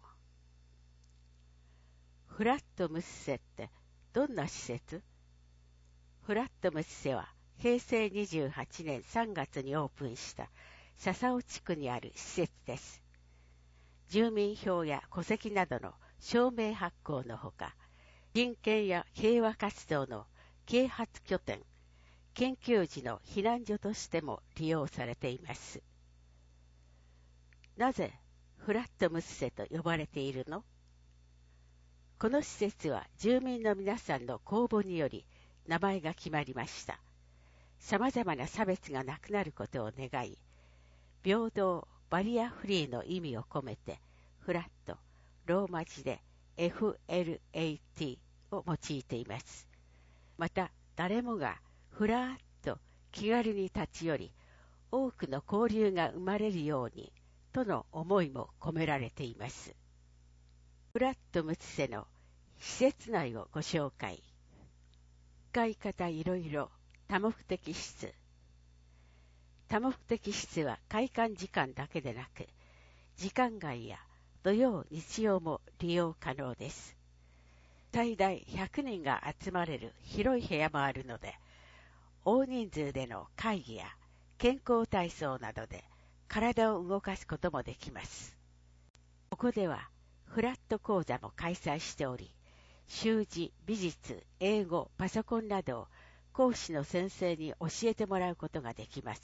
フラットムッセってどんな施設？フラットムッセはへいせいにじゅうはちねんさんがつにオープンした笹尾地区にある施設です。住民票や戸籍などの証明発行のほか、人権や平和活動の啓発拠点、緊急時の避難所としても利用されています。なぜフラットムッセと呼ばれているの？この施設は住民の皆さんの公募により名前が決まりました。様々な差別がなくなることを願い、平等、バリアフリーの意味を込めて、フラット、ローマ字で エフエルエーティー を用いています。また、誰もがふらっと気軽に立ち寄り、多くの交流が生まれるように、との思いも込められています。フラットムツセの施設内をご紹介。使い方いろいろ、多目的室。多目的室は開館時間だけでなく、時間外や土曜、日曜も利用可能です。最大ひゃくにんが集まれる広い部屋もあるので、 大人数での会議や健康体操などで体を動かすこともできます。ここではフラット講座も開催しており、習字、美術、英語、パソコンなどを講師の先生に教えてもらうことができます。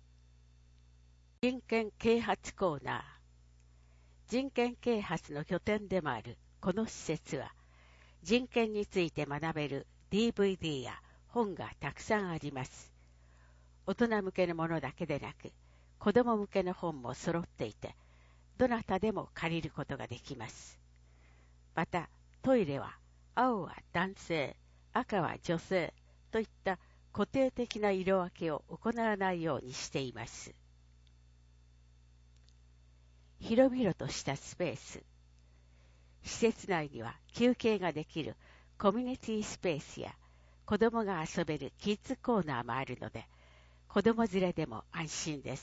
人権啓発コーナー。人権啓発の拠点でもあるこの施設は、人権について学べる ディーブイディー や本がたくさんあります。大人向けのものだけでなく、子供向けの本も揃っていて、どなたでも借りることができます。また、トイレは青は男性、赤は女性といった固定的な色分けを行わないようにしています。広々としたスペース。施設内には休憩ができるコミュニティスペースや子供が遊べるキッズコーナーもあるので、子供連れでも安心です。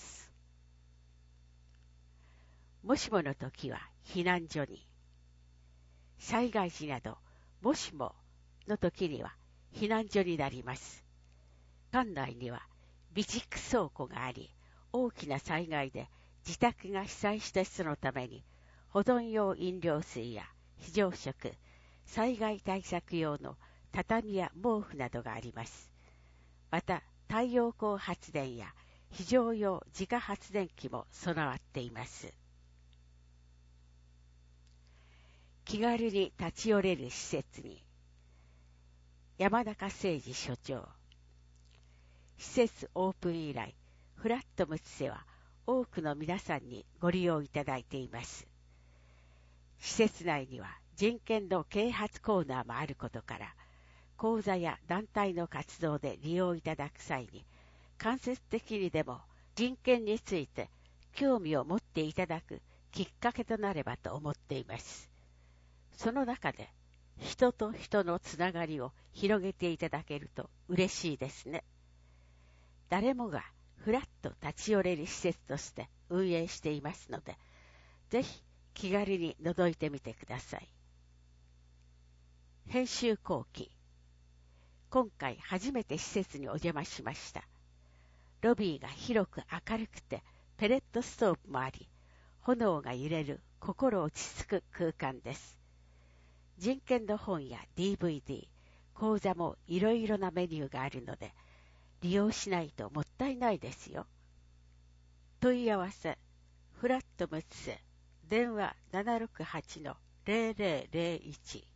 もしもの時は避難所に。災害時など、もしもの時には避難所になります。館内には備蓄倉庫があり、大きな災害で自宅が被災した人のために保存用飲料水や非常食、災害対策用の畳や毛布などがあります。また、太陽光発電や非常用自家発電機も備わっています。気軽に立ち寄れる施設に。山中誠二所長。施設オープン以来、フラットムツセは多くの皆さんにご利用いただいています。施設内には人権の啓発コーナーもあることから、講座や団体の活動で利用いただく際に、間接的にでも人権について興味を持っていただくきっかけとなればと思っています。その中で、人と人のつながりを広げていただけると嬉しいですね。誰もがふらっと立ち寄れる施設として運営していますので、ぜひ気軽に覗いてみてください。編集後期。今回初めて施設にお邪魔しました。ロビーが広く明るくて、ペレットストーブもあり、炎が揺れる心落ち着く空間です。人権の本や ディーブイディー、講座もいろいろなメニューがあるので、利用しないともったいないですよ。問い合わせ、フラットムツセ、電話 ななろくはちのゼロゼロゼロいち。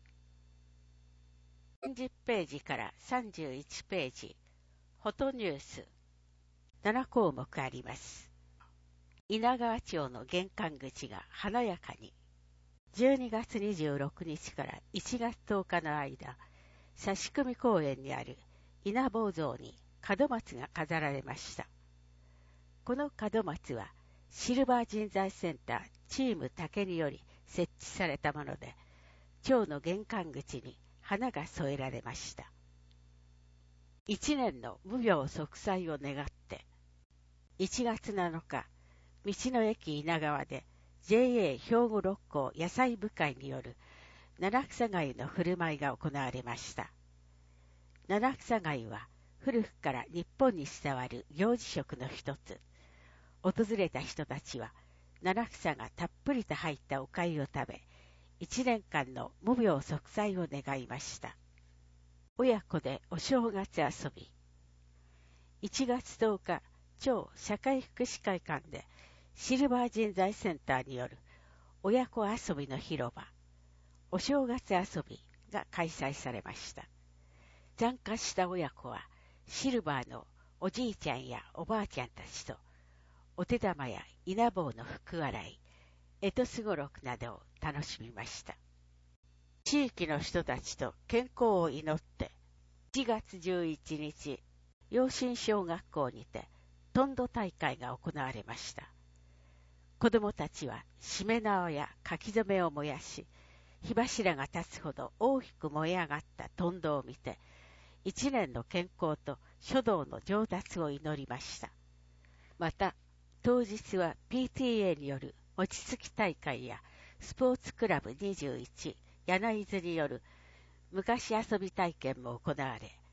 さんじゅっページからさんじゅういちページ、フォトニュース、なな項目あります。稲川町の玄関口が華やかに。じゅうにがつにじゅうろくにちからいちがつとおかの間、差し組公園にある稲坊像に門松が飾られました。この門松はシルバー人材センターチーム竹により設置されたもので、町の玄関口に花が添えられました。一年の無病息災を願って、いちがつなのか、道の駅稲川で ジェーエー 兵庫六甲野菜部会による七草がゆの振る舞いが行われました。七草がゆは古くから日本に伝わる行事食の一つ。訪れた人たちは七草がたっぷりと入ったお粥を食べ、一年間の無病息災を願いました。親子でお正月遊び。いちがつとおか、町社会福祉会館でシルバー人材センターによる親子遊びの広場、お正月遊びが開催されました。参加した親子はシルバーのおじいちゃんやおばあちゃんたちとお手玉や稲坊の福洗い、えとすごろくなどを楽しみました。地域の人たちと健康を祈っていちがつじゅういちにち、陽新小学校にてトンド大会が行われました。子供たちはしめ縄や書き初めを燃やし、火柱が立つほど大きく燃え上がったトンドを見て、一年の健康と書道の上達を祈りました。また、当日は ピーティーエー による餅つき大会やスポーツクラブにじゅういち、柳津による昔遊び体験も行われ、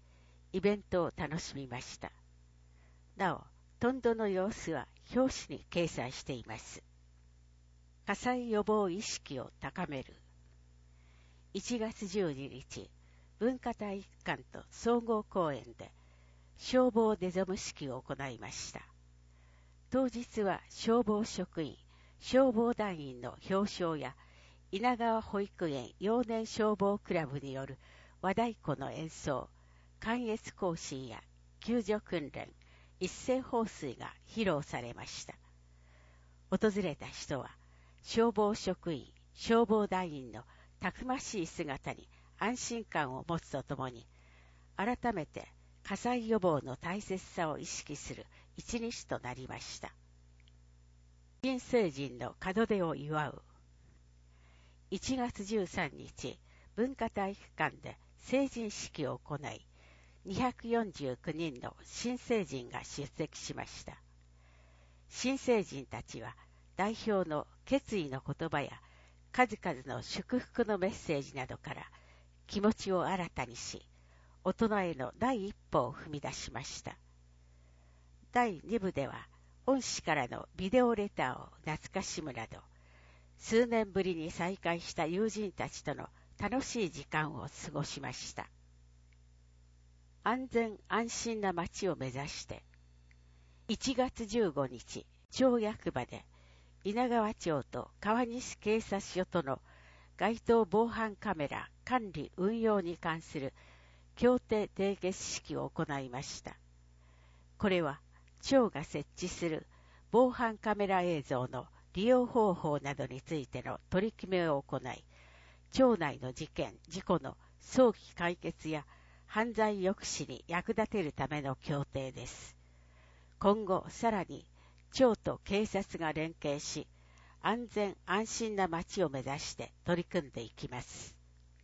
イベントを楽しみました。なお、トンドの様子は表紙に掲載しています。火災予防意識を高める。いちがつじゅうににち、文化体育館と総合公園で消防出初式を行いました。当日は消防職員、消防団員の表彰や稲川保育園幼年消防クラブによる和太鼓の演奏、観閲行進や救助訓練、一斉放水が披露されました。訪れた人は消防職員、消防団員のたくましい姿に安心感を持つとともに、改めて火災予防の大切さを意識する一日となりました。新成人の門出を祝う。いちがつじゅうさんにち、文化体育館で成人式を行い、にひゃくよんじゅうきゅうにんの新成人が出席しました。新成人たちは代表の決意の言葉や数々の祝福のメッセージなどから気持ちを新たにし、大人への第一歩を踏み出しました。だいにぶでは、恩師からのビデオレターを懐かしむなど、数年ぶりに再会した友人たちとの楽しい時間を過ごしました。安全安心な街を目指して、いちがつじゅうごにち、町役場で、稲川町と川西警察署との街頭防犯カメラ管理運用に関する協定締結式を行いました。これは、町が設置する防犯カメラ映像の利用方法などについての取り決めを行い、町内の事件・事故の早期解決や犯罪抑止に役立てるための協定です。今後さらに町と警察が連携し、安全安心な街を目指して取り組んでいきます。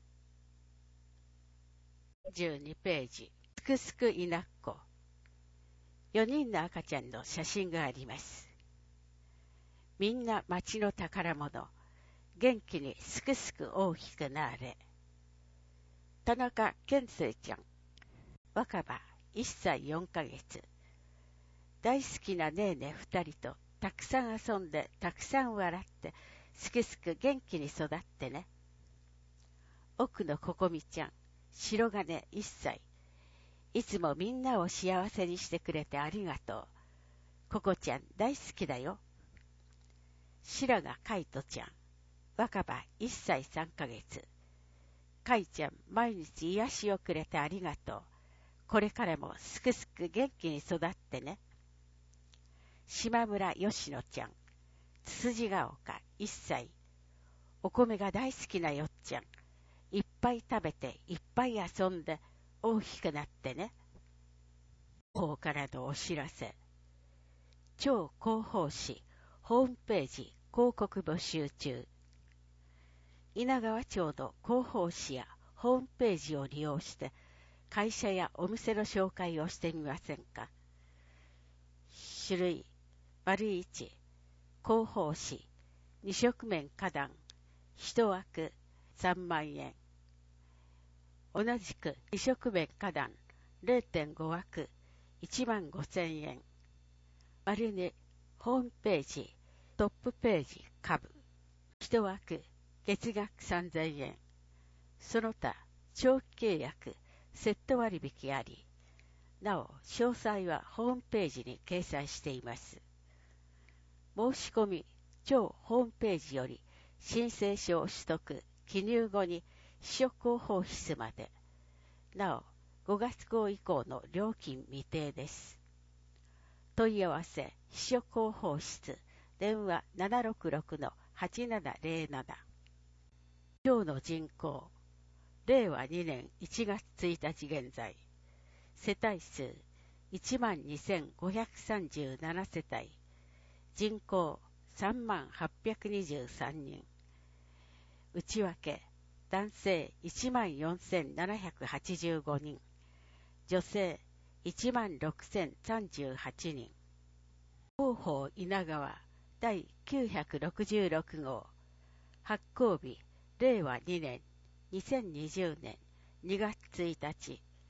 じゅうにページ、すくすくいなっこ。よにんの赤ちゃんの写真があります。みんな町の宝物、元気にすくすく大きくなれ。田中健生ちゃん、若葉いっさいよんかげつ。大好きなねえね二人とたくさん遊んでたくさん笑ってすくすく元気に育ってね。奥のここみちゃん、白金いっさい。いつもみんなを幸せにしてくれてありがとう。ここちゃん大好きだよ。白がかいとちゃん、若葉いっさいさんかげつ。かいちゃん毎日癒しをくれてありがとう。これからもすくすく元気に育ってね。島村よしのちゃん、つつじが丘いっさい。お米が大好きなよっちゃん。いっぱい食べていっぱい遊んで大きくなってね。広報からのお知らせ。町広報誌ホームページ広告募集中。稲川町の広報誌やホームページを利用して会社やお店の紹介をしてみませんか。種類、丸一、広報誌、二色面花壇、一枠さんまんえん。同じく二色面花壇 れいてんご 枠いちまんごせんえん。丸に、ホームページ、トップページ株。一枠月額さんぜんえん。その他、長期契約、セット割引あり。なお、詳細はホームページに掲載しています。申し込み、町ホームページより申請書を取得、記入後に秘書広報室まで。なお、ごがつ号以降の料金未定です。問い合わせ、秘書広報室、電話 ななろくろくのはちななぜろなな。町の人口、れいわにねんいちがつついたち現在、世帯数 いちまんにせんごひゃくさんじゅうなな 世帯、人口さんまんはっぴゃくにじゅうさんにん。内訳、男性いちまんよんせんななひゃくはちじゅうごにん、女性いちまんろくせんさんじゅうはちにん。広報稲川だいきゅうひゃくろくじゅうろくごう、発行日れいわにねんにせんにじゅうねんにがつついたち、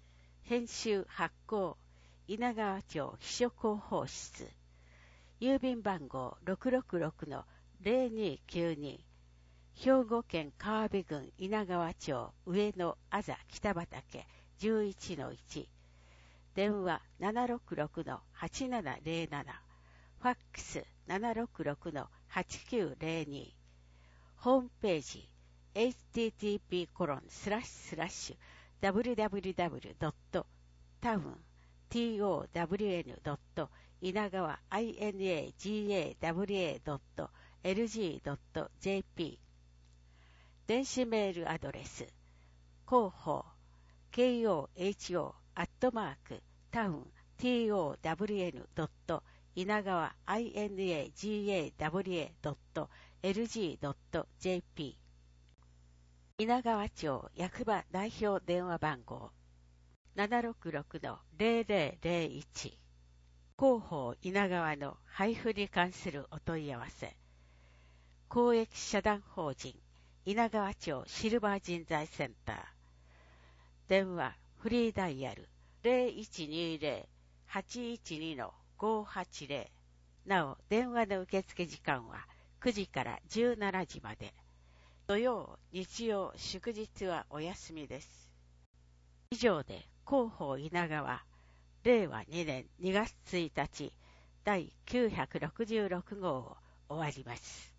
編集発行稲川町秘書広報室、郵便番号 ろくろくろくのゼロにきゅうに、兵庫県川辺郡稲川町上野あざ北畠 じゅういちのいち、電話 ななろくろくのはちななゼロなな、ファックス ななろくろくのはちきゅうゼロに、ホームページ エイチティーティーピーコロンスラッシュスラッシュダブリューダブリューダブリュードットタウン トウエヌ ドット稲川 イナガワ ドット エルジー ドット ジェーピー、 電子メールアドレス広報 ケーオーエイチオー アットマークタウン トウエヌ ドット稲川 イナガワ ドット エルジー ドット ジェーピー、 稲川町役場代表電話番号 ななろくろくのゼロゼロゼロいち、 広報稲川の配布に関するお問い合わせ、公益社団法人稲川町シルバー人材センター、電話フリーダイヤル ゼロいちにゼロ はちいちにのごはちゼロ、 なお電話の受付時間はくじからじゅうしちじまで、土曜、日曜、祝日はお休みです。以上で広報稲川れいわにねんにがつついたちだいきゅうひゃくろくじゅうろくごうを終わります。